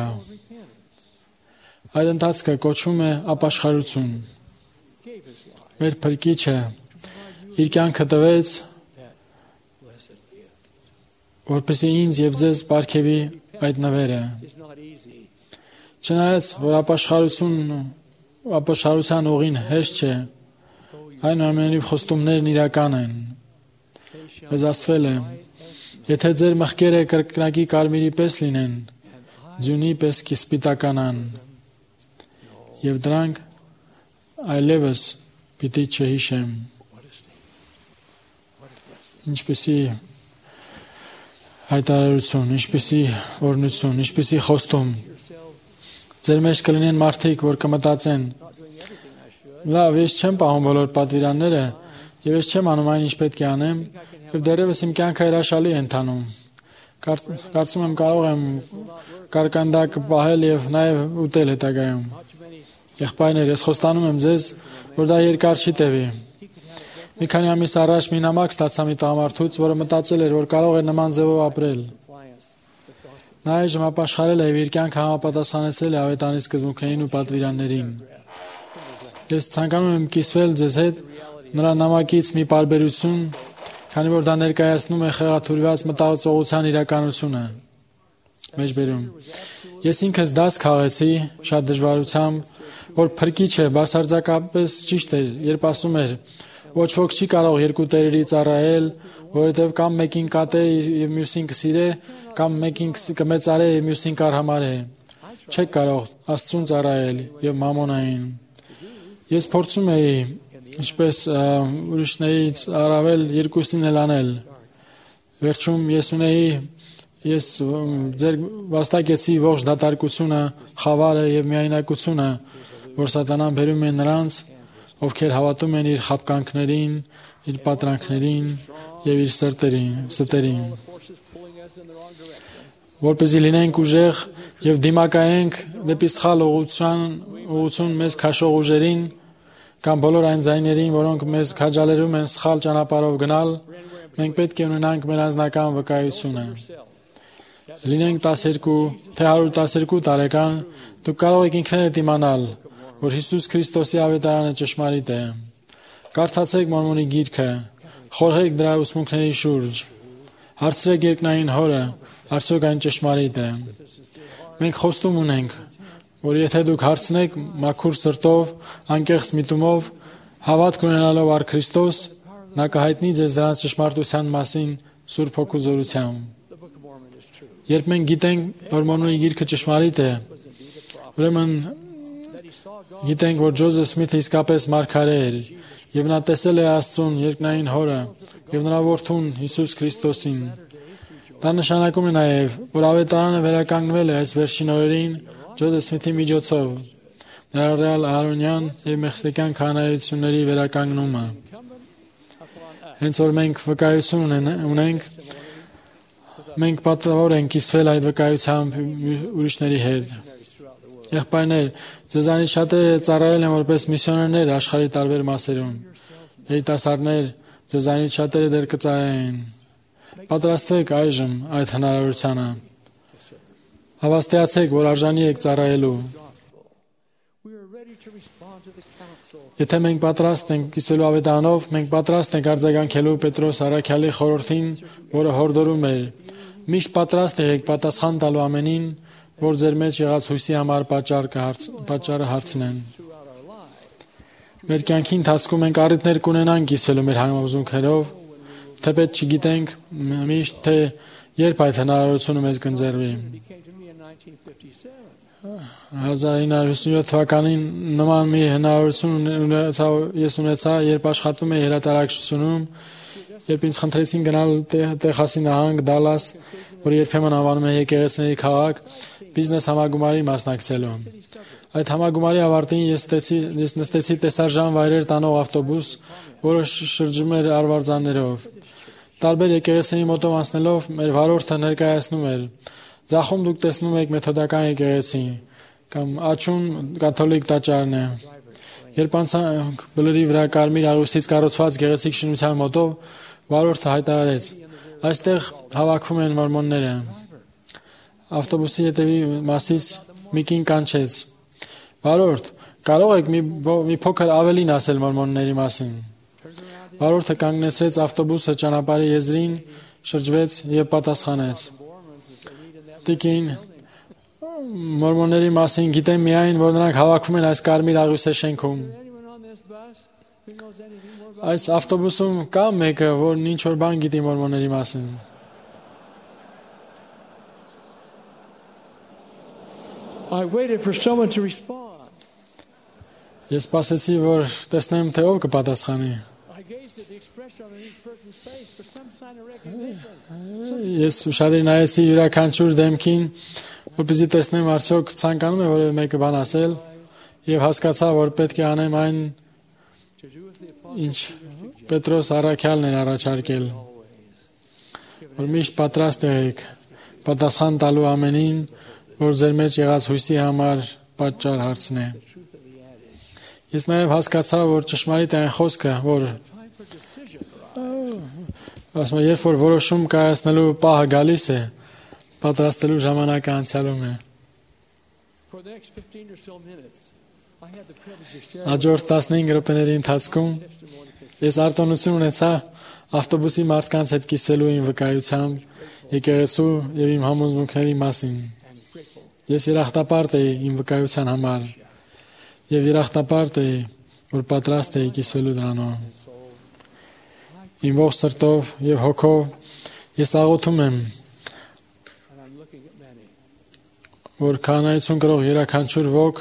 Այդ ընթացքը կոչվում է ապաշխարություն։ Մեր Փրկիչը իր կյանքը տվեց, որպեսզի ինձ եւ ձեզ պարգևի այդ նվերը։ Չնայած որ ապաշխարություն ապաշխարության ուղին հեշտ չէ, այնուամենայնիվ խոստումներն իրական են։ Մեզ ասվել է. եթե ձեր մեղքերը կրկնակի կարմիրի պես լինեն, ձյունի պես կսպիտականան, եւ դրանք այլևս պիտի չհիշեմ։ Ինչպեսի հայտարարություն, ինչպեսի օրհնություն, ինչպեսի խոստում։ Ձեր մեջ կլինեն մարդիկ, որ կմտածեն. լավ, ես չեմ պահում բոլոր պատվիրանները եւ ես չեմ անում այն, ինչ պետք է անեմ, եւ դեռևս իմ կյանքը հրաշալի է ընթանում։ Կարծում եմ կարող եմ կարկանդակ պահել եւ նաեւ ուտել հետագայում։ Եղբայրներ, ես խոստանում եմ ձեզ, որ դա երկար չի տևի։ Մի քանի ամիս առաջ մի նամակ ստացա մի տղամարդուց, որը մտածել էր, որ կարող է նման ձևով ապրել։ Նա այժմ ապաշխարել է եւ իր կյանքը համապատասխանեցրել է ավետարանի սկզբունքներին ու պատվիրաններին։ Ես ցանկանում եմ կիսվել ձեզ հետ նրա նամակից մի պարբերություն, քանի որ դա ներկայացնում է խեղաթյուրված մտածողության իրականությունը։ Մեջբերում։ Ես ինքս դաս քաղեցի շատ դժվարությամբ, որ Փրկիչը բացարձակապես ճիշտ էր, երբ ասում էր. ոչ ոք չի կարող երկու տերերի ծառայել, որովհետև կամ մեկին կատե եւ մյուսին կսիրե, կամ մեկին կմեծարե եւ մյուսին կարհամարե։ Չեք կարող Աստծուն ծառայել եւ մամոնային։ Ես փորձում էի, ինչպես ուրիշներից առավել երկուսին էլ անել։ Վերջում ես ունեի, ես ձեր վաստակեցի ողջ դատարկությունը, խավարը եւ միայնակությունը, որ սատանան բերում է նրանց, ովքեր հավատում են իր խաբկանքներին, իր պատրանքներին եւ իր սրտերին, որպեսզի լինենք ուժեղ եւ դիմակայենք դեպի սխալ ուղղություն մեզ քաշող ուժերին կամ բոլոր այն ձայներին, որոնք մեզ քաջալերում են սխալ ճանապարհով գնալ, մենք պետք է ունենանք մեր անձնական վկայությունը։ լինենք տասներկու, թե հարյուր տասներկու տարեկան, դուք կարող եք ինքներդ իմանալ, որ Հիսուս Քրիստոսի ավետարանը ճշմարիտ է։ Կարդացեք Մորմոնի գիրքը, խորհեք դրա ուսմունքների շուրջ, հարցրեք երկնային Հորը, արդյոք այն ճշմարիտ է։ Մենք խոստում ունենք, որ եթե դուք հարցնեք մաքուր սրտով, անկեղծ միտումով, հավատք ունենալով առ Քրիստոս, նա կհայտնի ձեզ դրանց ճշմարտության մասին Սուրբ Հոգու զորությամբ։ Երբ մենք գիտենք, որ Մորմոնի գիրքը ճշմարիտ է, ուրեմն գիտենք, որ Ջոզեֆ Սմիթը իսկապես մարգարե էր, եւ նա տեսել է Աստծուն, երկնային Հորը եւ նրա որդուն Հիսուս Քրիստոսին։ Դա նշանակում է նաեւ, որ ավետարանը վերականգնվել է այս վերջին օրերին Ջոզեֆ Սմիթի միջոցով, նրա ռեալ Ահարոնյան եւ Մեղսեկյան քահանայությունների վերականգնումը։ Հենց որ մենք վկայություն ունենք, մենք պատրավոր ենք կիսվել այդ վկայությամբ ուրիշների հետ։ Եղբայրներ, ձեզանից շատերը ծառայել են որպես միսիոներներ աշխարհի տարբեր մասերում։ Երիտասարդներ, ձեզանից շատերը դեռ կծառայեն։ Պատրաստվեք այժմ այդ հնարավորությանը։ Հավաստիացեք, որ արժանի եք ծառայելու։ Եթե մենք պատրաստ ենք կիսվելու ավետարանով, մենք պատրաստ ենք արձագանքելու Պետրոս առաքյալի խորհրդին, որը հորդորում էր. միշտ պատրաստ եղեք պատասխան տալու ամենին, որ ձեր մեջ եղած հույսի համար պատճառ պատճառը հարցնեն։ Մեր կյանքի ընթացքում մենք առիթներ կունենանք կիսվելու մեր համոզմունքներով, թեպետ չգիտենք միշտ թե երբ այդ հնարավորությունը մեզ կընձեռվի։ հազար ինը հարյուր հիսունյոթ թվականին նման մի հնարավորություն ունեցա, ես ունեցա, երբ աշխատում էի հրատարակչությունում, երբ ինձ խնդրեցին գնալ Տեխասի նահանգ, Դալլաս, որ երբեմն անվանում են եկեղեցիների քաղաք, բիզնես համագումարի մասնակցելու։ Այդ համագումարի ավարտին ես ստեցի, ես նստեցի տեսարժան վայրեր տանող ավտոբուս, որը շրջում էր արվարձաններով։ Տարբեր եկեղեցիների մոտով անցնելով մեր վարորդը ներկայացնում էր. Ձախում դուք տեսնում եք մեթոդական եկեղեցի կամ աչուն կաթոլիկ տաճարն է։ Երբ անցանք բլրի վրա կարմիր աղյուսից կառուցված գեղեցիկ շինության մոտով, վարորդը հայտարարեց. այստեղ հավաքվում են մորմոնները։ Ավտոբուսի հետևի մասից մի կին կանչեց. Վարորդ, կարող եք մի, մի փոքր ավելին ասել մորմոնների մասին։ Վարորդը կանգնեցրեց ավտոբուսը ճանապարհի եզրին, շրջվեց եւ պատասխանեց. Տիկին, մորմոնների մասին գիտեմ միայն, որ նրանք հավաքվում են այս կարմիր աղյուսե շենքում։ Այս ավտոբուսում կա մեկը, որն ինչ որ բան գիտի մորմոնների մասին։ I waited for someone to respond. Ես սպասեցի, որ տեսնեմ, թե ով կպատասխանի։ I gazed at the expression on each person's face for some sign of recognition. Ես ուշադիր նայեցի յուրաքանչյուր դեմքին, որպեսզի տեսնեմ արդյոք ցանկանում է որևէ մեկը բան ասել, եւ հասկացա, որ պետք է անեմ այն, ինչ Պետրոս առաքյալն էր առաջարկել, որ միշտ պատրաստ եղեք պատասխան տալու ամենին, որ ձեր մեջ եղած հույսի համար պատճառ հարցնե։ Ես նաև հասկացա, որ ճշմարիտ է այն խոսքը, որ ասում է, երբ որ որոշում կայացնելու պահը գալիս է, պատրաստելու ժամանակը անցյալում է։ Հաջորդ տասնհինգ րոպեների ընթացքում ես արտոնություն ունեցա ավտոբուսի մարդկանց հետ կիսվելու իմ վկայությամբ եկեղեցու եւ իմ համոզմունքների մասին։ Ես երախտապարտ էի իմ վկայության համար եւ երախտապարտ էի, որ պատրաստ էի կիսվելու դրանով։ Իմ ողջ սրտով եւ հոգով ես աղոթում եմ, որ քահանայություն կրող յուրաքանչյուր ոգ,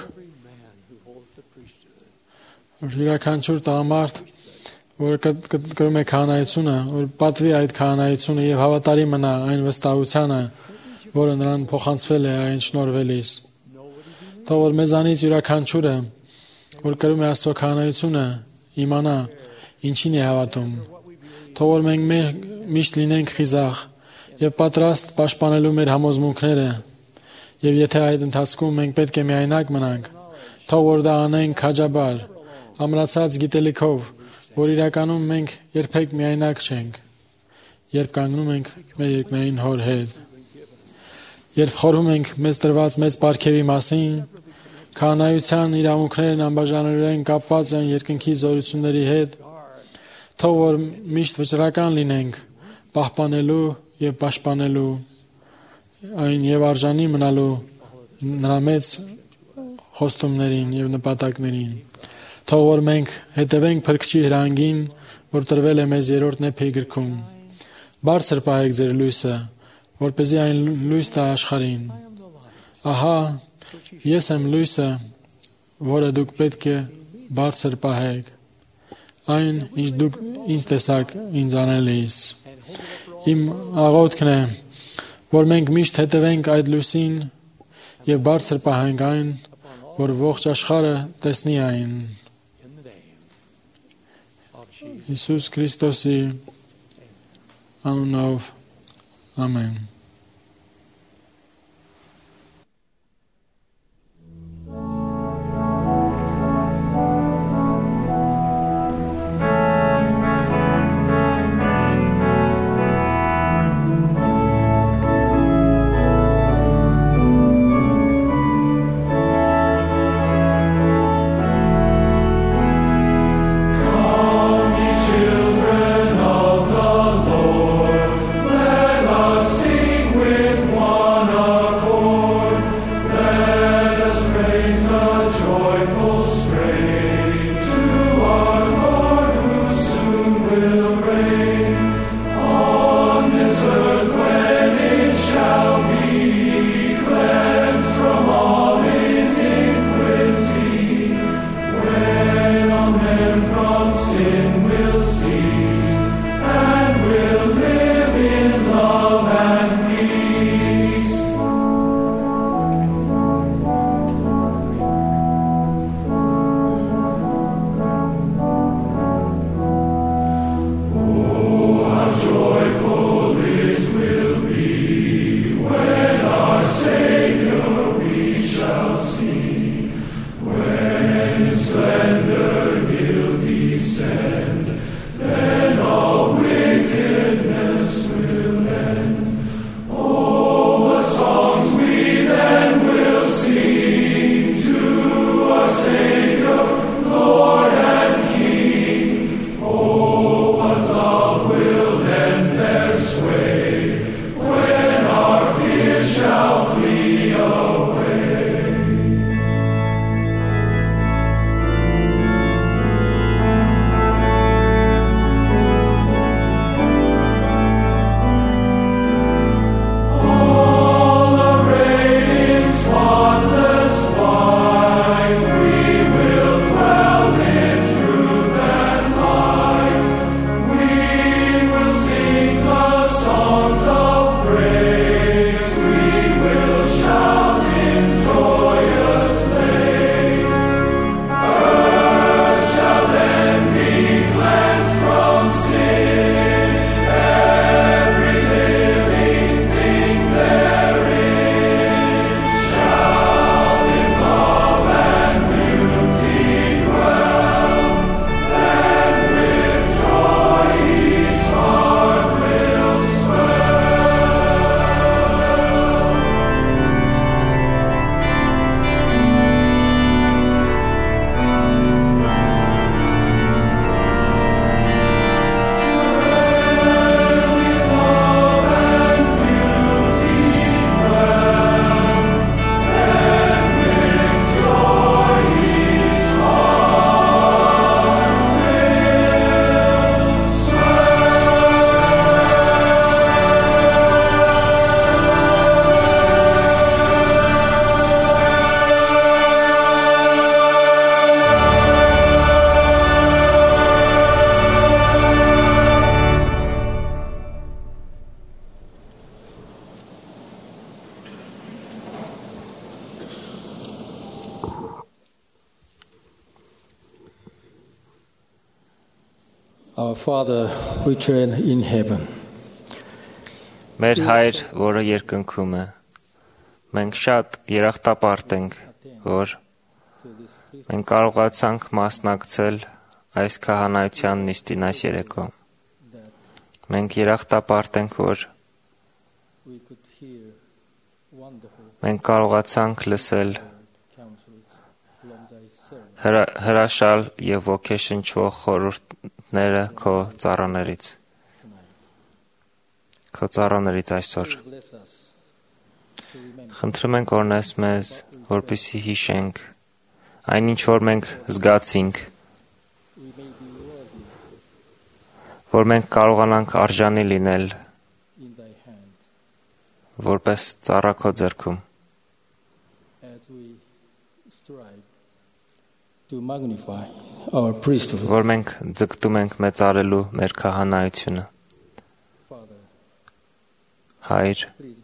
որ յուրաքանչյուր տղամարդ, որ կրում է քահանայությունը, որ պատվի այդ քահանայությունը եւ հավատարիմ մնա այն վստահությանը, որը նրան փոխանցվել է այն շնորհվելիս։ Թող որ մեզանից յուրաքանչյուրը, որ կրում է Աստծո քահանայությունը, իմանա ինչին է հավատում։ Թող որ մենք միշտ լինենք խիզախ եւ պատրաստ պաշտպանելու մեր համոզմունքները, եւ եթե այդ ընթացքում մենք պետք է միայնակ մնանք, թող որ դա անենք քաջաբար, ամրացած գիտելիքով, որ իրականում մենք երբեք միայնակ չենք, երբ կանգնում ենք մեր երկնային Հոր հետ։ երբ խորհում ենք մեզ տրված մեծ պարգևի մասին, քահանայության իրավունքներն անբաժանորեն կապված են երկնքի զորությունների հետ, թող որ միշտ վճռական լինենք պահպանելու եւ պաշտպանելու այն եւ արժանի մնալու նրա մեծ խոստումներին եւ նպատակներին։ Թող որ մենք հետևենք փրկչի հրանգին, որ տրվել է մեզ երրորդ նեփի գրքում։ Բարձր պահեք ձեր լույսը, որպեսզի այն լույս տա աշխարհին։ Ահա, ես եմ լույսը, որը դուք պետք է բարձր պահեք։ Այն, ինչ դուք ինձ տեսաք ինձ անելիս։ Իմ աղոթքն է, որ մենք միշտ հետևենք այդ լույսին եւ բարձր պահենք այն, որ ողջ աշխարհը տեսնի այն։ Հիսուս Քրիստոսի անունով, ամեն։ Our Father, which art in heaven. Մեր Հայր, որը երկնքում է, մենք շատ երախտապարտ ենք, որ մենք կարողացանք մասնակցել այս քահանայության նիստին այս երեկո։ Մենք երախտապարտ ենք, որ Մենք կարողացանք լսել հրա, հրաշալ եւ ոգեշնչվող խորհուրդները քո ծառաներից։ Քո ծառաներից այսօր։ Խնդրում ենք օրհնես մեզ, որպեսզի հիշենք այն ինչ որ մենք զգացինք, որ մենք կարողանանք արժանի լինել որպես ծառա քո ձեռքում, որ մենք ձգտում ենք մեծարելու մեր քահանայությունը։ Հայր,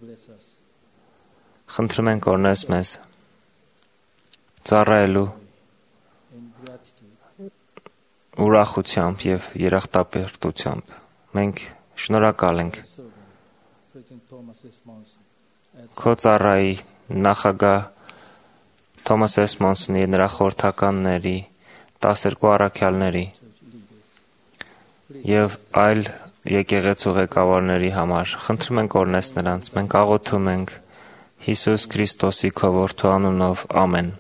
խնդրում ենք օրհնես մեզ ծառայելու ուրախությամբ եւ երախտապետությամբ։ Մենք շնորհակալ ենք քո ծառայի նախագահ Թոմաս Էսմոնսոնի նրա խորհրդականների, տասներկու առաքյալների եւ այլ եկեղեցու ղեկավարների համար։ Խնդրում ենք օրհնես նրանց։ Մենք աղոթում ենք Հիսուս Քրիստոսի քո որդու անունով։ Ամեն։